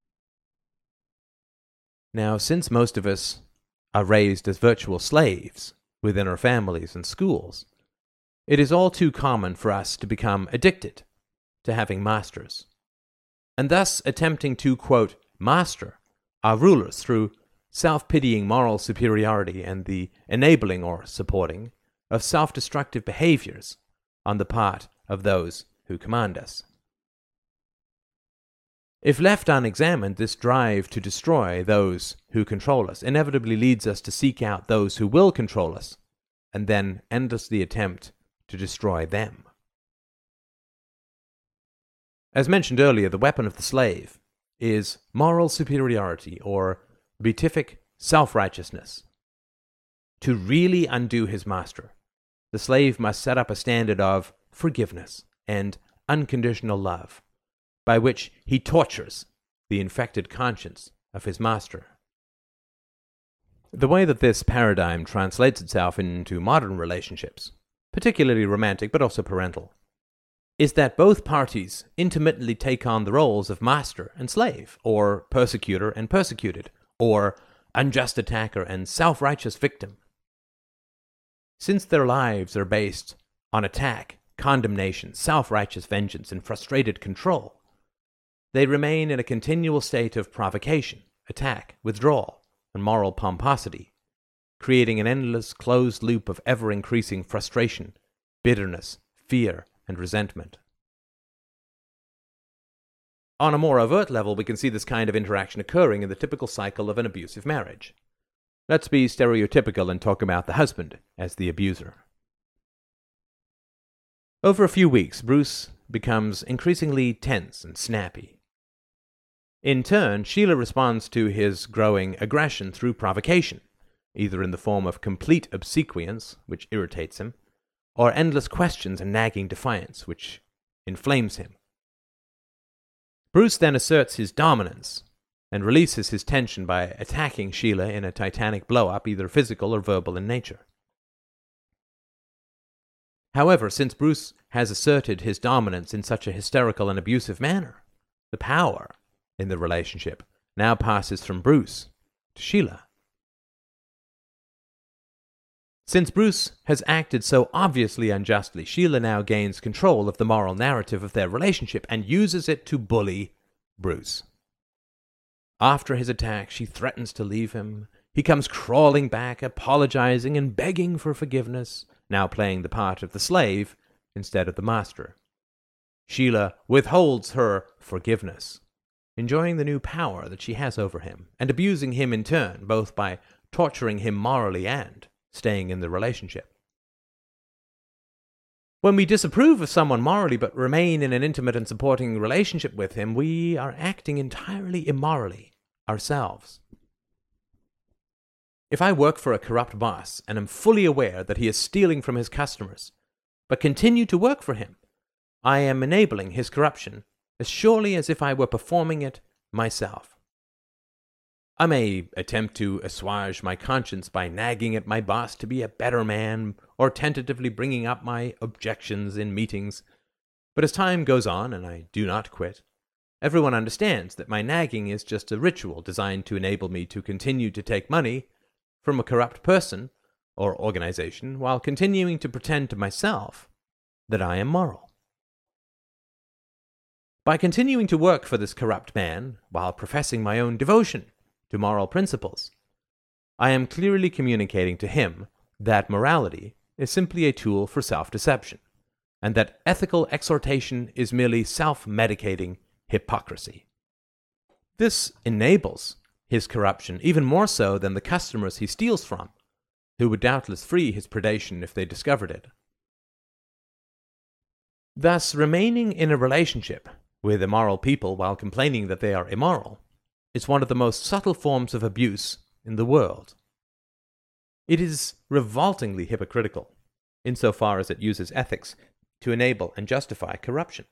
Now, since most of us are raised as virtual slaves within our families and schools, it is all too common for us to become addicted to having masters, and thus attempting to, quote, master our rulers through self-pitying moral superiority and the enabling or supporting of self-destructive behaviors on the part of those who command us. If left unexamined, this drive to destroy those who control us inevitably leads us to seek out those who will control us, and then endlessly attempt to destroy them. As mentioned earlier, the weapon of the slave is moral superiority or beatific self-righteousness. To really undo his master, the slave must set up a standard of forgiveness and unconditional love, by which he tortures the infected conscience of his master. The way that this paradigm translates itself into modern relationships, particularly romantic but also parental, is that both parties intermittently take on the roles of master and slave, or persecutor and persecuted, or unjust attacker and self-righteous victim. Since their lives are based on attack condemnation, self-righteous vengeance, and frustrated control. They remain in a continual state of provocation, attack, withdrawal, and moral pomposity, creating an endless closed loop of ever-increasing frustration, bitterness, fear, and resentment. On a more overt level, we can see this kind of interaction occurring in the typical cycle of an abusive marriage. Let's be stereotypical and talk about the husband as the abuser. Over a few weeks, Bruce becomes increasingly tense and snappy. In turn, Sheila responds to his growing aggression through provocation, either in the form of complete obsequience, which irritates him, or endless questions and nagging defiance, which inflames him. Bruce then asserts his dominance and releases his tension by attacking Sheila in a titanic blow-up, either physical or verbal in nature. However, since Bruce has asserted his dominance in such a hysterical and abusive manner, the power in the relationship now passes from Bruce to Sheila. Since Bruce has acted so obviously unjustly, Sheila now gains control of the moral narrative of their relationship and uses it to bully Bruce. After his attack, she threatens to leave him. He comes crawling back, apologizing and begging for forgiveness, now playing the part of the slave instead of the master. Sheila withholds her forgiveness, enjoying the new power that she has over him, and abusing him in turn, both by torturing him morally and staying in the relationship. When we disapprove of someone morally but remain in an intimate and supporting relationship with him, we are acting entirely immorally ourselves. If I work for a corrupt boss and am fully aware that he is stealing from his customers, but continue to work for him, I am enabling his corruption as surely as if I were performing it myself. I may attempt to assuage my conscience by nagging at my boss to be a better man, or tentatively bringing up my objections in meetings, but as time goes on and I do not quit, everyone understands that my nagging is just a ritual designed to enable me to continue to take money from a corrupt person or organization while continuing to pretend to myself that I am moral. By continuing to work for this corrupt man while professing my own devotion to moral principles, I am clearly communicating to him that morality is simply a tool for self-deception, and that ethical exhortation is merely self-medicating hypocrisy. This enables his corruption even more so than the customers he steals from, who would doubtless flee his predation if they discovered it. Thus, remaining in a relationship with immoral people while complaining that they are immoral is one of the most subtle forms of abuse in the world. It is revoltingly hypocritical, insofar as it uses ethics to enable and justify corruption.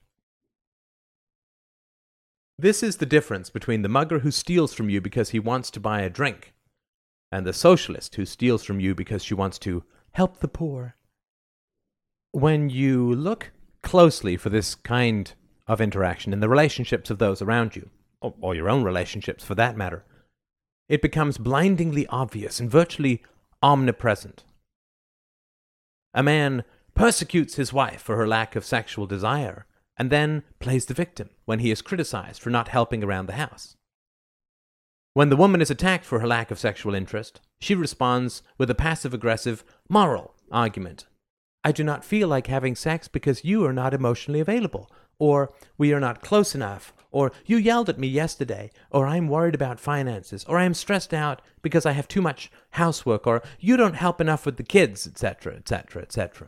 This is the difference between the mugger who steals from you because he wants to buy a drink, and the socialist who steals from you because she wants to help the poor. When you look closely for this kind of interaction in the relationships of those around you, or, or your own relationships for that matter, it becomes blindingly obvious and virtually omnipresent. A man persecutes his wife for her lack of sexual desire, and then plays the victim when he is criticized for not helping around the house. When the woman is attacked for her lack of sexual interest, she responds with a passive-aggressive, moral argument. I do not feel like having sex because you are not emotionally available, or we are not close enough, or you yelled at me yesterday, or I'm worried about finances, or I'm stressed out because I have too much housework, or you don't help enough with the kids, et cetera, et cetera, et cetera.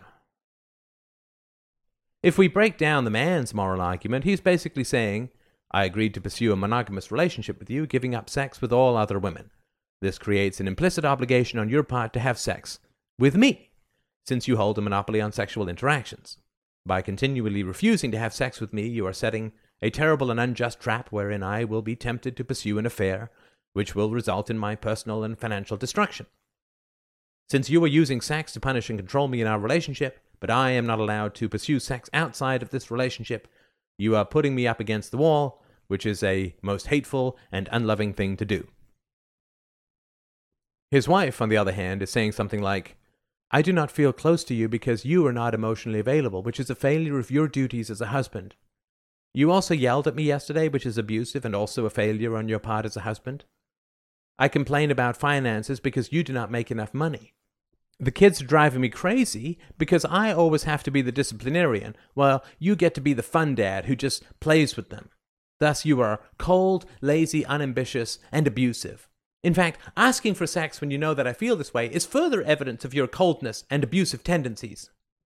If we break down the man's moral argument, he's basically saying, I agreed to pursue a monogamous relationship with you, giving up sex with all other women. This creates an implicit obligation on your part to have sex with me, since you hold a monopoly on sexual interactions. By continually refusing to have sex with me, you are setting a terrible and unjust trap wherein I will be tempted to pursue an affair, which will result in my personal and financial destruction. Since you are using sex to punish and control me in our relationship, but I am not allowed to pursue sex outside of this relationship, you are putting me up against the wall, which is a most hateful and unloving thing to do. His wife, on the other hand, is saying something like, I do not feel close to you because you are not emotionally available, which is a failure of your duties as a husband. You also yelled at me yesterday, which is abusive and also a failure on your part as a husband. I complain about finances because you do not make enough money. The kids are driving me crazy because I always have to be the disciplinarian, while you get to be the fun dad who just plays with them. Thus, you are cold, lazy, unambitious, and abusive. In fact, asking for sex when you know that I feel this way is further evidence of your coldness and abusive tendencies.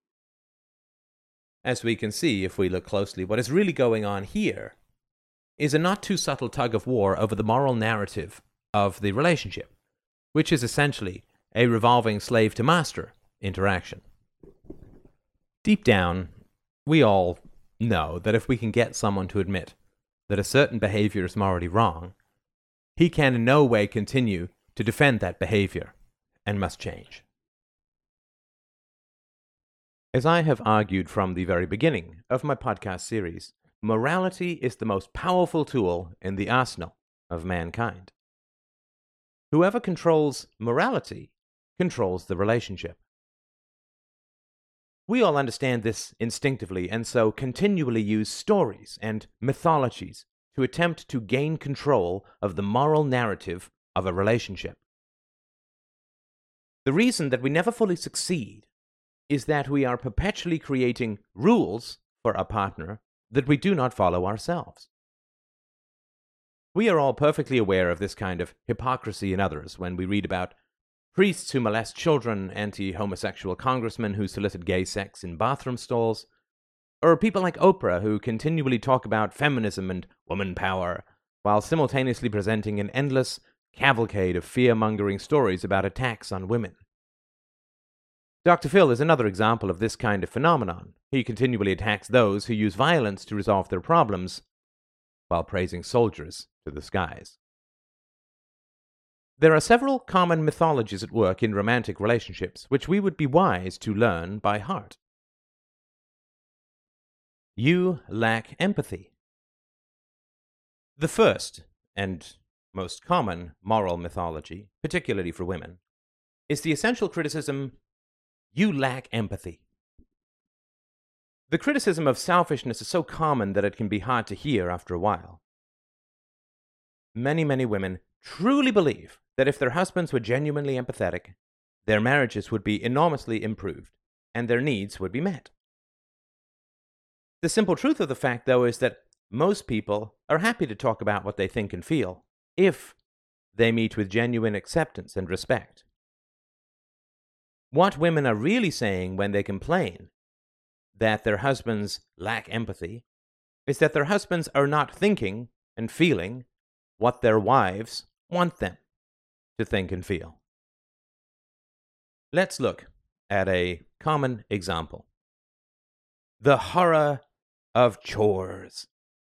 As we can see if we look closely, what is really going on here is a not too subtle tug of war over the moral narrative of the relationship, which is essentially a revolving slave-to-master interaction. Deep down, we all know that if we can get someone to admit that a certain behavior is morally wrong, he can in no way continue to defend that behavior and must change. As I have argued from the very beginning of my podcast series, morality is the most powerful tool in the arsenal of mankind. Whoever controls morality controls the relationship. We all understand this instinctively and so continually use stories and mythologies to attempt to gain control of the moral narrative of a relationship. The reason that we never fully succeed is that we are perpetually creating rules for a partner that we do not follow ourselves. We are all perfectly aware of this kind of hypocrisy in others when we read about priests who molest children, anti-homosexual congressmen who solicit gay sex in bathroom stalls, or people like Oprah who continually talk about feminism and woman power, while simultaneously presenting an endless cavalcade of fear-mongering stories about attacks on women. Doctor Phil is another example of this kind of phenomenon. He continually attacks those who use violence to resolve their problems, while praising soldiers to the skies. There are several common mythologies at work in romantic relationships, which we would be wise to learn by heart. You lack empathy. The first, and most common, moral mythology, particularly for women, is the essential criticism, you lack empathy. The criticism of selfishness is so common that it can be hard to hear after a while. Many, many women truly believe that if their husbands were genuinely empathetic, their marriages would be enormously improved, and their needs would be met. The simple truth of the fact, though, is that most people are happy to talk about what they think and feel, if they meet with genuine acceptance and respect. What women are really saying when they complain that their husbands lack empathy is that their husbands are not thinking and feeling what their wives want them to think and feel. Let's look at a common example. The horror of chores.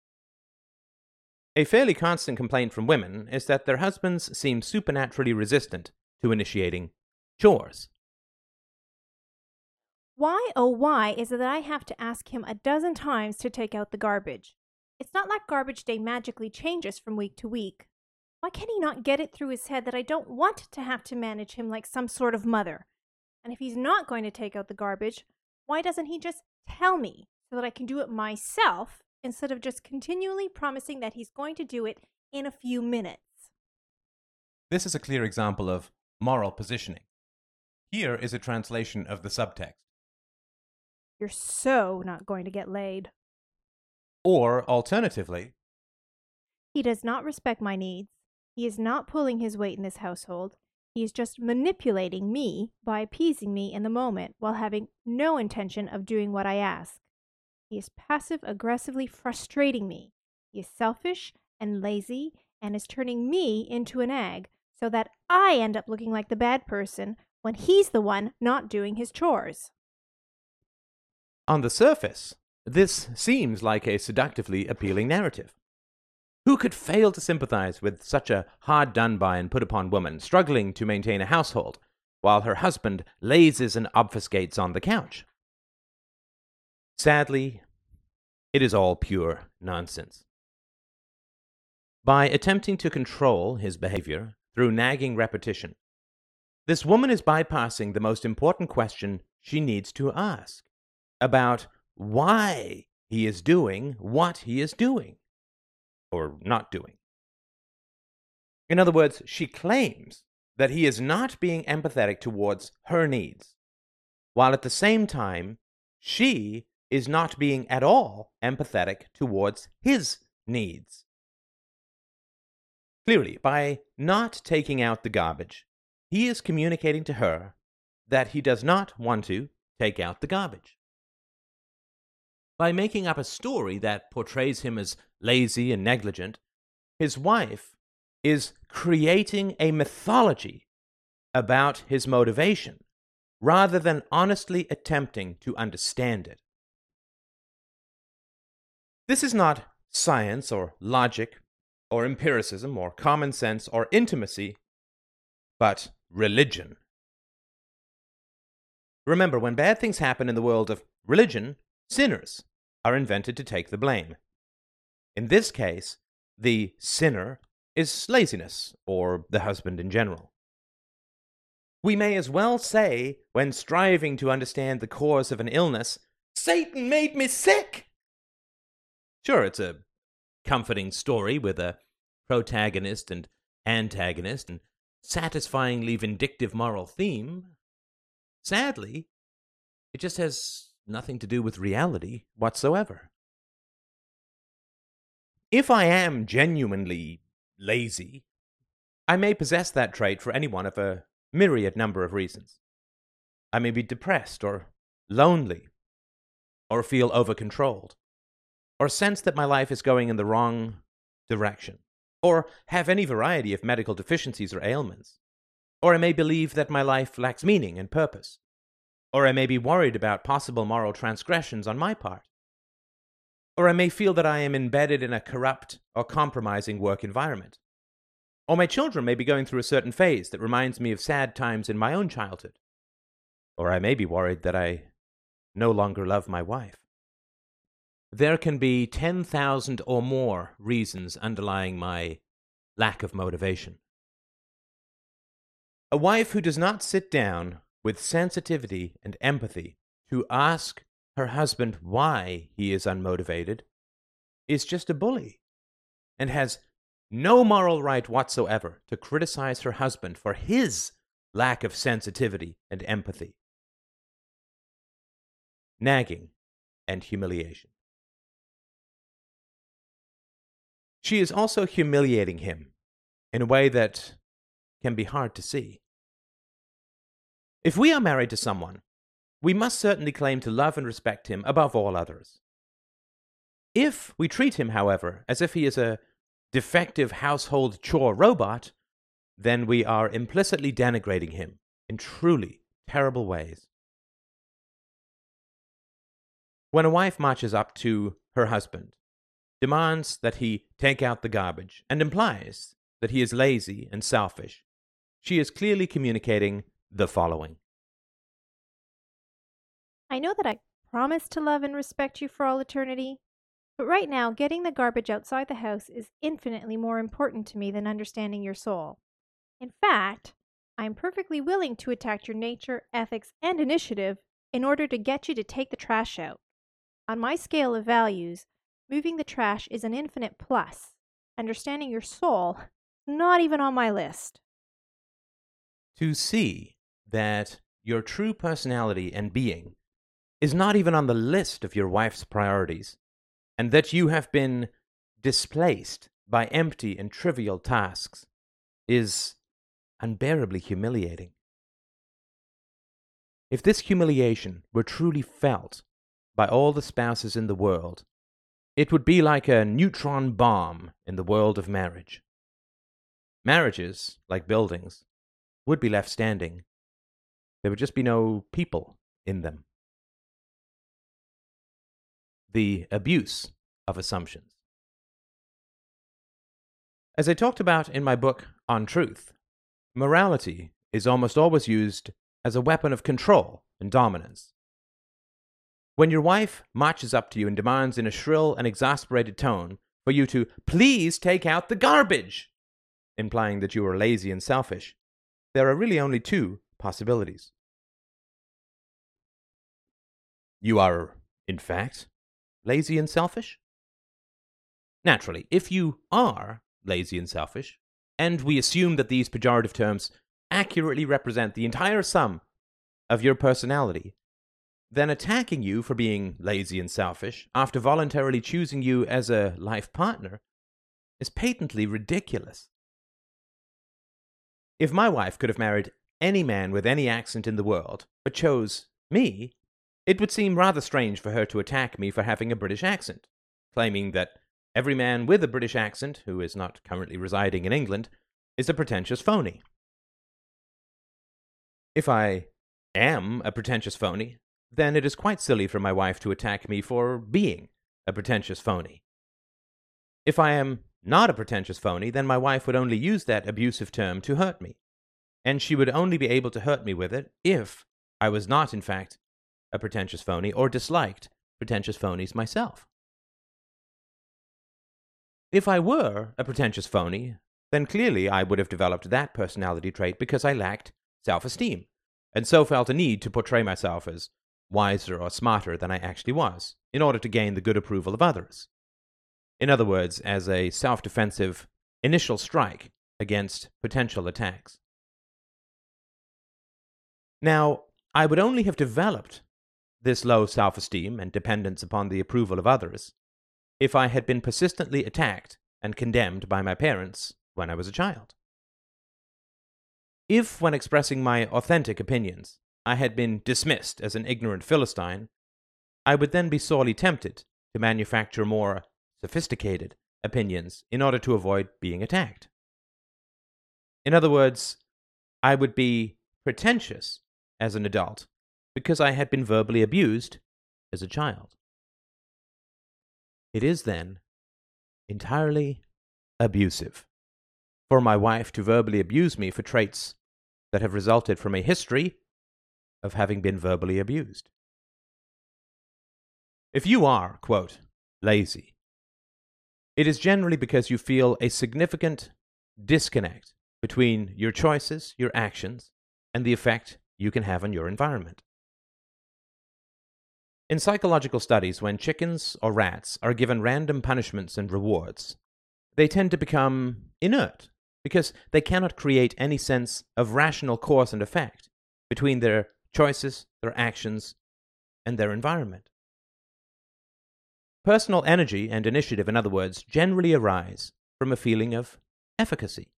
A fairly constant complaint from women is that their husbands seem supernaturally resistant to initiating chores. Why, oh why, is it that I have to ask him a dozen times to take out the garbage? It's not like garbage day magically changes from week to week. Why can he not get it through his head that I don't want to have to manage him like some sort of mother? And if he's not going to take out the garbage, why doesn't he just tell me so that I can do it myself instead of just continually promising that he's going to do it in a few minutes? This is a clear example of moral positioning. Here is a translation of the subtext. You're so not going to get laid. Or, alternatively, he does not respect my needs. He is not pulling his weight in this household. He is just manipulating me by appeasing me in the moment while having no intention of doing what I ask. He is passive-aggressively frustrating me. He is selfish and lazy and is turning me into an egg so that I end up looking like the bad person when he's the one not doing his chores. On the surface, this seems like a seductively appealing narrative. Who could fail to sympathize with such a hard-done-by and put-upon woman struggling to maintain a household while her husband lazes and obfuscates on the couch? Sadly, it is all pure nonsense. By attempting to control his behavior through nagging repetition, this woman is bypassing the most important question she needs to ask about why he is doing what he is doing, or not doing. In other words, she claims that he is not being empathetic towards her needs, while at the same time, she is not being at all empathetic towards his needs. Clearly, by not taking out the garbage, he is communicating to her that he does not want to take out the garbage. By making up a story that portrays him as lazy and negligent, his wife is creating a mythology about his motivation, rather than honestly attempting to understand it. This is not science or logic or empiricism or common sense or intimacy, but religion. Remember, when bad things happen in the world of religion, sinners are invented to take the blame. In this case, the sinner is laziness, or the husband in general. We may as well say, when striving to understand the cause of an illness, Satan made me sick! Sure, it's a comforting story with a protagonist and antagonist and satisfyingly vindictive moral theme. Sadly, it just has nothing to do with reality whatsoever. If I am genuinely lazy, I may possess that trait for any one of a myriad number of reasons. I may be depressed or lonely, or feel over-controlled, or sense that my life is going in the wrong direction, or have any variety of medical deficiencies or ailments, or I may believe that my life lacks meaning and purpose, or I may be worried about possible moral transgressions on my part, or I may feel that I am embedded in a corrupt or compromising work environment, or my children may be going through a certain phase that reminds me of sad times in my own childhood, or I may be worried that I no longer love my wife. There can be ten thousand or more reasons underlying my lack of motivation. A wife who does not sit down with sensitivity and empathy to ask her husband why he is unmotivated is just a bully, and has no moral right whatsoever to criticize her husband for his lack of sensitivity and empathy. Nagging and humiliation. She is also humiliating him in a way that can be hard to see. If we are married to someone, we must certainly claim to love and respect him above all others. If we treat him, however, as if he is a defective household chore robot, then we are implicitly denigrating him in truly terrible ways. When a wife marches up to her husband, demands that he take out the garbage, and implies that he is lazy and selfish, she is clearly communicating the following. I know that I promised to love and respect you for all eternity, but right now, getting the garbage outside the house is infinitely more important to me than understanding your soul. In fact, I am perfectly willing to attack your nature, ethics, and initiative in order to get you to take the trash out. On my scale of values, moving the trash is an infinite plus. Understanding your soul, not even on my list. To see that your true personality and being is not even on the list of your wife's priorities, and that you have been displaced by empty and trivial tasks, is unbearably humiliating. If this humiliation were truly felt by all the spouses in the world, it would be like a neutron bomb in the world of marriage. Marriages, like buildings, would be left standing. There would just be no people in them. The abuse of assumptions. As I talked about in my book On Truth, morality is almost always used as a weapon of control and dominance. When your wife marches up to you and demands in a shrill and exasperated tone for you to please take out the garbage, implying that you are lazy and selfish, there are really only two possibilities. You are, in fact, lazy and selfish? Naturally, if you are lazy and selfish, and we assume that these pejorative terms accurately represent the entire sum of your personality, then attacking you for being lazy and selfish after voluntarily choosing you as a life partner is patently ridiculous. If my wife could have married any man with any accent in the world, but chose me, it would seem rather strange for her to attack me for having a British accent, claiming that every man with a British accent, who is not currently residing in England, is a pretentious phony. If I am a pretentious phony, then it is quite silly for my wife to attack me for being a pretentious phony. If I am not a pretentious phony, then my wife would only use that abusive term to hurt me, and she would only be able to hurt me with it if I was not, in fact, a pretentious phony or disliked pretentious phonies myself. If I were a pretentious phony, then clearly I would have developed that personality trait because I lacked self-esteem, and so felt a need to portray myself as wiser or smarter than I actually was, in order to gain the good approval of others. In other words, as a self-defensive initial strike against potential attacks. Now, I would only have developed this low self-esteem and dependence upon the approval of others if I had been persistently attacked and condemned by my parents when I was a child. If, when expressing my authentic opinions, I had been dismissed as an ignorant Philistine, I would then be sorely tempted to manufacture more sophisticated opinions in order to avoid being attacked. In other words, I would be pretentious as an adult because I had been verbally abused as a child. It is then entirely abusive for my wife to verbally abuse me for traits that have resulted from a history of having been verbally abused. If you are, quote, lazy, it is generally because you feel a significant disconnect between your choices, your actions, and the effect you can have on your environment. In psychological studies, when chickens or rats are given random punishments and rewards, they tend to become inert because they cannot create any sense of rational cause and effect between their choices, their actions, and their environment. Personal energy and initiative, in other words, generally arise from a feeling of efficacy.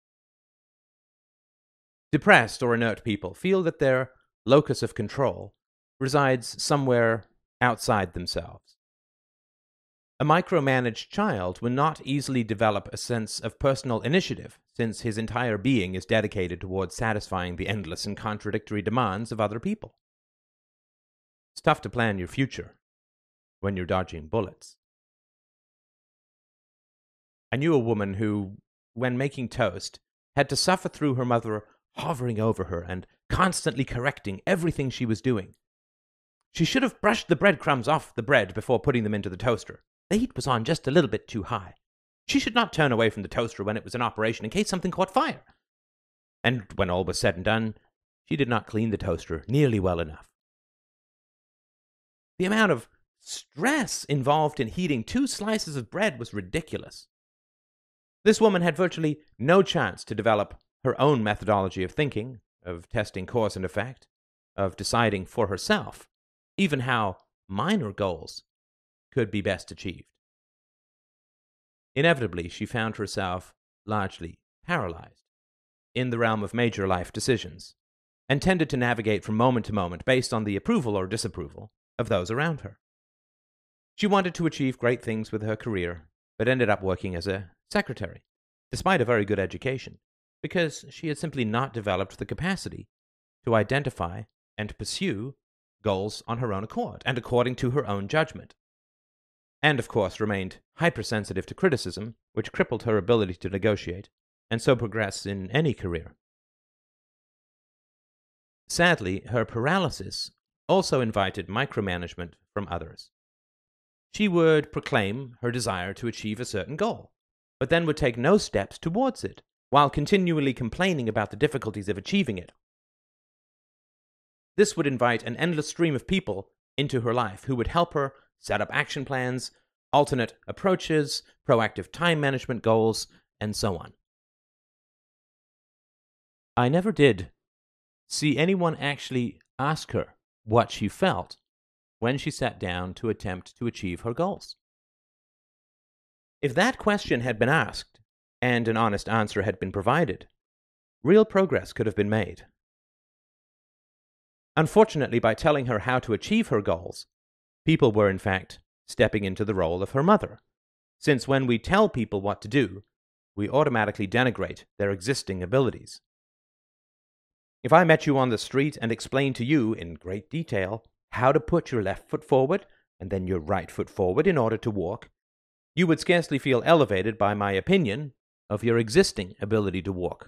Depressed or inert people feel that their locus of control resides somewhere outside themselves. A micromanaged child will not easily develop a sense of personal initiative, since his entire being is dedicated towards satisfying the endless and contradictory demands of other people. It's tough to plan your future when you're dodging bullets. I knew a woman who, when making toast, had to suffer through her mother hovering over her and constantly correcting everything she was doing. She should have brushed the breadcrumbs off the bread before putting them into the toaster. The heat was on just a little bit too high. She should not turn away from the toaster when it was in operation in case something caught fire. And when all was said and done, she did not clean the toaster nearly well enough. The amount of stress involved in heating two slices of bread was ridiculous. This woman had virtually no chance to develop her own methodology of thinking, of testing cause and effect, of deciding for herself even how minor goals could be best achieved. Inevitably, she found herself largely paralyzed in the realm of major life decisions, and tended to navigate from moment to moment based on the approval or disapproval of those around her. She wanted to achieve great things with her career, but ended up working as a secretary, despite a very good education, because she had simply not developed the capacity to identify and pursue goals on her own accord and according to her own judgment. And, of course, remained hypersensitive to criticism, which crippled her ability to negotiate and so progress in any career. Sadly, her paralysis also invited micromanagement from others. She would proclaim her desire to achieve a certain goal, but then would take no steps towards it, while continually complaining about the difficulties of achieving it. This would invite an endless stream of people into her life who would help her set up action plans, alternate approaches, proactive time management goals, and so on. I never did see anyone actually ask her what she felt when she sat down to attempt to achieve her goals. If that question had been asked, and an honest answer had been provided, real progress could have been made. Unfortunately, by telling her how to achieve her goals, people were in fact stepping into the role of her mother, since when we tell people what to do, we automatically denigrate their existing abilities. If I met you on the street and explained to you in great detail how to put your left foot forward and then your right foot forward in order to walk, you would scarcely feel elevated by my opinion of your existing ability to walk.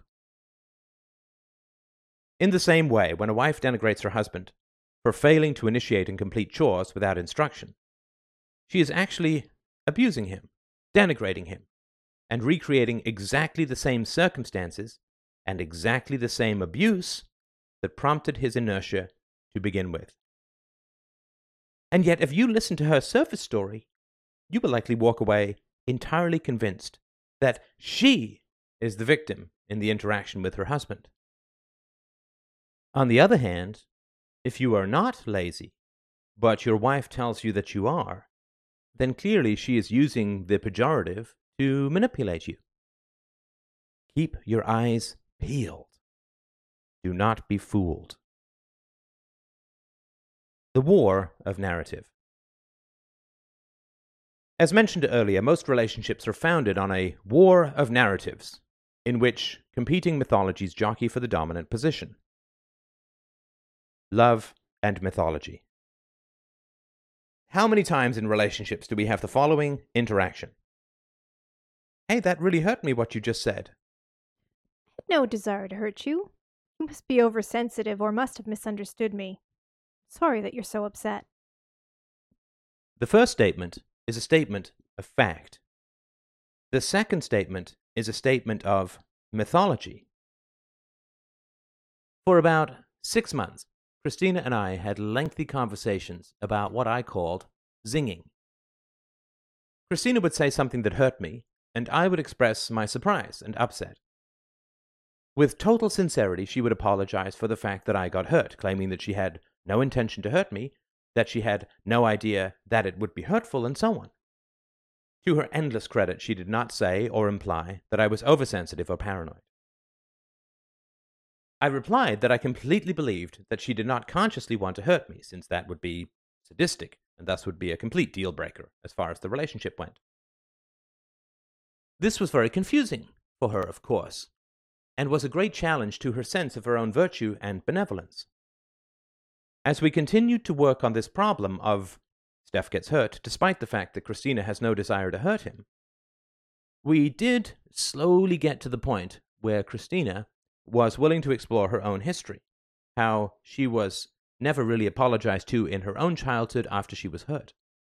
In the same way, when a wife denigrates her husband for failing to initiate and complete chores without instruction, she is actually abusing him, denigrating him, and recreating exactly the same circumstances and exactly the same abuse that prompted his inertia to begin with. And yet, if you listen to her surface story, you will likely walk away entirely convinced that she is the victim in the interaction with her husband. On the other hand, if you are not lazy, but your wife tells you that you are, then clearly she is using the pejorative to manipulate you. Keep your eyes peeled. Do not be fooled. The war of narrative. As mentioned earlier, most relationships are founded on a war of narratives, in which competing mythologies jockey for the dominant position. Love and mythology. How many times in relationships do we have the following interaction? Hey, that really hurt me what you just said. I had no desire to hurt you. You must be oversensitive or must have misunderstood me. Sorry that you're so upset. The first statement is a statement of fact. The second statement is a statement of mythology. For about six months, Christina and I had lengthy conversations about what I called zinging. Christina would say something that hurt me, and I would express my surprise and upset. With total sincerity, she would apologize for the fact that I got hurt, claiming that she had no intention to hurt me, that she had no idea that it would be hurtful, and so on. To her endless credit, she did not say or imply that I was oversensitive or paranoid. I replied that I completely believed that she did not consciously want to hurt me, since that would be sadistic, and thus would be a complete deal-breaker as far as the relationship went. This was very confusing for her, of course, and was a great challenge to her sense of her own virtue and benevolence. As we continued to work on this problem of Steph gets hurt, despite the fact that Christina has no desire to hurt him, we did slowly get to the point where Christina was willing to explore her own history, how she was never really apologized to in her own childhood after she was hurt.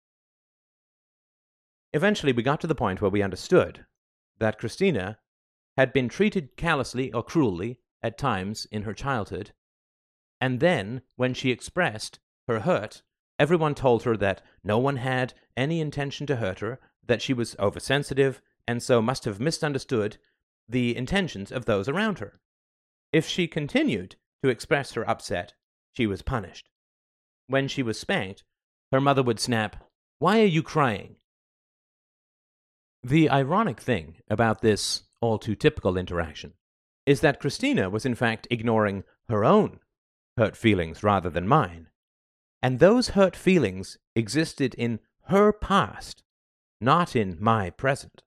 Eventually, we got to the point where we understood that Christina had been treated callously or cruelly at times in her childhood, and then, when she expressed her hurt, everyone told her that no one had any intention to hurt her, that she was oversensitive, and so must have misunderstood the intentions of those around her. If she continued to express her upset, she was punished. When she was spanked, her mother would snap, "Why are you crying?" The ironic thing about this all too typical interaction is that Christina was in fact ignoring her own hurt feelings rather than mine, and those hurt feelings existed in her past, not in my present.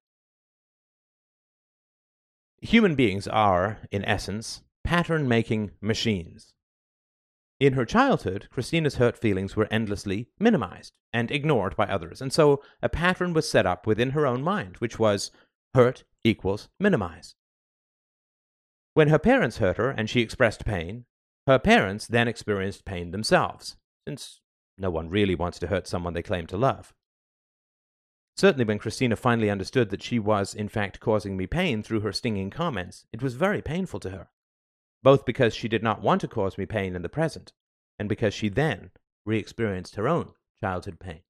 Human beings are, in essence, pattern-making machines. In her childhood, Christina's hurt feelings were endlessly minimized and ignored by others, and so a pattern was set up within her own mind, which was hurt equals minimize. When her parents hurt her and she expressed pain, her parents then experienced pain themselves, since no one really wants to hurt someone they claim to love. Certainly when Christina finally understood that she was, in fact, causing me pain through her stinging comments, it was very painful to her, both because she did not want to cause me pain in the present, and because she then re-experienced her own childhood pain.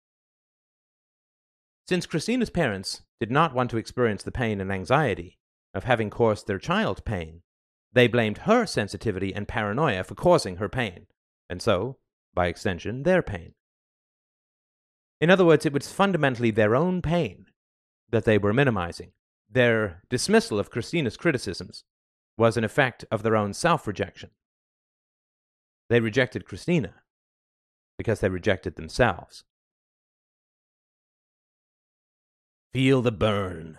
Since Christina's parents did not want to experience the pain and anxiety of having caused their child pain, they blamed her sensitivity and paranoia for causing her pain, and so, by extension, their pain. In other words, it was fundamentally their own pain that they were minimizing. Their dismissal of Christina's criticisms was an effect of their own self-rejection. They rejected Christina because they rejected themselves. Feel the burn.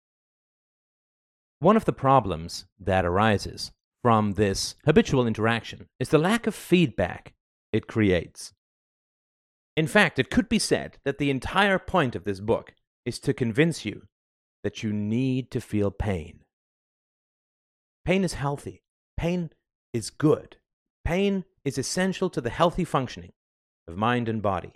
One of the problems that arises from this habitual interaction is the lack of feedback it creates. In fact, it could be said that the entire point of this book is to convince you that you need to feel pain. Pain is healthy. Pain is good. Pain is essential to the healthy functioning of mind and body.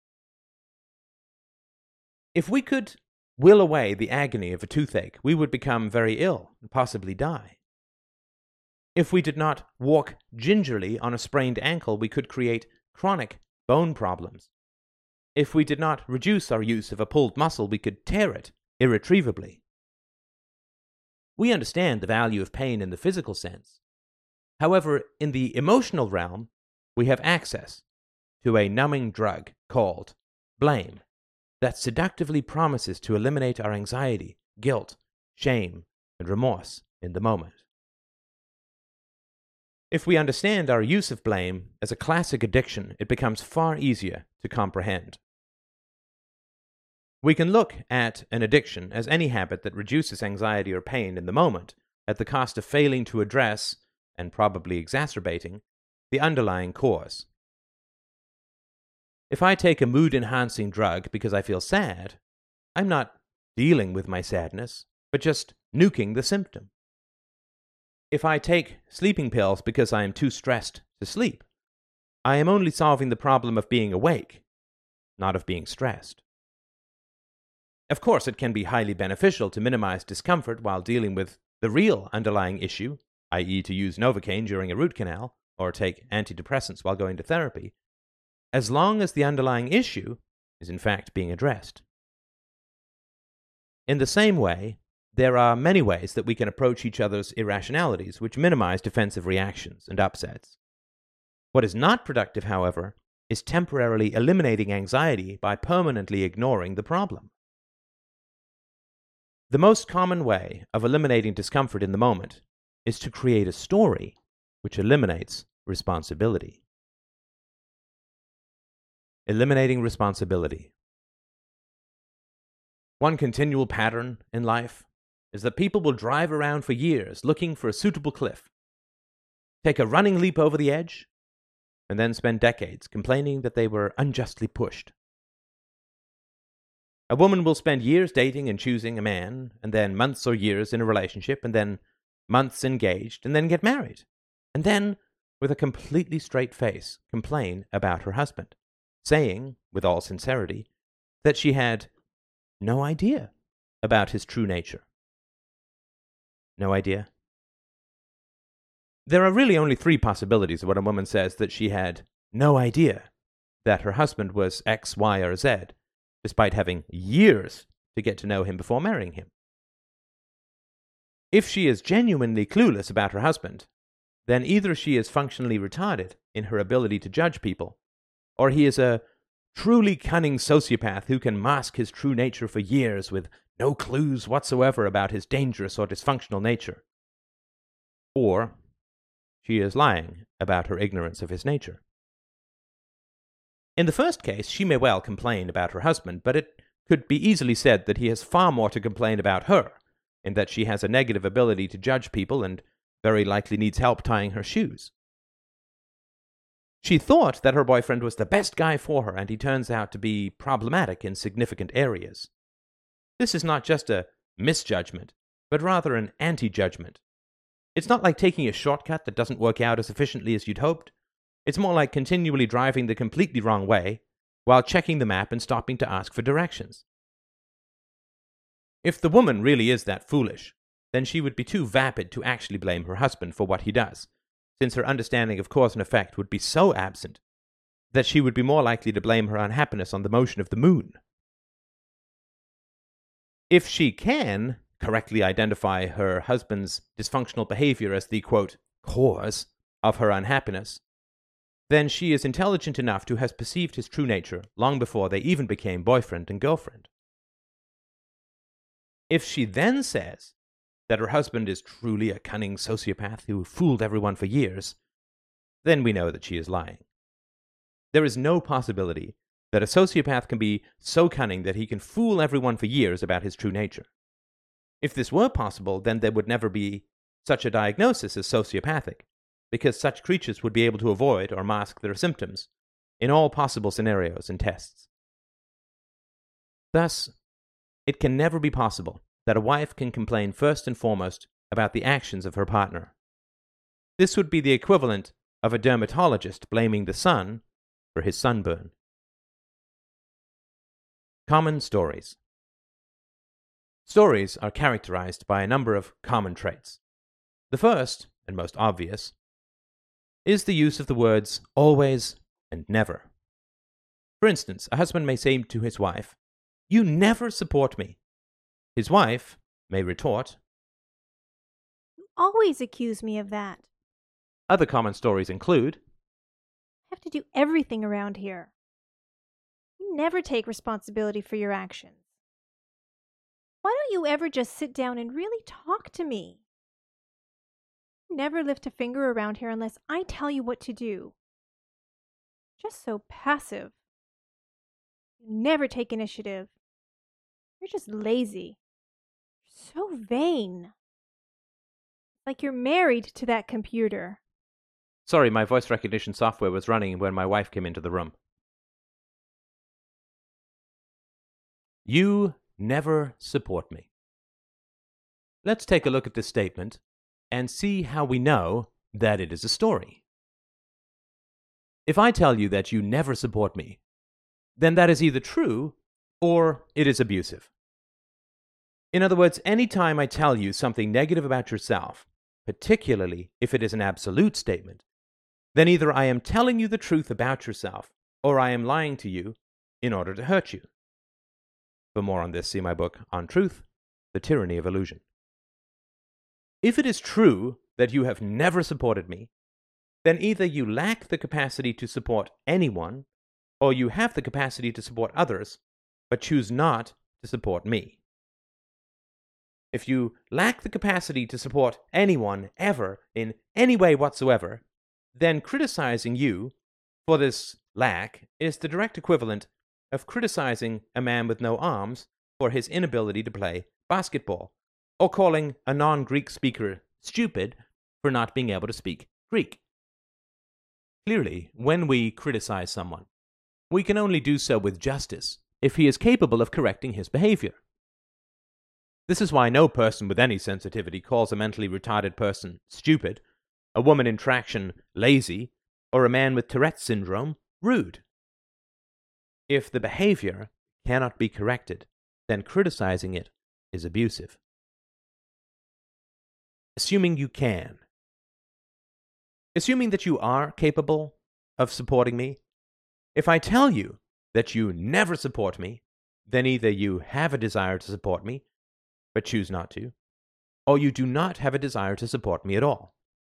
If we could will away the agony of a toothache, we would become very ill and possibly die. If we did not walk gingerly on a sprained ankle, we could create chronic bone problems. If we did not reduce our use of a pulled muscle, we could tear it irretrievably. We understand the value of pain in the physical sense. However, in the emotional realm, we have access to a numbing drug called blame that seductively promises to eliminate our anxiety, guilt, shame, and remorse in the moment. If we understand our use of blame as a classic addiction, it becomes far easier to comprehend. We can look at an addiction as any habit that reduces anxiety or pain in the moment at the cost of failing to address, and probably exacerbating, the underlying cause. If I take a mood-enhancing drug because I feel sad, I'm not dealing with my sadness, but just nuking the symptom. If I take sleeping pills because I am too stressed to sleep, I am only solving the problem of being awake, not of being stressed. Of course, it can be highly beneficial to minimize discomfort while dealing with the real underlying issue, that is to use Novocaine during a root canal or take antidepressants while going to therapy, as long as the underlying issue is in fact being addressed. In the same way, there are many ways that we can approach each other's irrationalities which minimize defensive reactions and upsets. What is not productive, however, is temporarily eliminating anxiety by permanently ignoring the problem. The most common way of eliminating discomfort in the moment is to create a story which eliminates responsibility. Eliminating responsibility. One continual pattern in life is that people will drive around for years looking for a suitable cliff, take a running leap over the edge, and then spend decades complaining that they were unjustly pushed. A woman will spend years dating and choosing a man, and then months or years in a relationship, and then months engaged, and then get married, and then, with a completely straight face, complain about her husband, saying, with all sincerity, that she had no idea about his true nature. No idea. There are really only three possibilities of what a woman says that she had no idea that her husband was X, Y, or Z, despite having years to get to know him before marrying him. If she is genuinely clueless about her husband, then either she is functionally retarded in her ability to judge people, or he is a truly cunning sociopath who can mask his true nature for years with no clues whatsoever about his dangerous or dysfunctional nature. Or she is lying about her ignorance of his nature. In the first case, she may well complain about her husband, but it could be easily said that he has far more to complain about her, in that she has a negative ability to judge people and very likely needs help tying her shoes. She thought that her boyfriend was the best guy for her, and he turns out to be problematic in significant areas. This is not just a misjudgment, but rather an anti-judgment. It's not like taking a shortcut that doesn't work out as efficiently as you'd hoped. It's more like continually driving the completely wrong way while checking the map and stopping to ask for directions. If the woman really is that foolish, then she would be too vapid to actually blame her husband for what he does, since her understanding of cause and effect would be so absent that she would be more likely to blame her unhappiness on the motion of the moon. If she can correctly identify her husband's dysfunctional behavior as the, quote, cause of her unhappiness, then she is intelligent enough to have perceived his true nature long before they even became boyfriend and girlfriend. If she then says that her husband is truly a cunning sociopath who fooled everyone for years, then we know that she is lying. There is no possibility that a sociopath can be so cunning that he can fool everyone for years about his true nature. If this were possible, then there would never be such a diagnosis as sociopathic, because such creatures would be able to avoid or mask their symptoms in all possible scenarios and tests. Thus, it can never be possible that a wife can complain first and foremost about the actions of her partner. This would be the equivalent of a dermatologist blaming the sun for his sunburn. Common stories. Stories are characterized by a number of common traits. The first, and most obvious, is the use of the words always and never. For instance, a husband may say to his wife, "You never support me." His wife may retort, You always accuse me of that. Other common stories include, I have to do everything around here. You never take responsibility for your actions. Why don't you ever just sit down and really talk to me? You never lift a finger around here unless I tell you what to do. Just so passive. You never take initiative. You're just lazy. You're so vain. Like you're married to that computer. Sorry, my voice recognition software was running when my wife came into the room. You never support me. Let's take a look at this statement and see how we know that it is a story. If I tell you that you never support me, then that is either true or it is abusive. In other words, any time I tell you something negative about yourself, particularly if it is an absolute statement, then either I am telling you the truth about yourself or I am lying to you in order to hurt you. For more on this, see my book On Truth, The Tyranny of Illusion. If it is true that you have never supported me, then either you lack the capacity to support anyone, or you have the capacity to support others, but choose not to support me. If you lack the capacity to support anyone ever in any way whatsoever, then criticizing you for this lack is the direct equivalent of criticizing a man with no arms for his inability to play basketball, or calling a non-Greek speaker stupid for not being able to speak Greek. Clearly, when we criticize someone, we can only do so with justice if he is capable of correcting his behavior. This is why no person with any sensitivity calls a mentally retarded person stupid, a woman in traction lazy, or a man with Tourette's syndrome rude. If the behavior cannot be corrected, then criticizing it is abusive. Assuming you can. Assuming that you are capable of supporting me, if I tell you that you never support me, then either you have a desire to support me, but choose not to, or you do not have a desire to support me at all.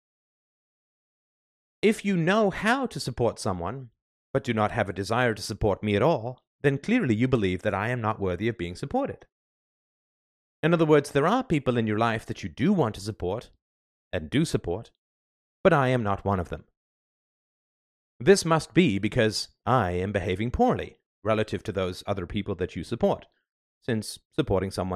If you know how to support someone, but do not have a desire to support me at all, then clearly you believe that I am not worthy of being supported. In other words, there are people in your life that you do want to support, and do support, but I am not one of them. This must be because I am behaving poorly relative to those other people that you support, since supporting someone